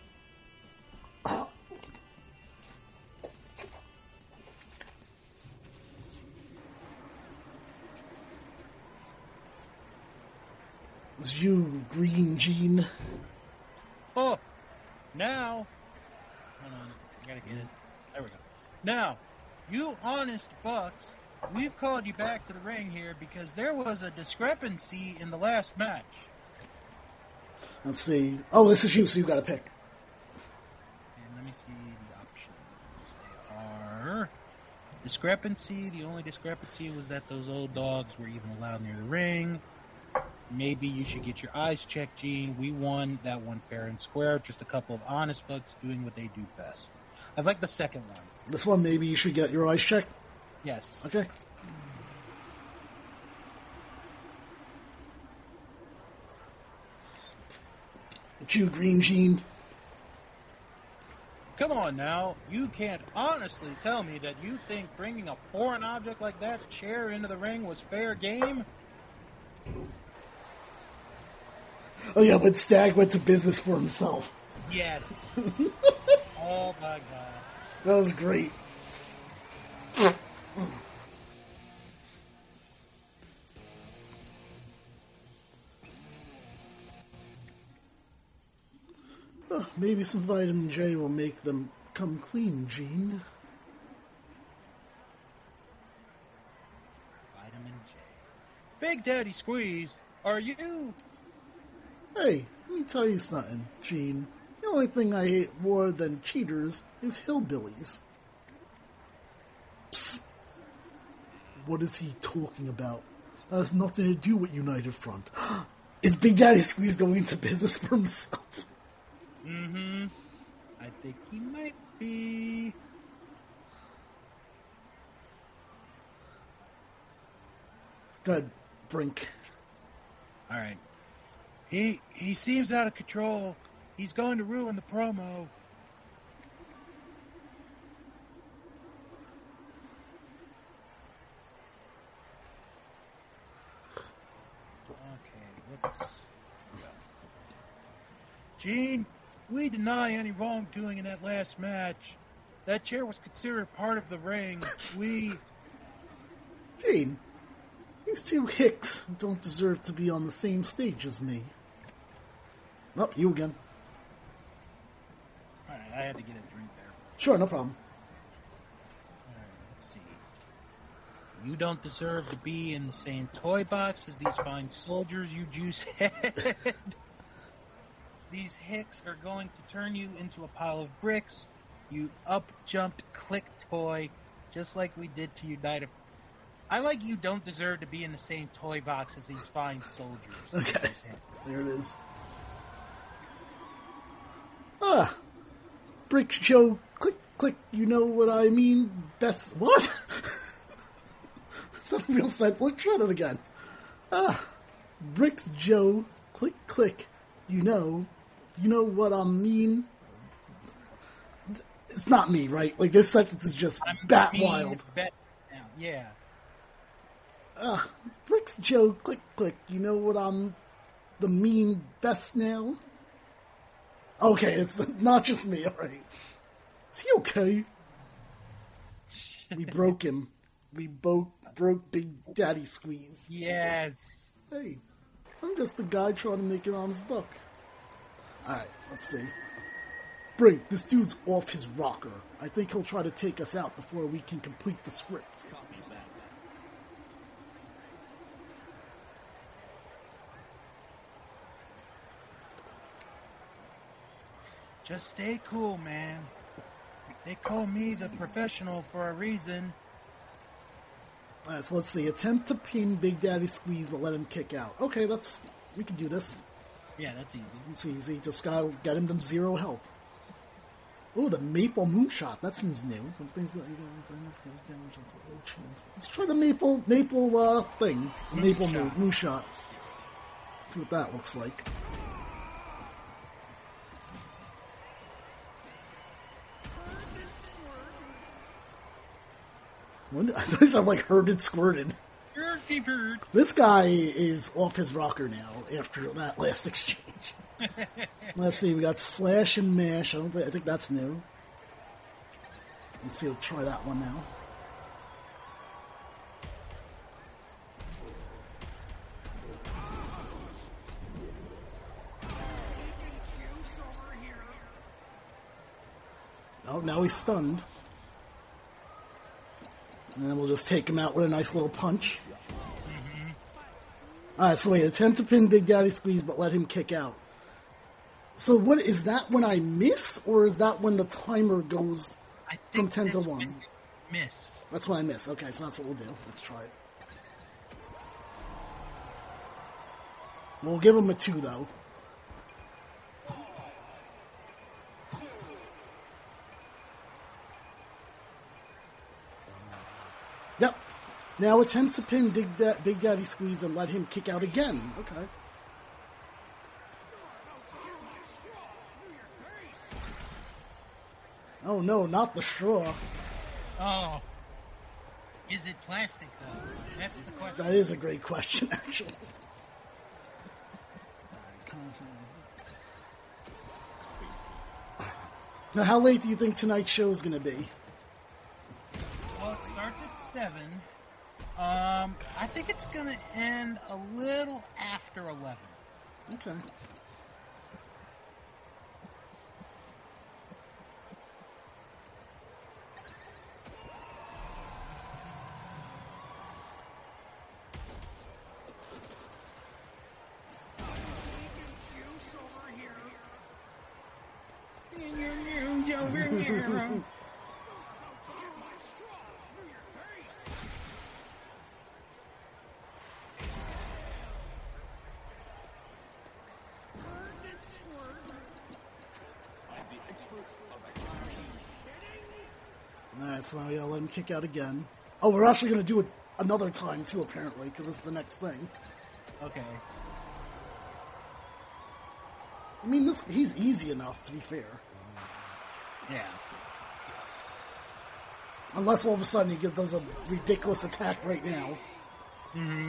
It's you, Green Gene. Oh, now. Hold on, I gotta get it. There we go. Now, you honest bucks, we've called you back to the ring here because there was a discrepancy in the last match. Let's see. Oh, this is you, so you gotta pick. Okay, let me see the options. They are discrepancy. The only discrepancy was that those old dogs were even allowed near the ring. Maybe you should get your eyes checked, Gene. We won that one fair and square. Just a couple of honest bucks doing what they do best. I like the second one. This one, maybe you should get your eyes checked. Yes. Okay. Jew Green Gene. Come on now. You can't honestly tell me that you think bringing a foreign object like that chair into the ring was fair game? Oh yeah, but Stag went to business for himself. Yes. Oh my god. That was great. Maybe some vitamin J will make them come clean, Gene. Vitamin J. Big Daddy Squeeze, are you? Hey, let me tell you something, Gene. The only thing I hate more than cheaters is hillbillies. Psst. What is he talking about? That has nothing to do with United Front. Is Big Daddy Squeeze going into business for himself? Mm-hmm. I think he might be. Go ahead, Brink. All right. He seems out of control. He's going to ruin the promo. Okay, let's go. Gene, we deny any wrongdoing in that last match. That chair was considered part of the ring. Gene, these two hicks don't deserve to be on the same stage as me. Oh, you again. Alright, I had to get a drink there. Sure, no problem. Alright, let's see. You don't deserve to be in the same toy box as these fine soldiers you juice head. These hicks are going to turn you into a pile of bricks. You up-jumped click toy, just like we did to United. I like you don't deserve to be in the same toy box as these fine soldiers. Okay, there it is. Bricks Joe, click, click, you know what I mean? Best, what? That's not a real sentence. Let's try that again. Bricks Joe, click, click, you know what I mean? It's not me, right? Like, this sentence is just bat wild. Yeah. Bricks Joe, click, click, you know what I'm the mean best now? Okay, it's not just me, alright. Is he okay? We broke him. We both broke Big Daddy Squeeze. Yes. Hey, I'm just a guy trying to make it on his buck. Alright, let's see. Brink, this dude's off his rocker. I think he'll try to take us out before we can complete the script. Just stay cool, man. They call me the professional for a reason. Alright, so let's see. Attempt to pin Big Daddy Squeeze, but let him kick out. Okay, we can do this. Yeah, that's easy. It's easy. Just gotta get him to 0 health. Oh, the Maple Moonshot. That seems new. Let's try the Maple thing. Maple Moonshot. See what that looks like. I thought he sounded like herded squirted. This guy is off his rocker now after that last exchange. Let's see, we got Slash and Mash. I think that's new. Let's see, we'll try that one now. Oh, now he's stunned. And then we'll just take him out with a nice little punch. Alright, so wait, attempt to pin Big Daddy Squeeze, but let him kick out. So what, is that when I miss, or is that when the timer goes from 10 to 1? Miss. That's when I miss. Okay, so that's what we'll do. Let's try it. We'll give him a 2, though. Yep. Now attempt to pin Big Daddy Squeeze and let him kick out again. Okay. Oh no, not the straw. Oh. Is it plastic, though? That's the question. That is a great question, actually. Now, how late do you think tonight's show is going to be? Well, it starts at 7. I think it's going to end a little after 11. Okay. Alright, so now we gotta let him kick out again. Oh, we're actually gonna do it another time, too, apparently, because it's the next thing. Okay. I mean, he's easy enough, to be fair. Yeah. Unless all of a sudden he does a ridiculous attack right now. Mm-hmm.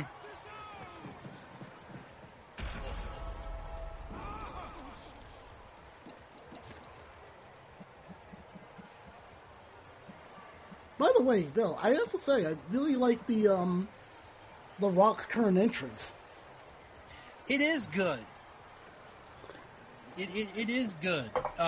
By the way, Bill, I have to say, I really like the Rock's current entrance. It is good. It is good.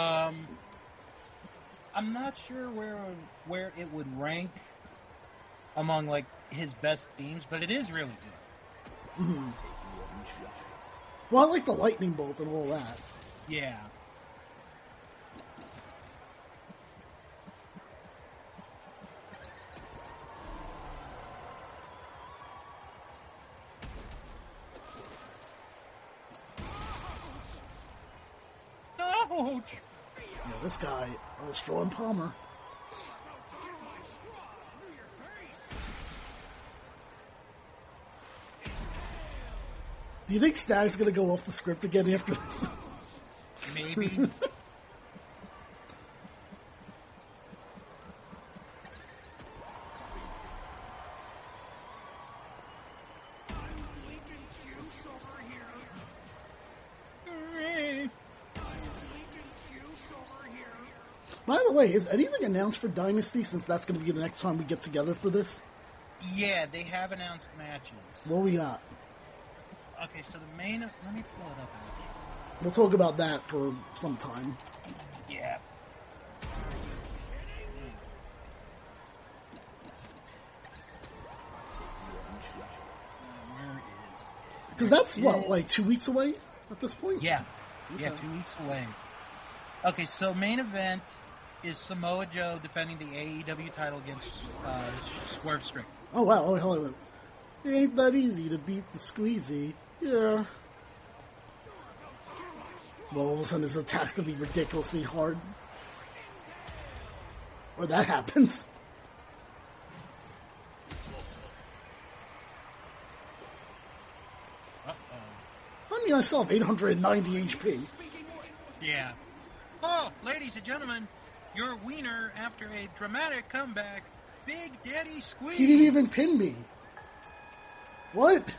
I'm not sure where it would rank among like his best themes, but it is really good. Mm-hmm. Well, I like the lightning bolt and all that. Yeah. Ouch! Yeah, this guy, Straw and Palmer. Do you think Stag's gonna go off the script again after this? Maybe. By the way, is anything announced for Dynasty, since that's going to be the next time we get together for this? Yeah, they have announced matches. What we got? Okay, so the main... Let me pull it up, actually. We'll talk about that for some time. Yeah. Where is it? Because that's, what, like 2 weeks away at this point? Yeah. Okay. Yeah, 2 weeks away. Okay, so main event is Samoa Joe defending the AEW title against Swerve Strickland. Oh, wow. Oh, hell, I went. It ain't that easy to beat the squeezy. Yeah. Well, all of a sudden his attack's going to be ridiculously hard. Or that happens. Uh-oh. I mean, I still have 890 HP. Yeah. Oh, ladies and gentlemen, your wiener after a dramatic comeback, Big Daddy Squeeze. He didn't even pin me. What?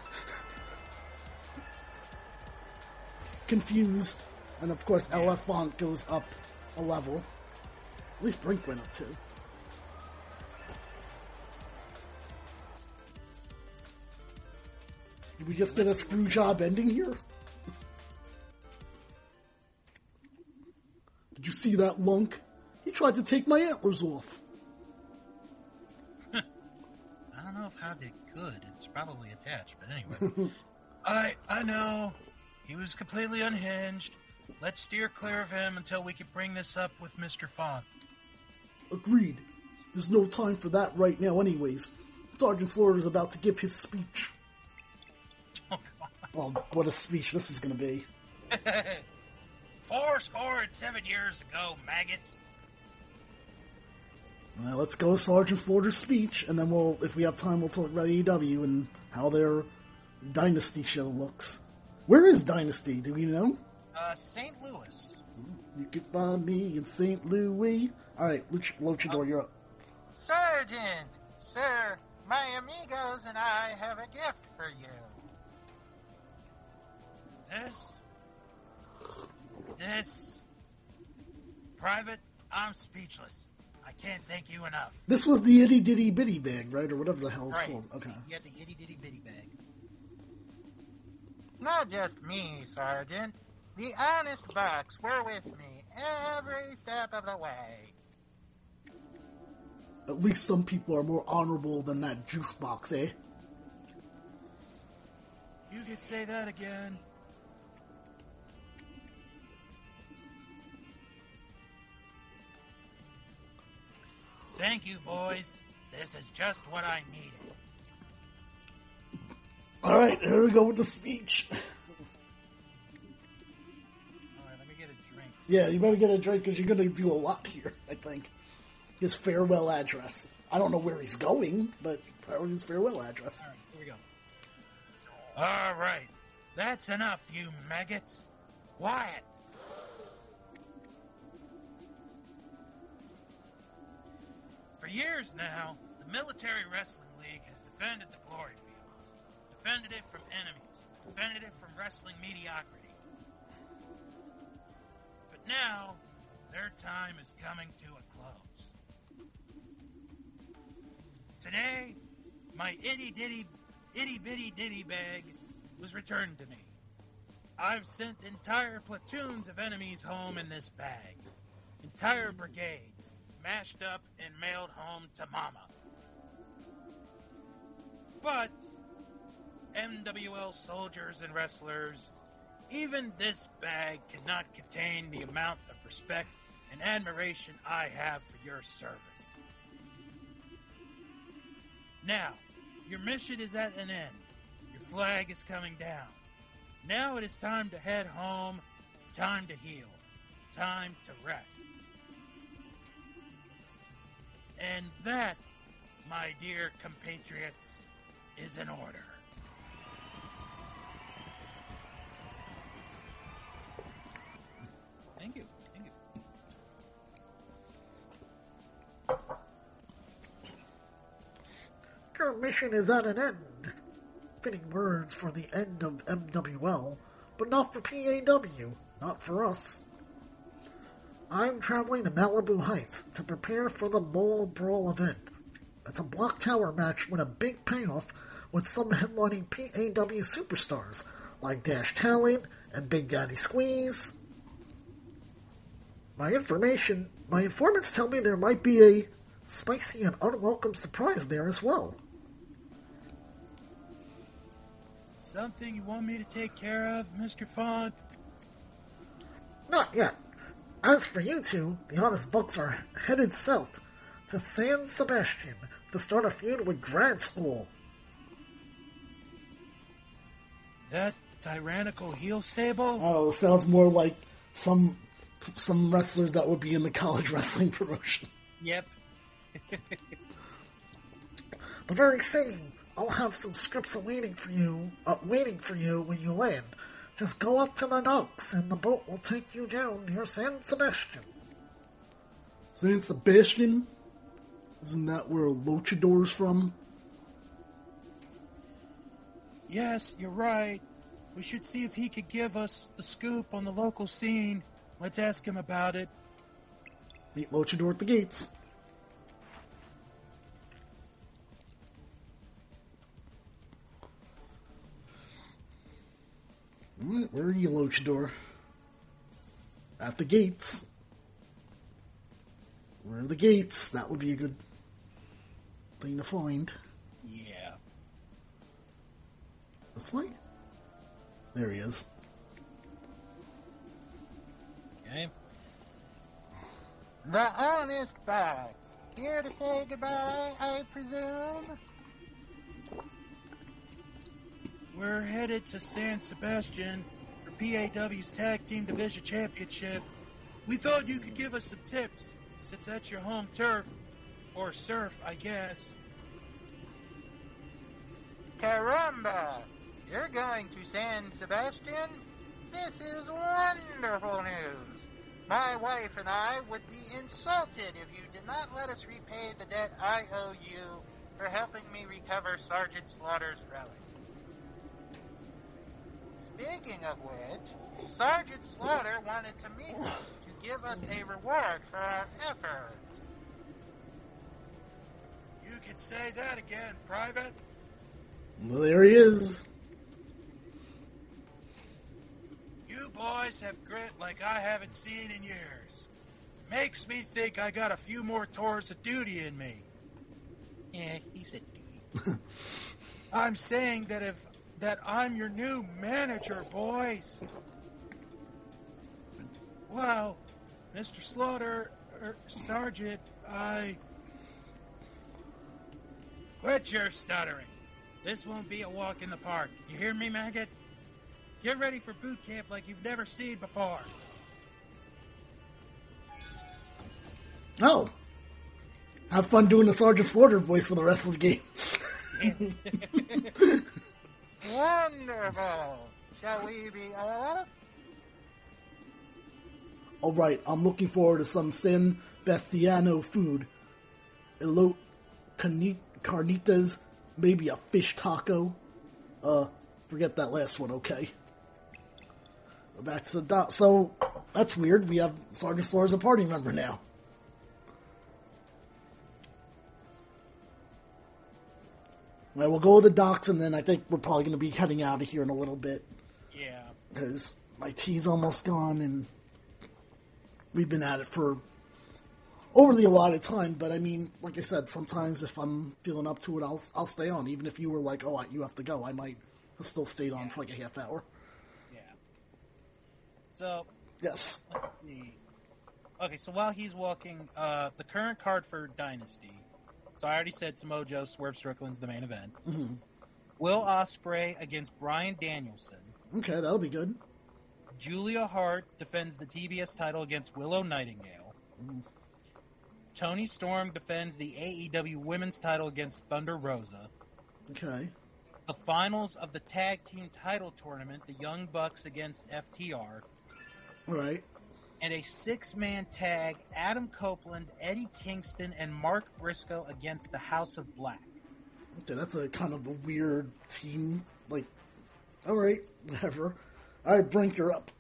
Confused. And of course, LF Font goes up a level. At least Brink went up too. Did we just get a screw job ending here? Did you see that lunk? He tried to take my antlers off. I don't know how they could. It's probably attached, but anyway. I know. He was completely unhinged. Let's steer clear of him until we can bring this up with Mr. Font. Agreed. There's no time for that right now anyways. Sergeant Slaughter's about to give his speech. Oh, God. Oh, what a speech this is going to be. 407 years ago, maggots. Let's go Sergeant Slaughter's speech, and then we'll, if we have time, we'll talk about AEW and how their Dynasty show looks. Where is Dynasty? Do we know? St. Louis. You can find me in St. Louis. All right, Luchador, you're up. Sergeant, sir, my amigos and I have a gift for you. This, Private, I'm speechless. I can't thank you enough. This was the itty ditty bitty bag, right, or whatever the hell it's called. Okay. You got the itty bitty bitty bag. Not just me, Sergeant. The honest bucks were with me every step of the way. At least some people are more honorable than that juice box, eh? You could say that again. Thank you, boys. This is just what I needed. All right, here we go with the speech. All right, let me get a drink. Yeah, you better get a drink because you're going to do a lot here, I think. His farewell address. I don't know where he's going, but that was his farewell address. All right, here we go. All right. That's enough, you maggots. Quiet. For years now, the Military Wrestling League has defended the glory fields, defended it from enemies, defended it from wrestling mediocrity. But now, their time is coming to a close. Today, my itty bitty ditty bag was returned to me. I've sent entire platoons of enemies home in this bag. Entire brigades, mashed up and mailed home to Mama. But, MWL soldiers and wrestlers, even this bag cannot contain the amount of respect and admiration I have for your service. Now, your mission is at an end. Your flag is coming down. Now it is time to head home, time to heal, time to rest. And that, my dear compatriots, is an order. Thank you. Thank you. Your mission is at an end. Fitting words for the end of MWL, but not for PAW, not for us. I'm traveling to Malibu Heights to prepare for the Mole Brawl event. It's a block tower match with a big payoff with some headlining PAW superstars like Dash Talon and Big Daddy Squeeze. My informants tell me there might be a spicy and unwelcome surprise there as well. Something you want me to take care of, Mr. Font? Not yet. As for you two, the Honest Bucks are headed south to San Sebastian to start a feud with Grad School. That tyrannical heel stable? Oh, sounds more like some wrestlers that would be in the college wrestling promotion. Yep. The very same. I'll have some scripts waiting for you when you land. Just go up to the docks and the boat will take you down near San Sebastian. San Sebastian? Isn't that where Luchador's from? Yes, you're right. We should see if he could give us the scoop on the local scene. Let's ask him about it. Meet Luchador at the gates. Alright, where are you, Luchador? At the gates. Where are the gates? That would be a good thing to find. Yeah. This way? There he is. Okay. The Honest Bucks. Here to say goodbye, I presume? We're headed to San Sebastian for PAW's Tag Team Division Championship. We thought you could give us some tips, since that's your home turf. Or surf, I guess. Caramba! You're going to San Sebastian? This is wonderful news. My wife and I would be insulted if you did not let us repay the debt I owe you for helping me recover Sergeant Slaughter's relic. Speaking of which, Sergeant Slaughter wanted to meet us to give us a reward for our efforts. You could say that again, Private. Well, there he is. You boys have grit like I haven't seen in years. Makes me think I got a few more tours of duty in me. Yeah, he said duty. I'm saying that I'm your new manager, boys. Well, Mr. Slaughter, Sergeant, Quit your stuttering. This won't be a walk in the park. You hear me, Maggot? Get ready for boot camp like you've never seen before. Oh. Have fun doing the Sergeant Slaughter voice for the rest of the game. Wonderful. Shall we be off? Alright, I'm looking forward to some San Bastiano food. Elote carnitas, maybe a fish taco. Forget that last one, okay? Back to the dot. So, that's weird. We have Sergeant Slaughter as a party member now. Alright, we'll go to the docks, and then I think we're probably going to be heading out of here in a little bit. Yeah. Because my tea's almost gone, and we've been at it for over the allotted time. But I mean, like I said, sometimes if I'm feeling up to it, I'll stay on. Even if you were like, oh, you have to go, I might have still stayed on for like a half hour. Yeah. So, Yes. let's see. Okay, so while he's walking, the current card for Dynasty. So I already said Samoa Joe, Swerve Strickland's the main event. Mm-hmm. Will Ospreay against Bryan Danielson. Okay, that'll be good. Julia Hart defends the TBS title against Willow Nightingale. Mm. Toni Storm defends the AEW Women's title against Thunder Rosa. Okay. The finals of the tag team title tournament, the Young Bucks against FTR. Alright. And a six-man tag, Adam Copeland, Eddie Kingston, and Mark Briscoe against the House of Black. Okay, that's a kind of a weird team. Like, alright, whatever. Alright, Brink, you're up.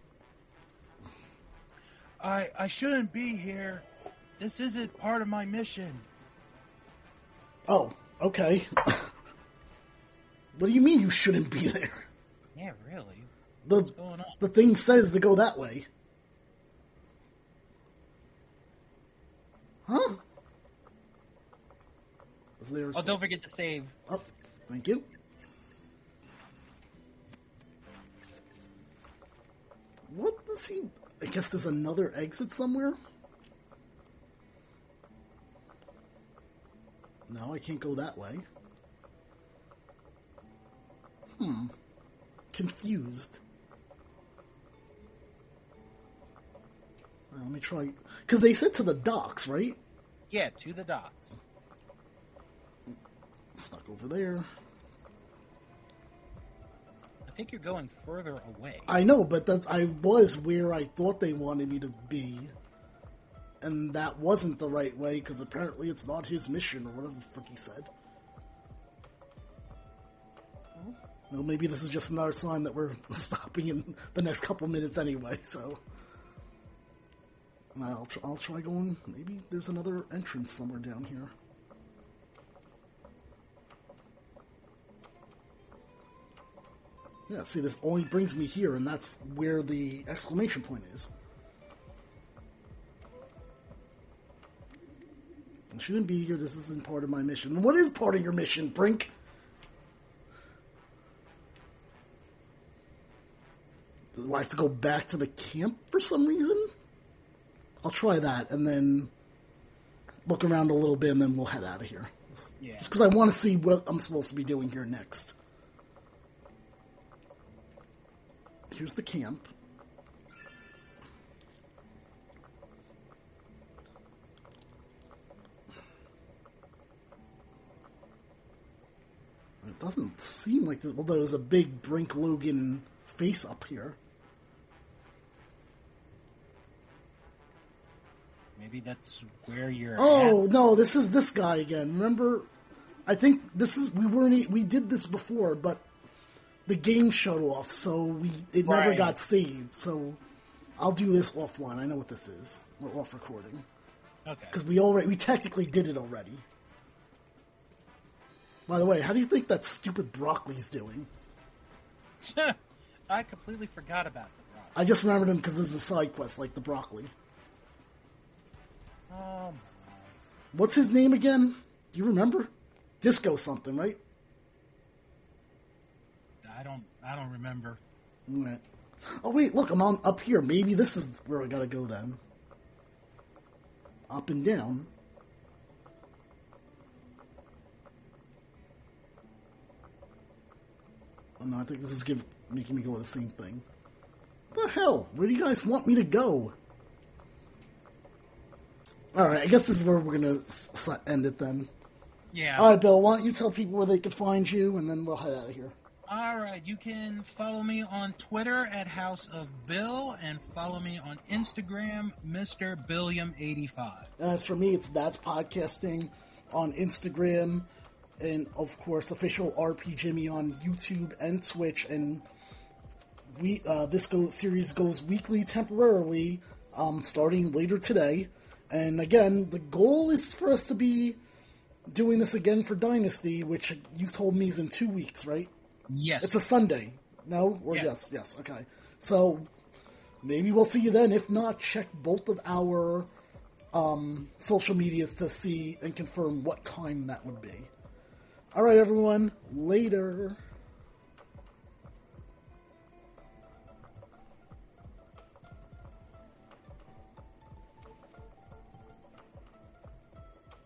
I shouldn't be here. This isn't part of my mission. Oh, okay. What do you mean you shouldn't be there? Yeah, really? What's going on? The thing says to go that way. Huh? Is there Oh, don't forget to save. Oh, thank you. What does he... I guess there's another exit somewhere? No, I can't go that way. Confused. Let me try... Because they said to the docks, right? Yeah, to the docks. Stuck over there. I think you're going further away. I know, but I was where I thought they wanted me to be. And that wasn't the right way, because apparently it's not his mission, or whatever the frick he said. Well, maybe this is just another sign that we're stopping in the next couple minutes anyway, so... I'll try going... Maybe there's another entrance somewhere down here. Yeah, see, this only brings me here, and that's where the exclamation point is. I shouldn't be here, this isn't part of my mission. What is part of your mission, Brink? Do I have to go back to the camp for some reason? I'll try that, and then look around a little bit, and then we'll head out of here. Yeah. Just because I want to see what I'm supposed to be doing here next. Here's the camp. It doesn't seem like this, although there's a big Brink Logan face up here. Maybe that's where you're Oh at. no, this is this guy again. Remember, I think we did this before, but the game shut off, so it never Right. got saved. So I'll do this offline. I know what this is. We're off recording Okay. because we technically did it already. By the way, how do you think that stupid broccoli's doing? I completely forgot about the Brock. I just remembered him because there's a side quest like the broccoli. Oh, What's his name again? Do you remember? Disco something, right? I don't remember. Right. Oh wait, look, I'm on up here. Maybe this is where I gotta go then. Up and down. Oh no, I think this is making me go to the same thing. What the hell? Where do you guys want me to go? Alright, I guess this is where we're gonna end it then. Yeah. Alright, Bill, why don't you tell people where they can find you, and then we'll head out of here. All right, you can follow me on Twitter at House of Bill and follow me on Instagram, Mr. Billiam85. As for me, it's That's Podcasting on Instagram, and of course, official RP Jimmy on YouTube and Twitch. And series goes weekly temporarily, starting later today. And again, the goal is for us to be doing this again for Dynasty, which you told me is in 2 weeks, right? Yes. It's a Sunday. No? Or Yes. yes, okay. So, maybe we'll see you then. If not, check both of our social medias to see and confirm what time that would be. Alright, everyone. Later.